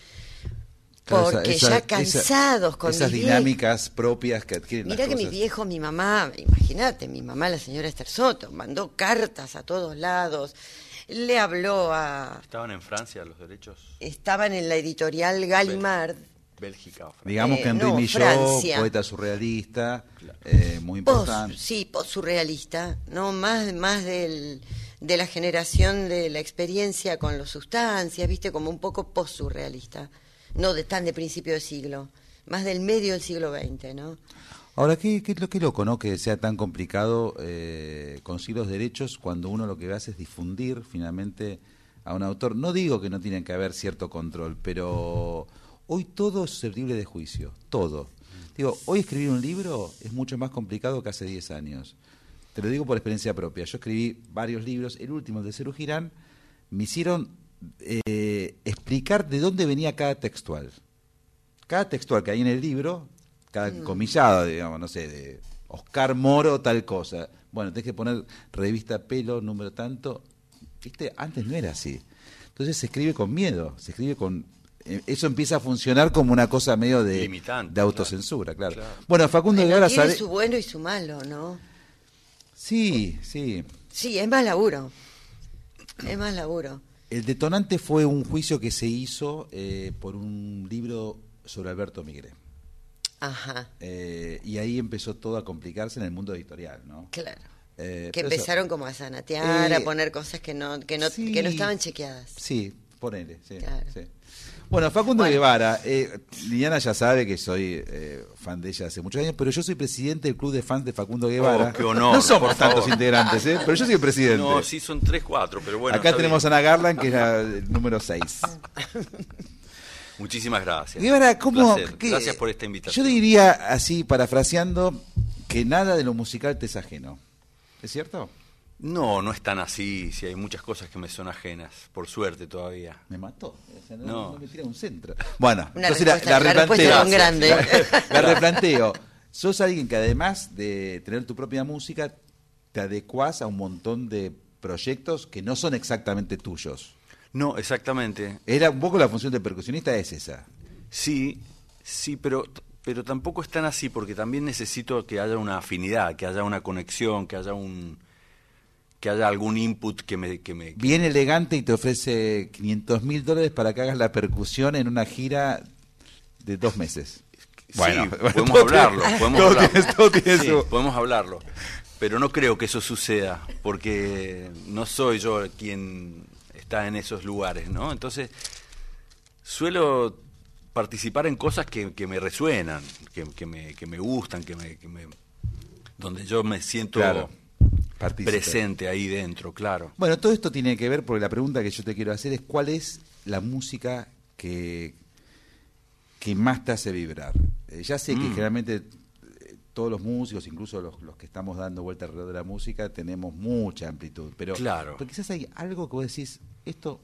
porque claro, esa, ya esa, cansados esa, con esas mis dinámicas viejos, propias que adquieren Mirá las que cosas. mi viejo, mi mamá, imagínate, mi mamá, la señora Esther Soto, mandó cartas a todos lados, le habló a... ¿Estaban en Francia los derechos? Estaban en la editorial Gallimard. Bélgica o Francia. Digamos que Henry Eh, no, Milló, Francia. poeta surrealista, claro. eh, muy importante. Post, sí, post-surrealista, ¿no? Más, más del, de la generación de la experiencia con las sustancias, ¿viste? Como un poco post-surrealista. no de tan de principio de siglo, más del medio del siglo veinte, ¿no? Ahora, qué, qué, qué loco, ¿no? Que sea tan complicado eh, conseguir los derechos cuando uno lo que hace es difundir finalmente a un autor. No digo que no tiene que haber cierto control, pero hoy todo es susceptible de juicio, todo. Digo, hoy escribir un libro es mucho más complicado que hace diez años. Te lo digo por experiencia propia. Yo escribí varios libros, el último, el de Cerú Girán, me hicieron eh, explicar de dónde venía cada textual. Cada textual que hay en el libro, cada mm. comillado, digamos, no sé, de Oscar Moro, tal cosa. Bueno, tenés que poner revista Pelo, número tanto. ¿Viste? Antes no era así. Entonces se escribe con miedo, se escribe con... Eso empieza a funcionar como una cosa medio de, de autocensura, claro. claro. Bueno, Facundo Guevara tiene sabe... su bueno y su malo, ¿no? Sí, sí. Sí, es más laburo. Es más laburo. El detonante fue un juicio que se hizo eh, por un libro sobre Alberto Migré. Ajá. Eh, y ahí empezó todo a complicarse en el mundo editorial, ¿no? Claro. Eh, que empezaron eso, como a zanatear, eh, a poner cosas que no que no, sí, que no estaban chequeadas. Sí, ponele, sí. Claro. sí. Bueno, Facundo Bueno. Guevara, eh, Liliana ya sabe que soy eh, fan de ella hace muchos años, pero yo soy presidente del club de fans de Facundo Guevara. Oh, qué honor, no somos por tantos favor. integrantes, ¿eh? Pero yo soy el presidente. No, sí son tres, cuatro, pero bueno. Acá está tenemos bien. a Ana Garland, que es la, el número seis. Muchísimas gracias. Guevara, ¿cómo? Placer. qué- Gracias por esta invitación. Yo diría, así, parafraseando, que nada de lo musical te es ajeno. ¿Es cierto? No, no es tan así, si hay muchas cosas que me son ajenas, por suerte todavía. Me mató, o sea, no, No. no me tira un centro. Bueno, Una entonces la, respuesta- la la respuesta replanteo. de un grande. La, la replanteo. Sos alguien que además de tener tu propia música, te adecuás a un montón de proyectos que no son exactamente tuyos. No, exactamente. Era un poco la función de percusionista, es esa. Sí, sí, pero, pero tampoco es tan así, porque también necesito que haya una afinidad, que haya una conexión, que haya un que haya algún input que me... Que me que Bien elegante y te ofrece quinientos mil dólares para que hagas la percusión en una gira de dos meses. Sí, podemos hablarlo, podemos todo hablarlo. tiene- todo tiene Sí, su- podemos hablarlo. Pero no creo que eso suceda, porque no soy yo quien está en esos lugares, ¿no? Entonces, suelo participar en cosas que, que me resuenan, que, que, me, que me gustan, que me, que me, donde yo me siento Claro, partícipe. presente ahí dentro, claro. Bueno, todo esto tiene que ver, porque la pregunta que yo te quiero hacer es cuál es la música que, que más te hace vibrar. Eh, ya sé que Mm. generalmente eh, todos los músicos, incluso los, los que estamos dando vuelta alrededor de la música, tenemos mucha amplitud, pero, Claro. pero quizás hay algo que vos decís, esto...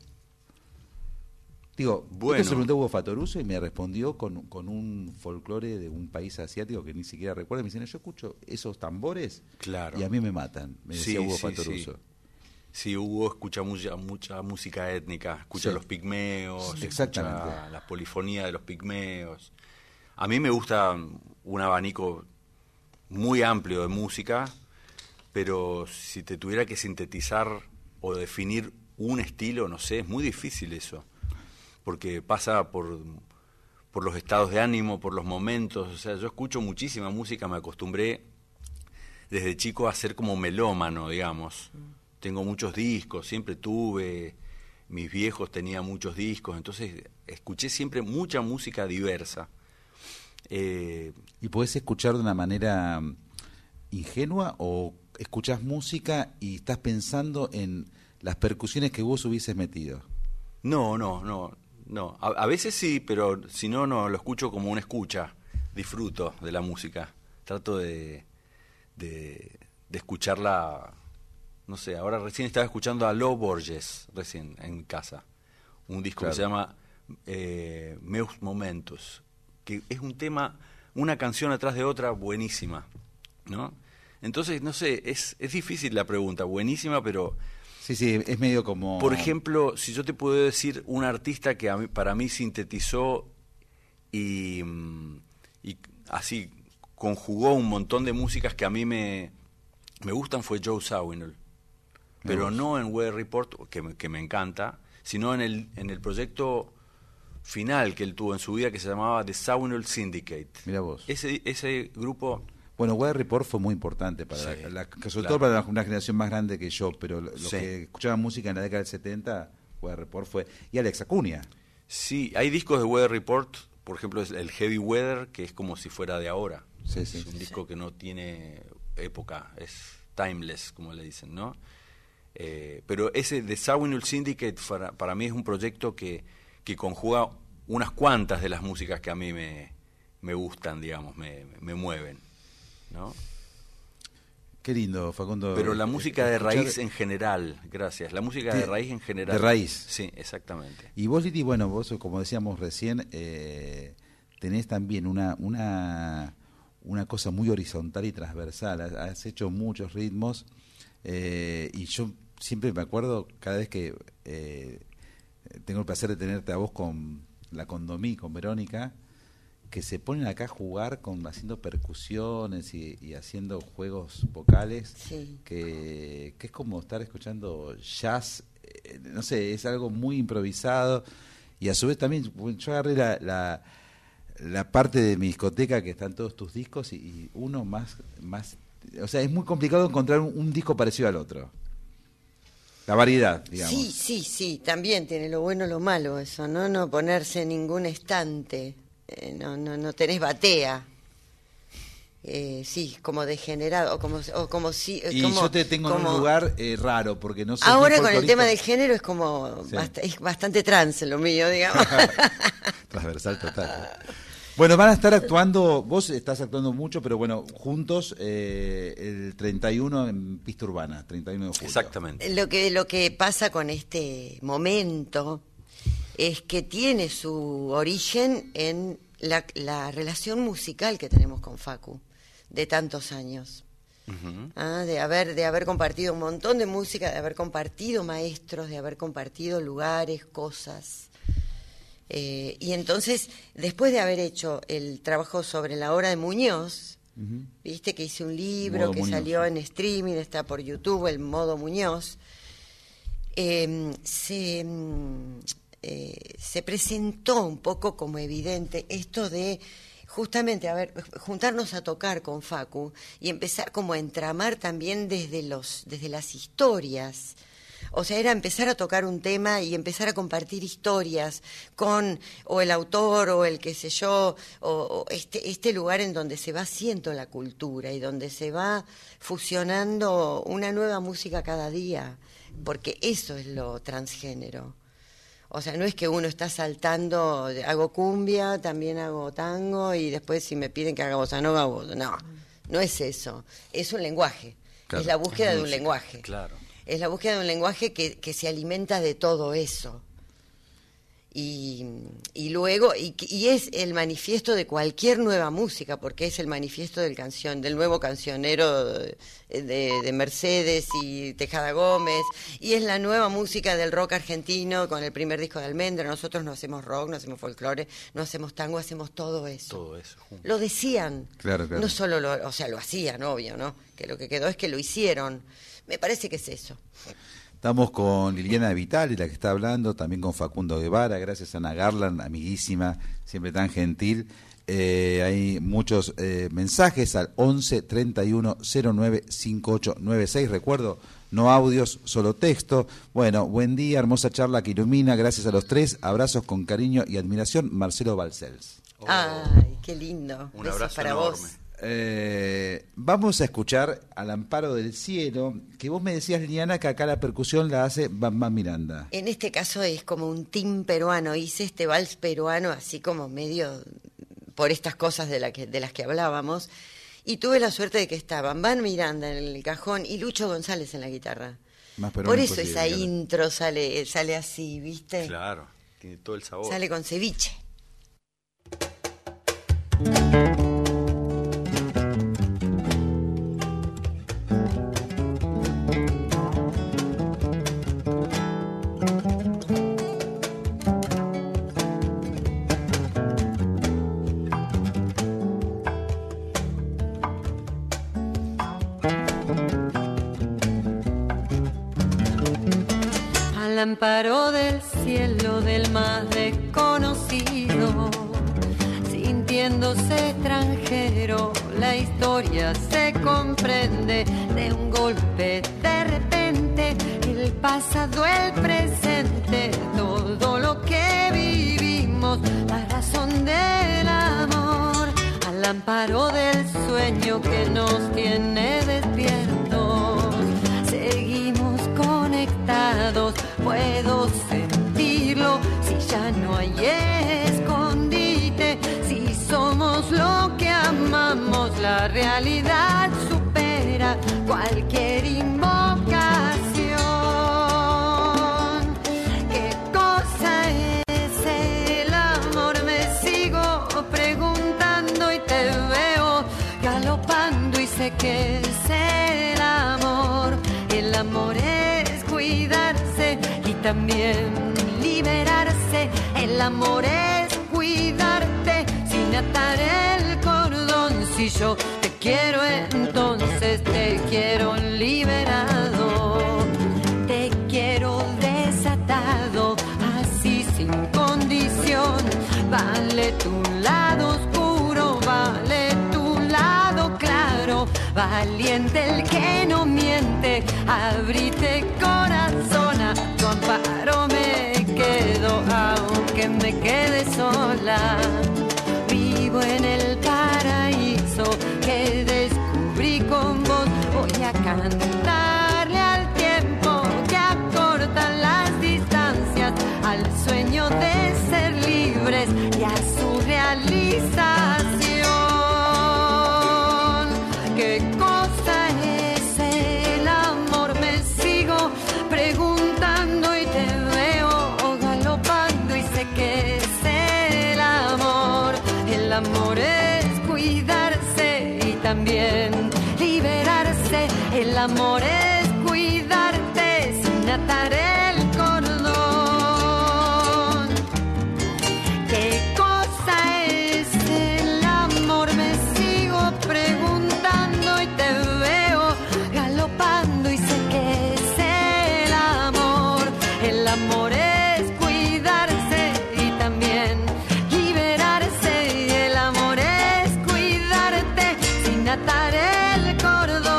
Digo, Bueno. esto se lo preguntó a Hugo Fatoruso y me respondió con, con un folclore de un país asiático que ni siquiera recuerdo. Me dicen, yo escucho esos tambores Claro. y a mí me matan, me decía Sí, Hugo sí, Fatoruso. sí. Sí, Hugo escucha mucha, mucha música étnica, escucha Sí. los pigmeos, Exactamente. escucha la polifonía de los pigmeos. A mí me gusta un abanico muy amplio de música, pero si te tuviera que sintetizar o definir un estilo, no sé, es muy difícil eso, porque pasa por, por los estados de ánimo, por los momentos. O sea, yo escucho muchísima música, me acostumbré desde chico a ser como melómano, digamos. Tengo muchos discos, siempre tuve, mis viejos tenían muchos discos, entonces escuché siempre mucha música diversa. Eh, ¿Y podés escuchar de una manera mm, ingenua o escuchás música y estás pensando en las percusiones que vos hubieses metido? no, no, no, no. A, a veces sí, pero si no, no, lo escucho como una escucha. Disfruto de la música. Trato de, de, de escucharla, no sé, ahora recién estaba escuchando a Lo Borges, recién, en casa. Un disco Claro. que se llama eh, Meus Momentos, que es un tema, una canción atrás de otra buenísima, ¿no? Entonces, no sé, es, es difícil la pregunta, buenísima, pero... Sí, sí, es medio como... Por ejemplo, si yo te puedo decir un artista que a mí, para mí sintetizó y, mm, y así conjugó un montón de músicas que a mí me, me gustan, fue Joe Zawinul. Pero vos. no en Weather Report, que me, que me encanta, sino en el, en el proyecto final que él tuvo en su vida, que se llamaba The Zawinul Syndicate. Mira vos. Ese, ese grupo... Bueno, Weather Report fue muy importante, para Sí, la, la- sobre claro. todo para una generación más grande que yo, pero lo- los Sí. que escuchaban música en la década del setenta, Weather Report fue... Y Alex Acuña. Sí, hay discos de Weather Report, por ejemplo, es el Heavy Weather, que es como si fuera de ahora. Sí, es sí, un sí, disco sí. que no tiene época, es timeless, como le dicen, ¿no? Eh, pero ese de Zawinul Syndicate para, para mí es un proyecto que, que conjuga unas cuantas de las músicas que a mí me, me gustan, digamos, me, me mueven, ¿no? Qué lindo, Facundo. Pero la música de escuchar... raíz en general, gracias, la música de, de raíz en general. De raíz. Sí, exactamente. Y vos, Lili, bueno, vos, como decíamos recién, eh, tenés también una, una, una cosa muy horizontal y transversal. Has, has hecho muchos ritmos eh, y yo siempre me acuerdo cada vez que eh, tengo el placer de tenerte a vos con la Condomí, con Verónica, que se ponen acá a jugar con haciendo percusiones y, y haciendo juegos vocales, sí. que, que es como estar escuchando jazz, eh, no sé, es algo muy improvisado, y a su vez también yo agarré la, la, la parte de mi discoteca que están todos tus discos y, y uno más, más, o sea, es muy complicado encontrar un, un disco parecido al otro. La variedad, digamos. Sí, sí, sí, también tiene lo bueno y lo malo eso, ¿no? No ponerse en ningún estante. Eh, no, no, no tenés batea. Eh, sí, como degenerado, o como, o como si... Y como, yo te tengo como... en un lugar eh, raro, porque no sé... Ahora con el tema del género es como... Sí. Bast- es bastante trance lo mío, digamos. Transversal total. Bueno, van a estar actuando, vos estás actuando mucho, pero bueno, juntos eh, el treinta y uno en Pista Urbana, treinta y uno de julio. Exactamente. Lo que, lo que pasa con este momento es que tiene su origen en la, la relación musical que tenemos con Facu de tantos años. Uh-huh. Ah, de haber de haber compartido un montón de música, de haber compartido maestros, de haber compartido lugares, cosas. Eh, y entonces, después de haber hecho el trabajo sobre la obra de Muñoz, uh-huh. viste que hice un libro Modo que Muñoz, salió sí. en streaming, está por YouTube, el Modo Muñoz, eh, se... Eh, se presentó un poco como evidente esto de justamente, a ver, juntarnos a tocar con Facu y empezar como a entramar también desde los, desde las historias. O sea, era empezar a tocar un tema y empezar a compartir historias con o el autor o el qué sé yo, o, o este, este lugar en donde se va haciendo la cultura y donde se va fusionando una nueva música cada día, porque eso es lo transgénero. O sea, no es que uno está saltando, hago cumbia, también hago tango y después si me piden que haga bossa nova, hago... no, no es eso, es un lenguaje, Claro, es la búsqueda es de un música, lenguaje, claro. es la búsqueda de un lenguaje que, que se alimenta de todo eso. Y, y luego, y, y es el manifiesto de cualquier nueva música, porque es el manifiesto del canción, del nuevo cancionero de, de, de Mercedes y Tejada Gómez, y es la nueva música del rock argentino con el primer disco de Almendra. Nosotros no hacemos rock, no hacemos folclore, no hacemos tango, hacemos todo eso. Todo eso. junto. Lo decían, Claro, claro. no solo lo, o sea, lo hacían, obvio, ¿no? Que lo que quedó es que lo hicieron. Me parece que es eso. Estamos con Liliana Vitali, la que está hablando, también con Facundo Guevara, gracias a Ana Garland, amiguísima, siempre tan gentil. Eh, hay muchos eh, mensajes al once treinta y uno cero nueve cincuenta y ocho noventa y seis, recuerdo, no audios, solo texto. Bueno, buen día, hermosa charla que ilumina, gracias a los tres, abrazos con cariño y admiración, Marcelo Balcells. Oh. Ay, qué lindo. Un Besos abrazo para enorme. vos. Eh, vamos a escuchar Al Amparo del Cielo, que vos me decías, Liliana, que acá la percusión la hace Bam Bam Miranda. En este caso es como un team peruano, hice este vals peruano así como medio por estas cosas de, la que, de las que hablábamos, y tuve la suerte de que estaban Bam Miranda en el cajón y Lucho González en la guitarra. Más peruano Por eso imposible, esa claro. intro sale, sale así, ¿viste? Claro, tiene todo el sabor. Sale con ceviche. Al amparo del cielo del más desconocido, sintiéndose extranjero, la historia se comprende de un golpe de repente, el pasado, el presente, todo lo que viví. amparo del sueño que nos tiene despiertos. Seguimos conectados, puedo sentirlo, si ya no hay escondite, si somos lo que amamos, la realidad supera cualquier invocación. ¿Qué cosa es el amor? Me sigo preguntando y te veo galopando y sé que es el amor. El amor es cuidarse y también liberarse. El amor es cuidarte sin atar el cordón. Si yo te quiero, entonces te quiero liberado. Te quiero desatado, así sin condición. Vale tu lado oscuro, vale tu lado claro. Valiente el que no miente, abrite corazón, a tu amparo me quedo, aunque me quede sola. Vivo en el paraíso que descubrí con vos, voy a cantarle al tiempo que acorta las distancias, al sueño de ser libres y a su realización. ¿Qué cosa es el amor? Me sigo preguntando y te veo galopando y sé que es el amor. El amor es cuidarse y también liberarse. El amor es cuidarte sin atar el cordón. ¿Qué cosa es el amor? Me sigo preguntando y te veo galopando y sé que es el amor. El amor es cuidarse y también liberarse. Y el amor es cuidarte sin atar el cordón.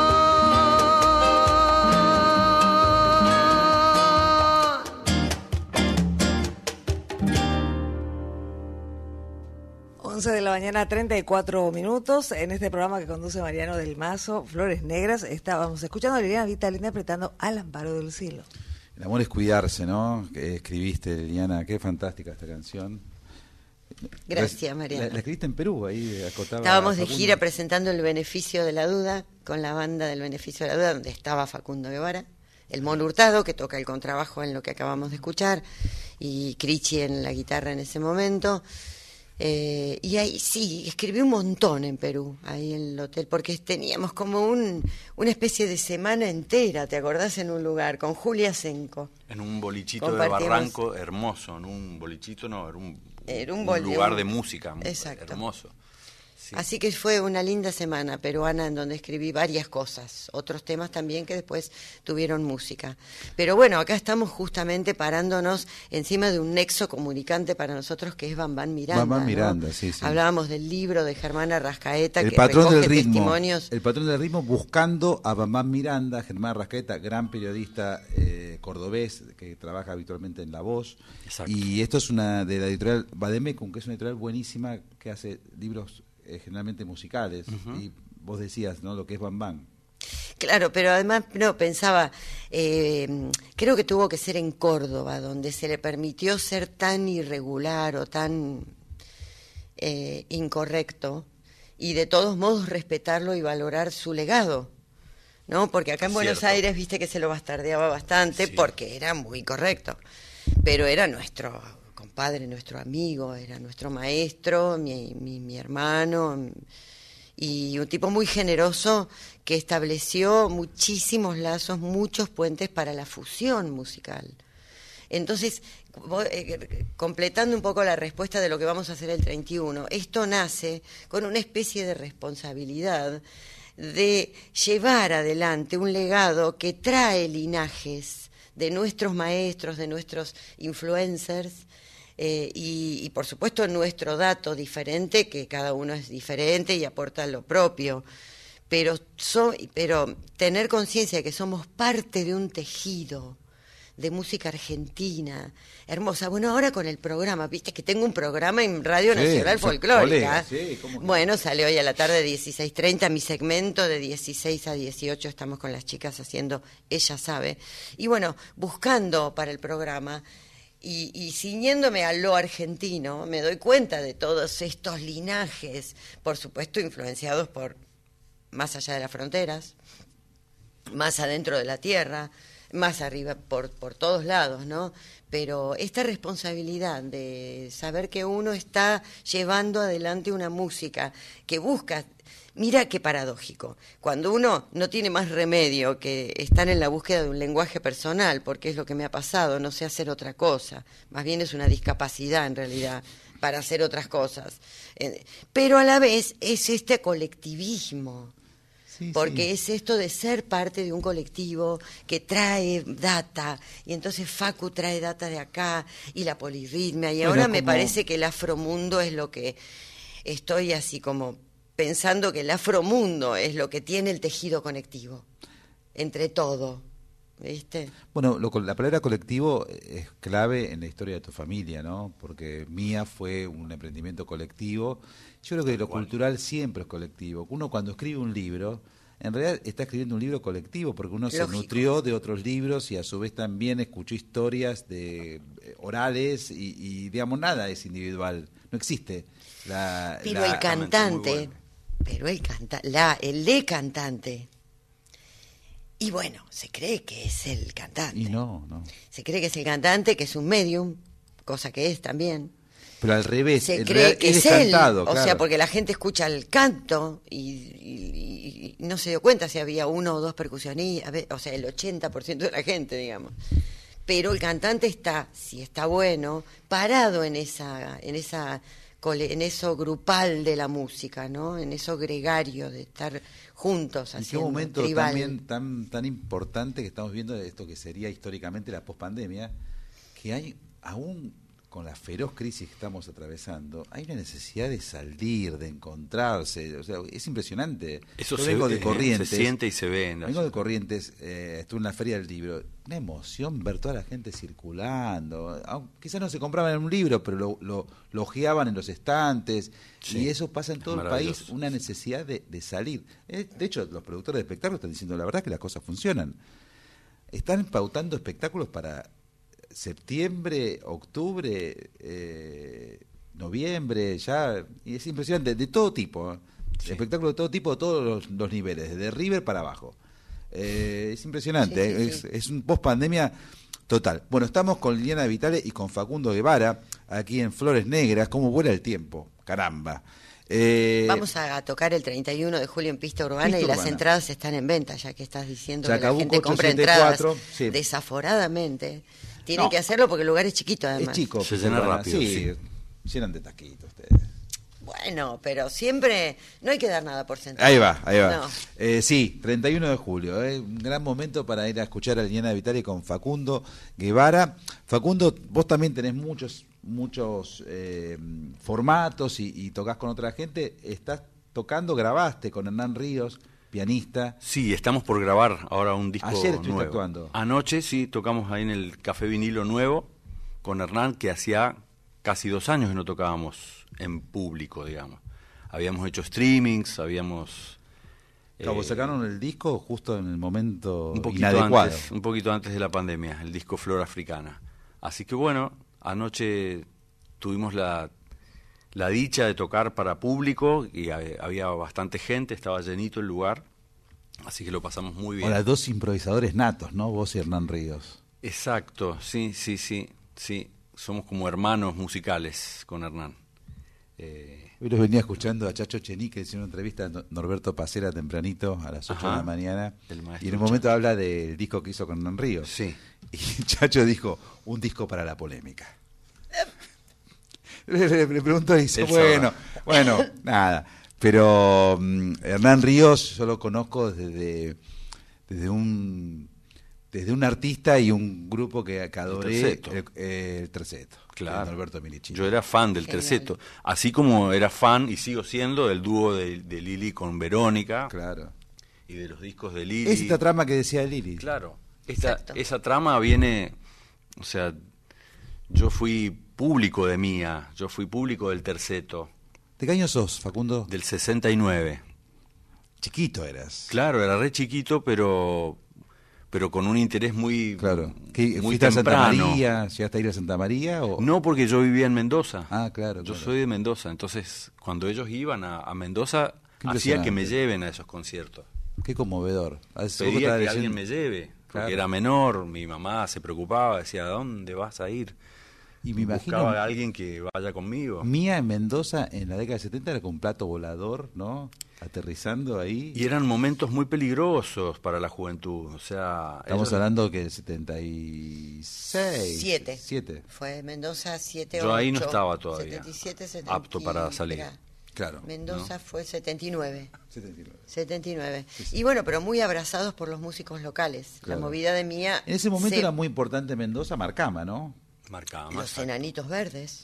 once de la mañana, treinta y cuatro minutos. En este programa que conduce Mariano del Mazo, Flores Negras, estábamos escuchando a Liliana Vital interpretando Al amparo del cielo. El amor es cuidarse, ¿no? Que escribiste, Liliana, qué fantástica esta canción. Gracias, Mariano. La, la escribiste en Perú, ahí acotaba. Estábamos de Facundo. gira presentando El Beneficio de la Duda con la banda del Beneficio de la Duda, donde estaba Facundo Guevara, el Mono Hurtado, que toca el contrabajo en lo que acabamos de escuchar, y Crichi en la guitarra en ese momento. Eh, y ahí sí, escribí un montón en Perú, ahí en el hotel, porque teníamos como un, una especie de semana entera, ¿te acordás? En un lugar, con Julia Senco. En un bolichito de Compartimos- Barranco, hermoso, en un bolichito, no, era un, Era un un boli- lugar un- de música, Exacto. hermoso. Sí. Así que fue una linda semana peruana en donde escribí varias cosas, otros temas también que después tuvieron música. Pero bueno, acá estamos justamente parándonos encima de un nexo comunicante para nosotros que es Bambán Miranda. Bambán ¿no? Miranda, sí, sí. Hablábamos del libro de Germán Arrascaeta El que patrón recoge del ritmo. testimonios. El patrón del ritmo buscando a Bambán Miranda, Germán Rascaeta, gran periodista eh, cordobés que trabaja habitualmente en La Voz. Exacto. Y esto es una de la editorial Bademecum, que es una editorial buenísima que hace libros eh, generalmente musicales. Ujú. Y vos decías, ¿no? Lo que es Bambán. Claro, pero además no pensaba, eh, creo que tuvo que ser en Córdoba, donde se le permitió ser tan irregular o tan eh, incorrecto y de todos modos respetarlo y valorar su legado, ¿no? Porque acá en Buenos Cierto. Aires viste que se lo bastardeaba bastante Sí. porque era muy correcto, pero era nuestro compadre, nuestro amigo, era nuestro maestro, mi, mi, mi hermano, y un tipo muy generoso que estableció muchísimos lazos, muchos puentes para la fusión musical. Entonces, vo- eh, completando un poco la respuesta de lo que vamos a hacer el treinta y uno, esto nace con una especie de responsabilidad de llevar adelante un legado que trae linajes de nuestros maestros, de nuestros influencers, eh, y, y por supuesto nuestro dato diferente, que cada uno es diferente y aporta lo propio, pero, so- pero tener conciencia de que somos parte de un tejido, de música argentina, hermosa. Bueno, ahora con el programa, viste que tengo un programa en Radio Sí, Nacional sos Folclórica. colega, sí, ¿cómo que? Bueno, sale hoy a la tarde dieciséis treinta, mi segmento de dieciséis a dieciocho, estamos con las chicas haciendo Ella Sabe. Y bueno, buscando para el programa y, y ciñéndome a lo argentino, me doy cuenta de todos estos linajes, por supuesto influenciados por más allá de las fronteras, más adentro de la tierra, más arriba por, por todos lados, ¿no? Pero esta responsabilidad de saber que uno está llevando adelante una música que busca, mira qué paradójico, cuando uno no tiene más remedio que estar en la búsqueda de un lenguaje personal, porque es lo que me ha pasado, no sé hacer otra cosa, más bien es una discapacidad en realidad para hacer otras cosas, eh, pero a la vez es este colectivismo. Sí, Porque sí. es esto de ser parte de un colectivo que trae data, y entonces Facu trae data de acá, y la polirritmia, y Bueno, ahora me como- parece que el afromundo es lo que estoy así como pensando que el afromundo es lo que tiene el tejido conectivo, entre todo, ¿viste? Bueno, lo, la palabra colectivo es clave en la historia de tu familia, ¿no? Porque Mía fue un emprendimiento colectivo. Yo creo que lo cultural siempre es colectivo. Uno cuando escribe un libro, en realidad está escribiendo un libro colectivo, porque uno Lógico. se nutrió de otros libros y a su vez también escuchó historias de eh, orales y, y, digamos, nada es individual. No existe. La, Pero la- el cantante, pero el canta, la, el de cantante, y bueno, se cree que es el cantante. Y no, no. Se cree que es el cantante, que es un medium, cosa que es también. Pero al revés, Se el cree real- que él es es él, cantado, o claro. sea, porque la gente escucha el canto y, y- y no se dio cuenta si había uno o dos percusionistas, o sea, el ochenta por ciento de la gente, digamos. Pero el cantante está, si está bueno, parado en esa, en esa, cole- en eso grupal de la música, ¿no? En eso gregario de estar juntos ¿En qué haciendo momento tribal. también tan tan importante que estamos viendo esto que sería históricamente la pospandemia, que hay aún con la feroz crisis que estamos atravesando, hay una necesidad de salir, de encontrarse, o sea, es impresionante. Eso Yo se vengo ve, de eh, Corrientes, se siente y se ve en la vengo de ciudad. Corrientes, eh, estuve en la Feria del Libro, una emoción ver toda la gente circulando, aunque quizás no se compraban en un libro, pero lo, lo, lo ojeaban en los estantes, Sí, y eso pasa en todo el país, maravilloso. una necesidad de, de salir. Eh, de hecho, los productores de espectáculos están diciendo la verdad que las cosas funcionan. Están pautando espectáculos para septiembre, octubre, eh, noviembre, ya, y es impresionante, de todo tipo, ¿eh? Sí. Espectáculos de todo tipo, de todos los, los niveles, desde River para abajo. Eh, es impresionante, Sí, sí, es, sí. es un post-pandemia total. Bueno, estamos con Liliana Vitale y con Facundo Guevara, aquí en Flores Negras. ¿Cómo vuela el tiempo? Caramba. Eh, Vamos a tocar el treinta y uno de julio en Pista Urbana Pista y las Urbana. entradas están en venta, ya que estás diciendo que la Chacabuco gente compra ochocientos setenta y entradas cuatro, sí. desaforadamente. Tienen No. que hacerlo porque el lugar es chiquito, es además. chico. Se Pista llena Urbana. rápido, Sí, sí. llenan de taquitos ustedes. Bueno, pero siempre no hay que dar nada por sentado. Ahí va, ahí va. No. Eh, sí, treinta y uno de julio, eh, un gran momento para ir a escuchar a Liliana Vitale con Facundo Guevara. Facundo, vos también tenés muchos muchos eh, formatos y, y tocas con otra gente. Estás tocando, grabaste con Hernán Ríos, pianista. Sí, estamos por grabar ahora un disco Ayer estuviste nuevo. actuando. Anoche sí, tocamos ahí en el Café Vinilo Nuevo con Hernán, que hacía casi dos años que no tocábamos en público, digamos. Habíamos hecho streamings, habíamos... Cabo, eh, sacaron el disco justo en el momento un poquito inadecuado. antes, un poquito antes de la pandemia, el disco Flora Africana. Así que bueno, anoche tuvimos la, la dicha de tocar para público y ha- había bastante gente, estaba llenito el lugar, así que lo pasamos muy bien. Ahora, dos improvisadores natos, ¿no? Vos y Hernán Ríos. Exacto, sí, sí, sí, sí, somos como hermanos musicales con Hernán. Eh, Hoy los venía escuchando a Chacho Chenique, hizo una entrevista a No- Norberto Pacera tempranito, a las ocho Ajá, de la mañana, el maestro y en un momento habla del disco que hizo con Hernán Ríos. Sí. Y Chacho dijo, un disco para la polémica. Le, le- le preguntó y dice, Él bueno, sabrá. bueno, nada. Pero mm, Hernán Ríos yo lo conozco desde, desde un desde un artista y un grupo que, que adoré, Terceto. el, eh, el Terceto, Claro. de Norberto Milichini. Yo era fan del Genial. terceto, así como era fan y sigo siendo del dúo de, de Lili con Verónica Claro. y de los discos de Lili. Es esta trama que decía Lili. Claro, esta, Exacto. esa trama viene O sea, yo fui público de Mía, yo fui público del terceto. ¿De qué año sos, Facundo? Del sesenta y nueve. Chiquito eras. Claro, era re chiquito, pero pero con un interés muy Claro. ¿Qué, muy ¿Fuiste a Santa temprano. María? ¿Llegaste a ir a Santa María? O... No, porque yo vivía en Mendoza. Ah, claro. Yo claro. soy de Mendoza, entonces cuando ellos iban a, a Mendoza, Qué hacía que me impresionante. lleven a esos conciertos. Qué conmovedor. Ah, es- vos Pedía estabas que leyendo- alguien me lleve, porque Claro. era menor, mi mamá se preocupaba, decía, ¿a dónde vas a ir? Y me imagino- Buscaba a alguien que vaya conmigo. Mía en Mendoza en la década de setenta era con un plato volador, ¿no? Aterrizando ahí. Y eran momentos muy peligrosos para la juventud, o sea... Estamos ellos- hablando que el setenta y seis. Siete. Siete. Fue Mendoza siete, Yo ahí no ocho, estaba todavía setenta y siete, setenta apto para salir. era. Claro. Mendoza fue setenta y nueve. setenta y nueve. setenta y nueve. Y bueno, pero muy abrazados por los músicos locales. Claro. La movida de Mía. En ese momento se- era muy importante Mendoza, Marcama, ¿no? Marcaba Los Enanitos Verdes.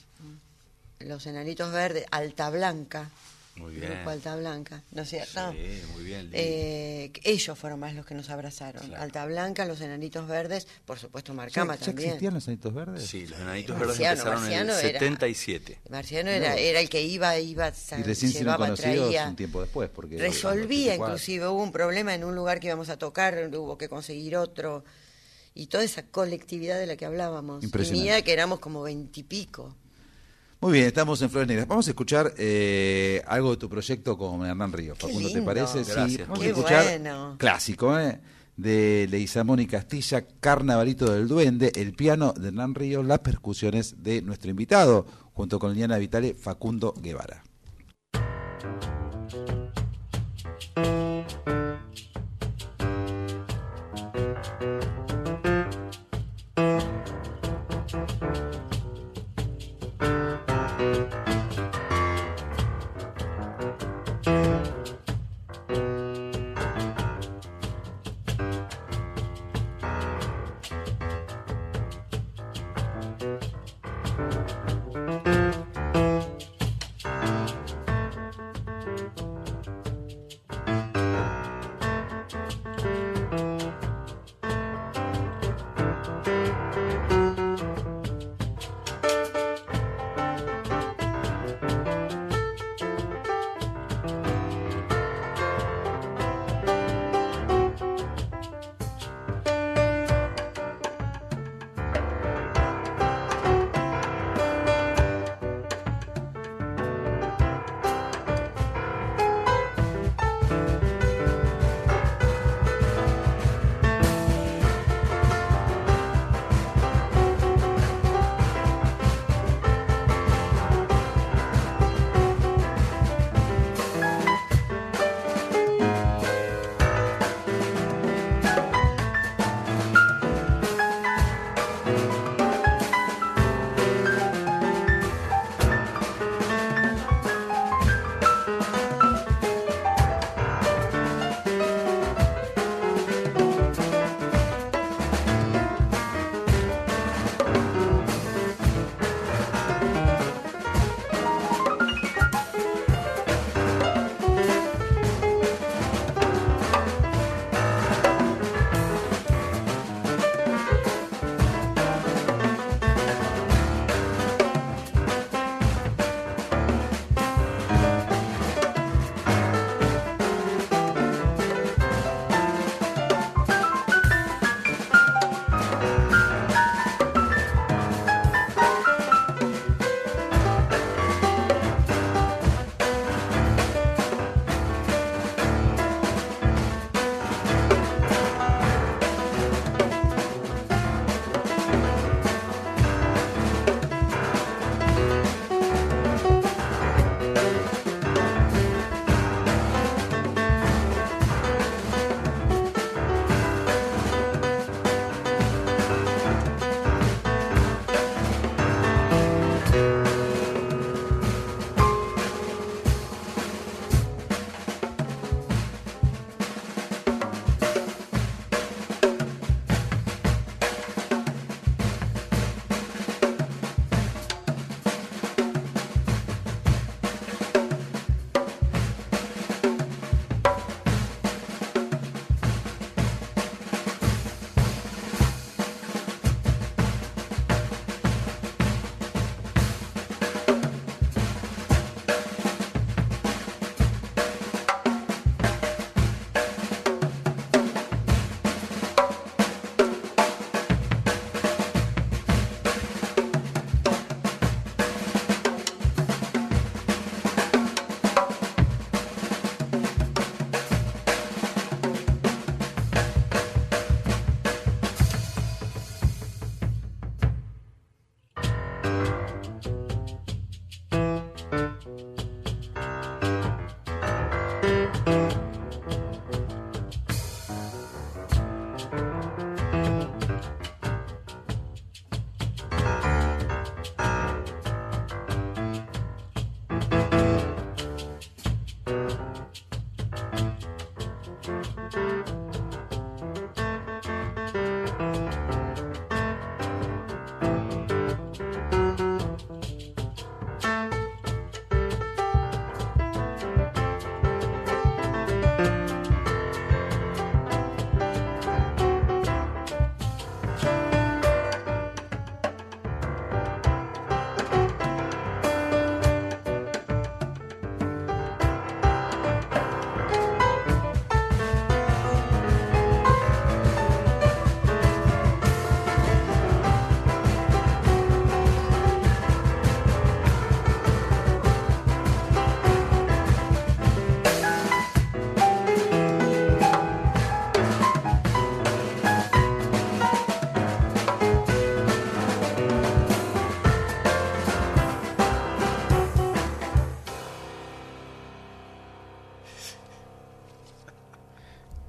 Los Enanitos Verdes, Alta Blanca. Muy bien. Grupo Alta Blanca, ¿no es cierto? Sí, muy bien. Lili. Eh, ellos fueron más los que nos abrazaron. Alta Blanca, los Enanitos Verdes, por supuesto Marcama ¿Ya, ya también. existían los Anitos Verdes? Sí, los Enanitos Verdes Marciano, empezaron Marciano en el era- setenta y siete. Marciano era, era el que iba, iba, Y recién se llevaba, conocidos traía. un tiempo después. Porque Resolvía, ochenta y cuatro. inclusive hubo un problema en un lugar que íbamos a tocar, hubo que conseguir otro. Y toda esa colectividad de la que hablábamos. Impresionante. Y mía que éramos como veintipico. Muy bien, estamos en Flores Negras. Vamos a escuchar eh, algo de tu proyecto con Hernán Ríos. Qué Facundo, ¿te lindo. parece? Sí, Gracias. vamos Qué a escuchar bueno. clásico, ¿eh? De Leizamón y Castilla, Carnavalito del Duende, el piano de Hernán Ríos, las percusiones de nuestro invitado, junto con Liliana Vitale, Facundo Guevara. Thank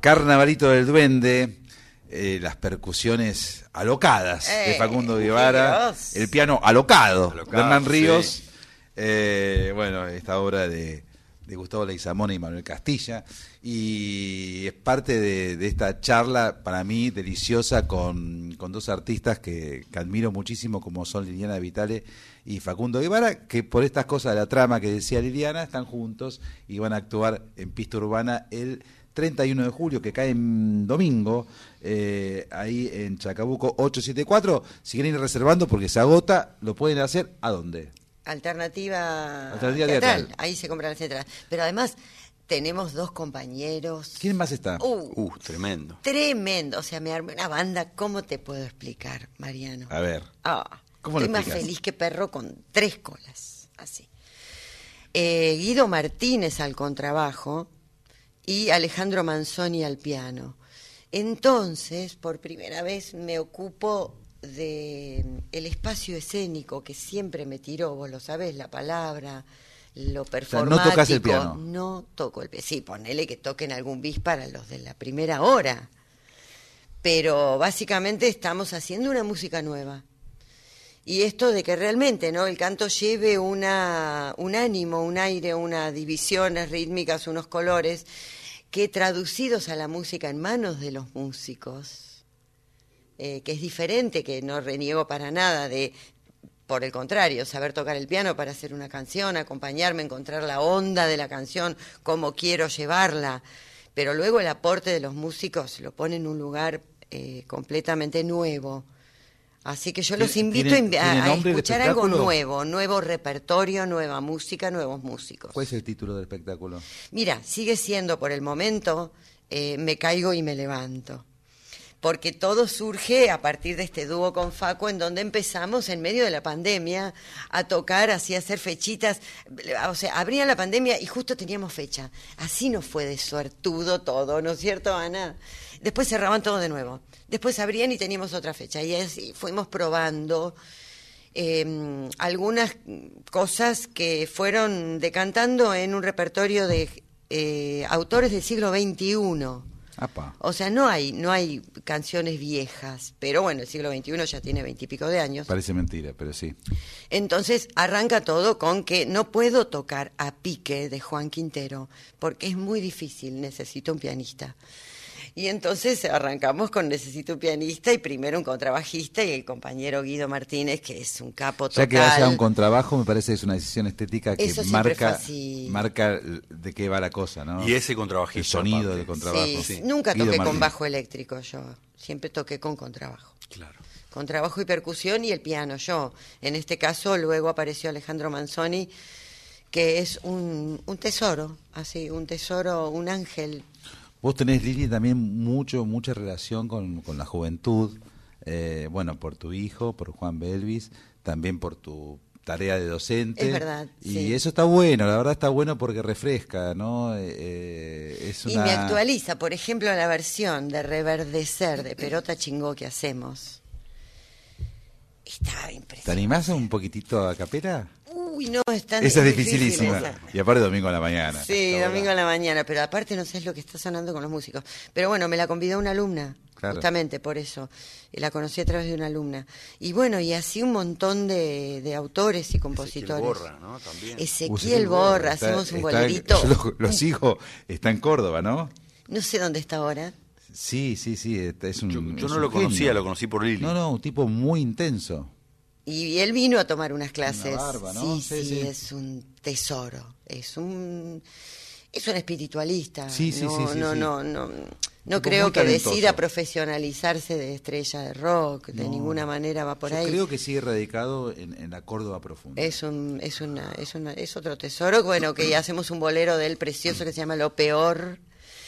Carnavalito del Duende, eh, las percusiones alocadas Eh, de Facundo Guevara, Dios. el piano alocado, Alocado, de Hernán sí. Ríos, eh, bueno, esta obra de, de Gustavo Leguizamón y Manuel Castilla, y es parte de, de esta charla para mí deliciosa con, con dos artistas que, que admiro muchísimo, como son Liliana Vitale y Facundo Guevara, que por estas cosas de la trama que decía Liliana están juntos y van a actuar en Pista Urbana el treinta y uno de julio, que cae en domingo, eh, ahí en Chacabuco ochocientos setenta y cuatro. Si quieren ir reservando porque se agota, lo pueden hacer ¿a dónde? Alternativa, Alternativa teatral. teatral. Ahí se compra la entrada. Pero además tenemos dos compañeros. ¿Quién más está? Uh, Uh, tremendo. Tremendo. O sea, me armé una banda. ¿Cómo te puedo explicar, Mariano? A ver. Ah, ¿Cómo lo estoy más explicas? feliz que perro con tres colas. Así. Eh, Guido Martínez al contrabajo y Alejandro Manzoni al piano. Entonces, por primera vez me ocupo de el espacio escénico que siempre me tiró, vos lo sabés, la palabra, lo performático. no tocas el piano. No toco el piano. Sí, ponele que toquen algún bis para los de la primera hora. Pero básicamente estamos haciendo una música nueva. Y esto de que realmente, ¿no?, el canto lleve una, un ánimo, un aire, unas divisiones rítmicas, unos colores, que traducidos a la música en manos de los músicos, eh, que es diferente, que no reniego para nada de, por el contrario, saber tocar el piano para hacer una canción, acompañarme, encontrar la onda de la canción, cómo quiero llevarla, pero luego el aporte de los músicos lo pone en un lugar eh, completamente nuevo. Así que yo los invito ¿Tiene- a, tiene a nombre el escuchar algo espectáculo? nuevo, nuevo repertorio, nueva música, nuevos músicos. ¿Cuál es el título del espectáculo? Mira, sigue siendo por el momento eh, Me caigo y me levanto. Porque todo surge a partir de este dúo con Facu, en donde empezamos en medio de la pandemia a tocar, así a hacer fechitas. O sea, abría la pandemia y justo teníamos fecha. Así nos fue de suertudo todo, ¿no es cierto, Ana? Después cerraban todo de nuevo. Después abrían y teníamos otra fecha. Y así fuimos probando eh, algunas cosas que fueron decantando en un repertorio de eh, autores del siglo veintiuno. Apa. O sea, no hay no hay canciones viejas, pero bueno, el siglo veintiuno ya tiene veintipico de años. Parece mentira, pero sí. Entonces arranca todo con que no puedo tocar a pique de Juan Quintero, porque es muy difícil, necesito un pianista. Y entonces arrancamos con necesito un pianista y primero un contrabajista y el compañero Guido Martínez, que es un capo total. Ya que haya un contrabajo, me parece que es una decisión estética que Eso siempre fue marca así. marca de qué va la cosa, ¿no? Y ese contrabajista, el sonido aparte. del contrabajo. Sí, Sí. nunca Guido toqué con Martínez. bajo eléctrico yo, siempre toqué con contrabajo. Claro. Contrabajo y percusión y el piano yo. En este caso luego apareció Alejandro Manzoni, que es un, un tesoro, así, un tesoro, un ángel. Vos tenés, Lili, también mucho mucha relación con, con la juventud, eh, bueno, por tu hijo, por Juan Belvis, también por tu tarea de docente. Es verdad, Y sí. eso está bueno, la verdad está bueno porque refresca, ¿no? Eh, es Y una... me actualiza, por ejemplo, la versión de Reverdecer de Perota Chingó que hacemos. Estaba impresionante. ¿Te animás a un poquitito a capela? Uy, no, es tan Esa es difícil dificilísima. esa. Y aparte domingo a la mañana. Sí, Ahora. domingo a la mañana, pero aparte no sabes lo que está sonando con los músicos. Pero bueno, me la convidó una alumna, Claro. justamente por eso. Y la conocí a través de una alumna. Y bueno, y así un montón de, de autores y compositores. Borra, ¿no? También. Ezequiel Borra, Está- hacemos un está- bolerito. Yo lo, lo sigo, está en Córdoba, ¿no? No sé dónde está ahora. Sí, sí, sí, está- es un Yo, yo es no un lo conocía, genio. lo conocí por Lili. No, no, un tipo muy intenso. Y él vino a tomar unas clases. Una barba, ¿no? Sí, Sí, sí, sí. es un tesoro. Es un es un espiritualista. Sí, sí, no, sí, sí, no, sí. no, no, no Tipo creo muy que talentoso. decida profesionalizarse de estrella de rock, de No. ninguna manera va por Yo ahí. creo que sigue radicado en, en la Córdoba profunda. Es un es una es una es otro tesoro, bueno, que hacemos un bolero de él precioso que se llama Lo Peor.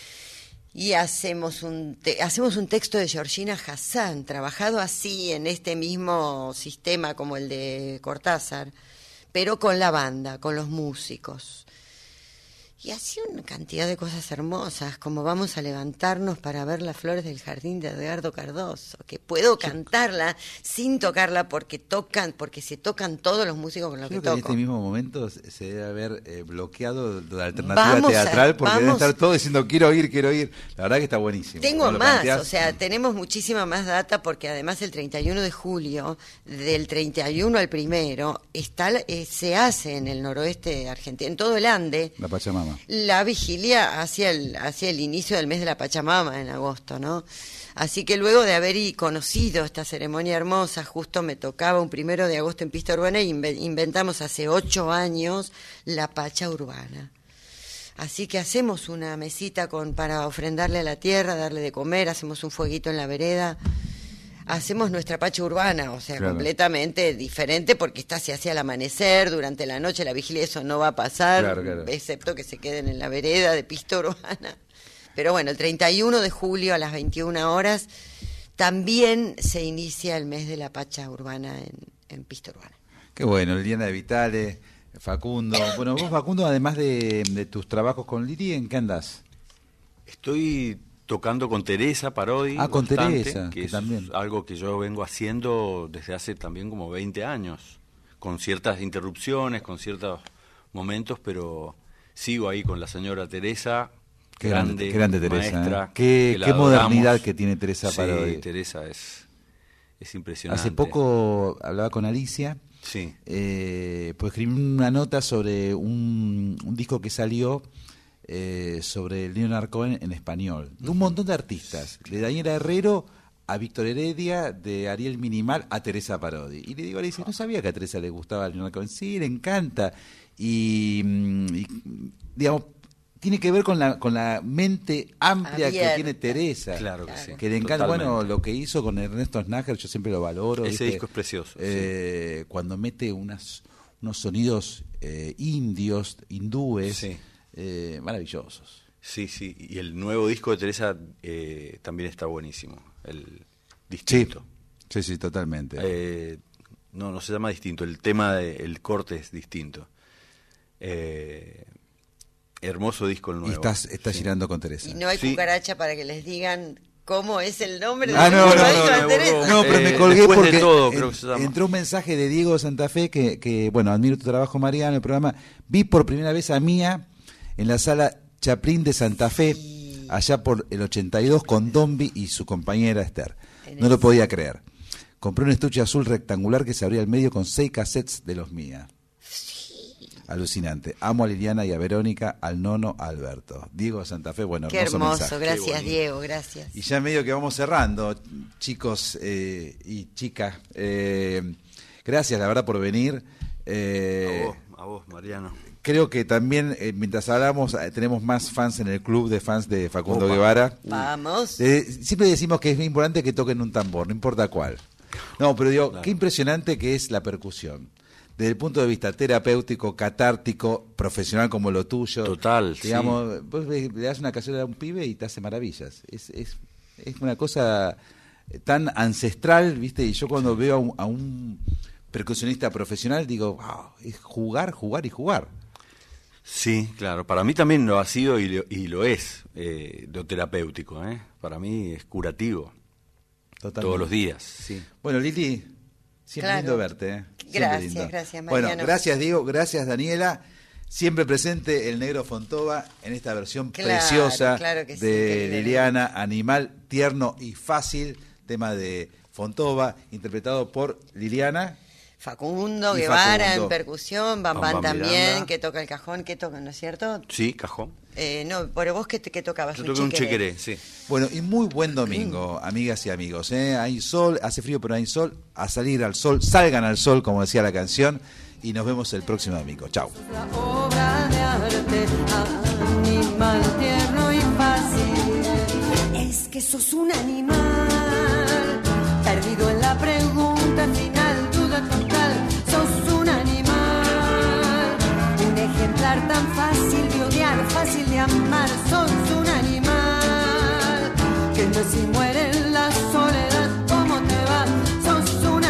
Y hacemos un te- hacemos un texto de Georgina Hassan, trabajado así en este mismo sistema como el de Cortázar, pero con la banda, con los músicos. Y así una cantidad de cosas hermosas, como vamos a levantarnos para ver las flores del jardín de Edgardo Cardoso, que puedo cantarla sin tocarla porque tocan, porque se tocan todos los músicos con los Creo que que en toco. este mismo momento se se debe haber eh, bloqueado la alternativa Vamos a- teatral porque deben vamos- estar todos diciendo quiero ir, quiero ir. La verdad que está buenísimo. Tengo Como lo más, planteás, o sea, tenemos muchísima más data porque además el treinta y uno de julio, del treinta y uno al primero, está, la- eh, se hace en el noroeste argentino, en todo el Ande, la Pachamama. la vigilia hacia el, hacia el inicio del mes de la Pachamama en agosto, ¿no? Así que luego de haber y conocido esta ceremonia hermosa, justo me tocaba un primero de agosto en Pista Urbana y inve- inventamos hace ocho años la Pacha Urbana. Así que hacemos una mesita con para ofrendarle a la tierra, darle de comer, hacemos un fueguito en la vereda, hacemos nuestra Pacha Urbana, o sea, Claro. completamente diferente porque está se hace al amanecer, durante la noche, la vigilia, eso no va a pasar, Claro, claro. excepto que se queden en la vereda de Pista Urbana. Pero bueno, el treinta y uno de julio a las veintiuna horas también se inicia el mes de la Pacha Urbana en, en Pista Urbana. Qué bueno, Liliana de Vitale, Facundo. Bueno, vos, Facundo, además de, de tus trabajos con Lili, ¿en qué andás? Estoy tocando con Teresa Parodi. Ah, con bastante, Teresa, que que es también. algo que yo vengo haciendo desde hace también como veinte años, con ciertas interrupciones, con ciertos momentos, pero sigo ahí con la señora Teresa. Qué grande, grande, qué grande Teresa. maestra, ¿eh? Qué, que la qué adoramos. modernidad que tiene Teresa Sí, Parodi. Teresa es, es impresionante. Hace poco hablaba con Alicia, Sí. eh, pues escribí una nota sobre un, un disco que salió eh, sobre Leonard Cohen en español, de un montón de artistas, de Daniela Herrero a Víctor Heredia, de Ariel Minimal a Teresa Parodi. Y le digo a Alicia, no sabía que a Teresa le gustaba Leonard Cohen. Sí, le encanta. Y, mm, y, digamos, tiene que ver con la con la mente amplia Abierta. que tiene Teresa. Claro que sí. Que le encanta, Totalmente. bueno, lo que hizo con Ernesto Snager, yo siempre lo valoro. Ese ¿viste? disco es precioso, Eh, Cuando mete unas, unos sonidos eh, indios, hindúes, Sí. eh, maravillosos. Sí, sí, y el nuevo disco de Teresa eh, también está buenísimo, el distinto. Sí, sí, totalmente. Eh, no, no se llama distinto, el tema, de, el corte es distinto. Eh, hermoso disco el Y nuevo. estás, estás Sí. girando con Teresa. Y no hay Sí. cucaracha para que les digan cómo es el nombre Ah, del no, no, nuevo no, disco de no, Teresa. No, pero me Eh, colgué después de porque todo, en- creo que se llama. entró un mensaje de Diego de Santa Fe que, que, bueno, admiro tu trabajo, Mariano, el programa. Vi por primera vez a Mía en la sala Chaplin de Santa Fe, allá por el ochenta y dos, con Dombi y su compañera Esther. No lo podía creer. Compré un estuche azul rectangular que se abría al medio con seis cassettes de los Mía. Alucinante. Amo a Liliana y a Verónica, al nono, a Alberto. Diego de Santa Fe, bueno, Qué hermoso hermoso, mensaje. gracias Diego, gracias. Y ya medio que vamos cerrando, chicos eh, y chicas. Eh, gracias, la verdad, por venir. Eh, A vos, a vos, Mariano. creo que también, eh, mientras hablamos, eh, tenemos más fans en el club de fans de Facundo Opa. Guevara. Vamos. Eh, siempre decimos que es muy importante que toquen un tambor, no importa cuál. No, pero digo, Claro. qué impresionante que es la percusión. Desde el punto de vista terapéutico, catártico, profesional como lo tuyo. Total, sí. Digamos, vos le le das una canción a un pibe y te hace maravillas. Es, es, es una cosa tan ancestral, ¿viste? Y yo cuando veo a un, a un percusionista profesional digo, wow, es jugar, jugar y jugar. Sí, claro, para mí también lo ha sido y lo, y lo es, eh, lo terapéutico, ¿eh? Para mí es curativo. Totalmente. Todos los días, sí. Bueno, Lili, siempre Claro. lindo verte. ¿eh? Siempre Gracias, lindo. gracias, Bueno, Mariano. gracias Diego, gracias Daniela. Siempre presente el Negro Fontova en esta versión Claro, preciosa claro que sí, de querida. Liliana, Animal, tierno y fácil, tema de Fontova, interpretado por Liliana. Facundo Y Guevara Facundo. en percusión, Bam Bam Bam Bam también, Miranda. que toca el cajón, que toca, ¿no es cierto? Sí, cajón. Eh, no, pero vos que, que tocabas Yo un toqué un chiqueré. chequeré, sí. Bueno, y muy buen domingo, amigas y amigos. ¿eh? Hay sol, hace frío, pero hay sol. A salir al sol, salgan al sol, como decía la canción. Y nos vemos el próximo domingo. Chau. La obra de arte, animal tierno y fácil. Es que sos un animal, perdido en la pregunta final, duda total, sos un animal, un ejemplar tan fácil de odiar, fácil de amar, sos un animal, que nace y muere en la soledad, ¿cómo te va? Sos un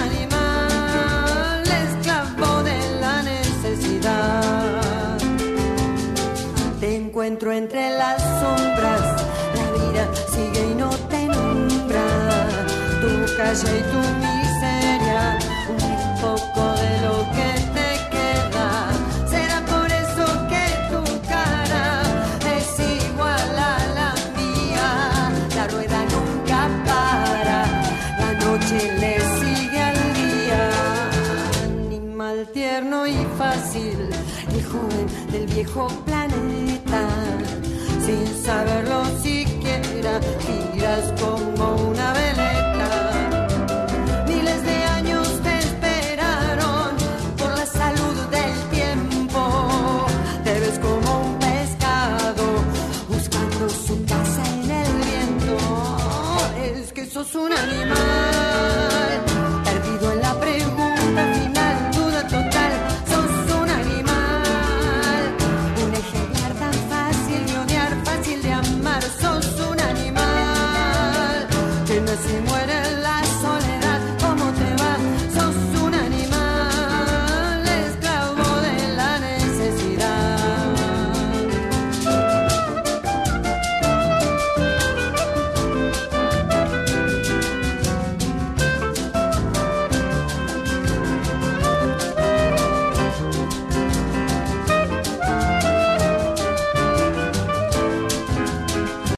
animal, esclavo de la necesidad. Te encuentro entre las sombras. La vida sigue y no te nombra. Tu calle y tu miseria, un poco de lo que te queda. Será por eso que tu cara es igual a la mía. La rueda nunca para, la noche le sigue al día. Animal tierno y fácil, el joven del viejo planeta. Sin saberlo siquiera, giras como una veleta.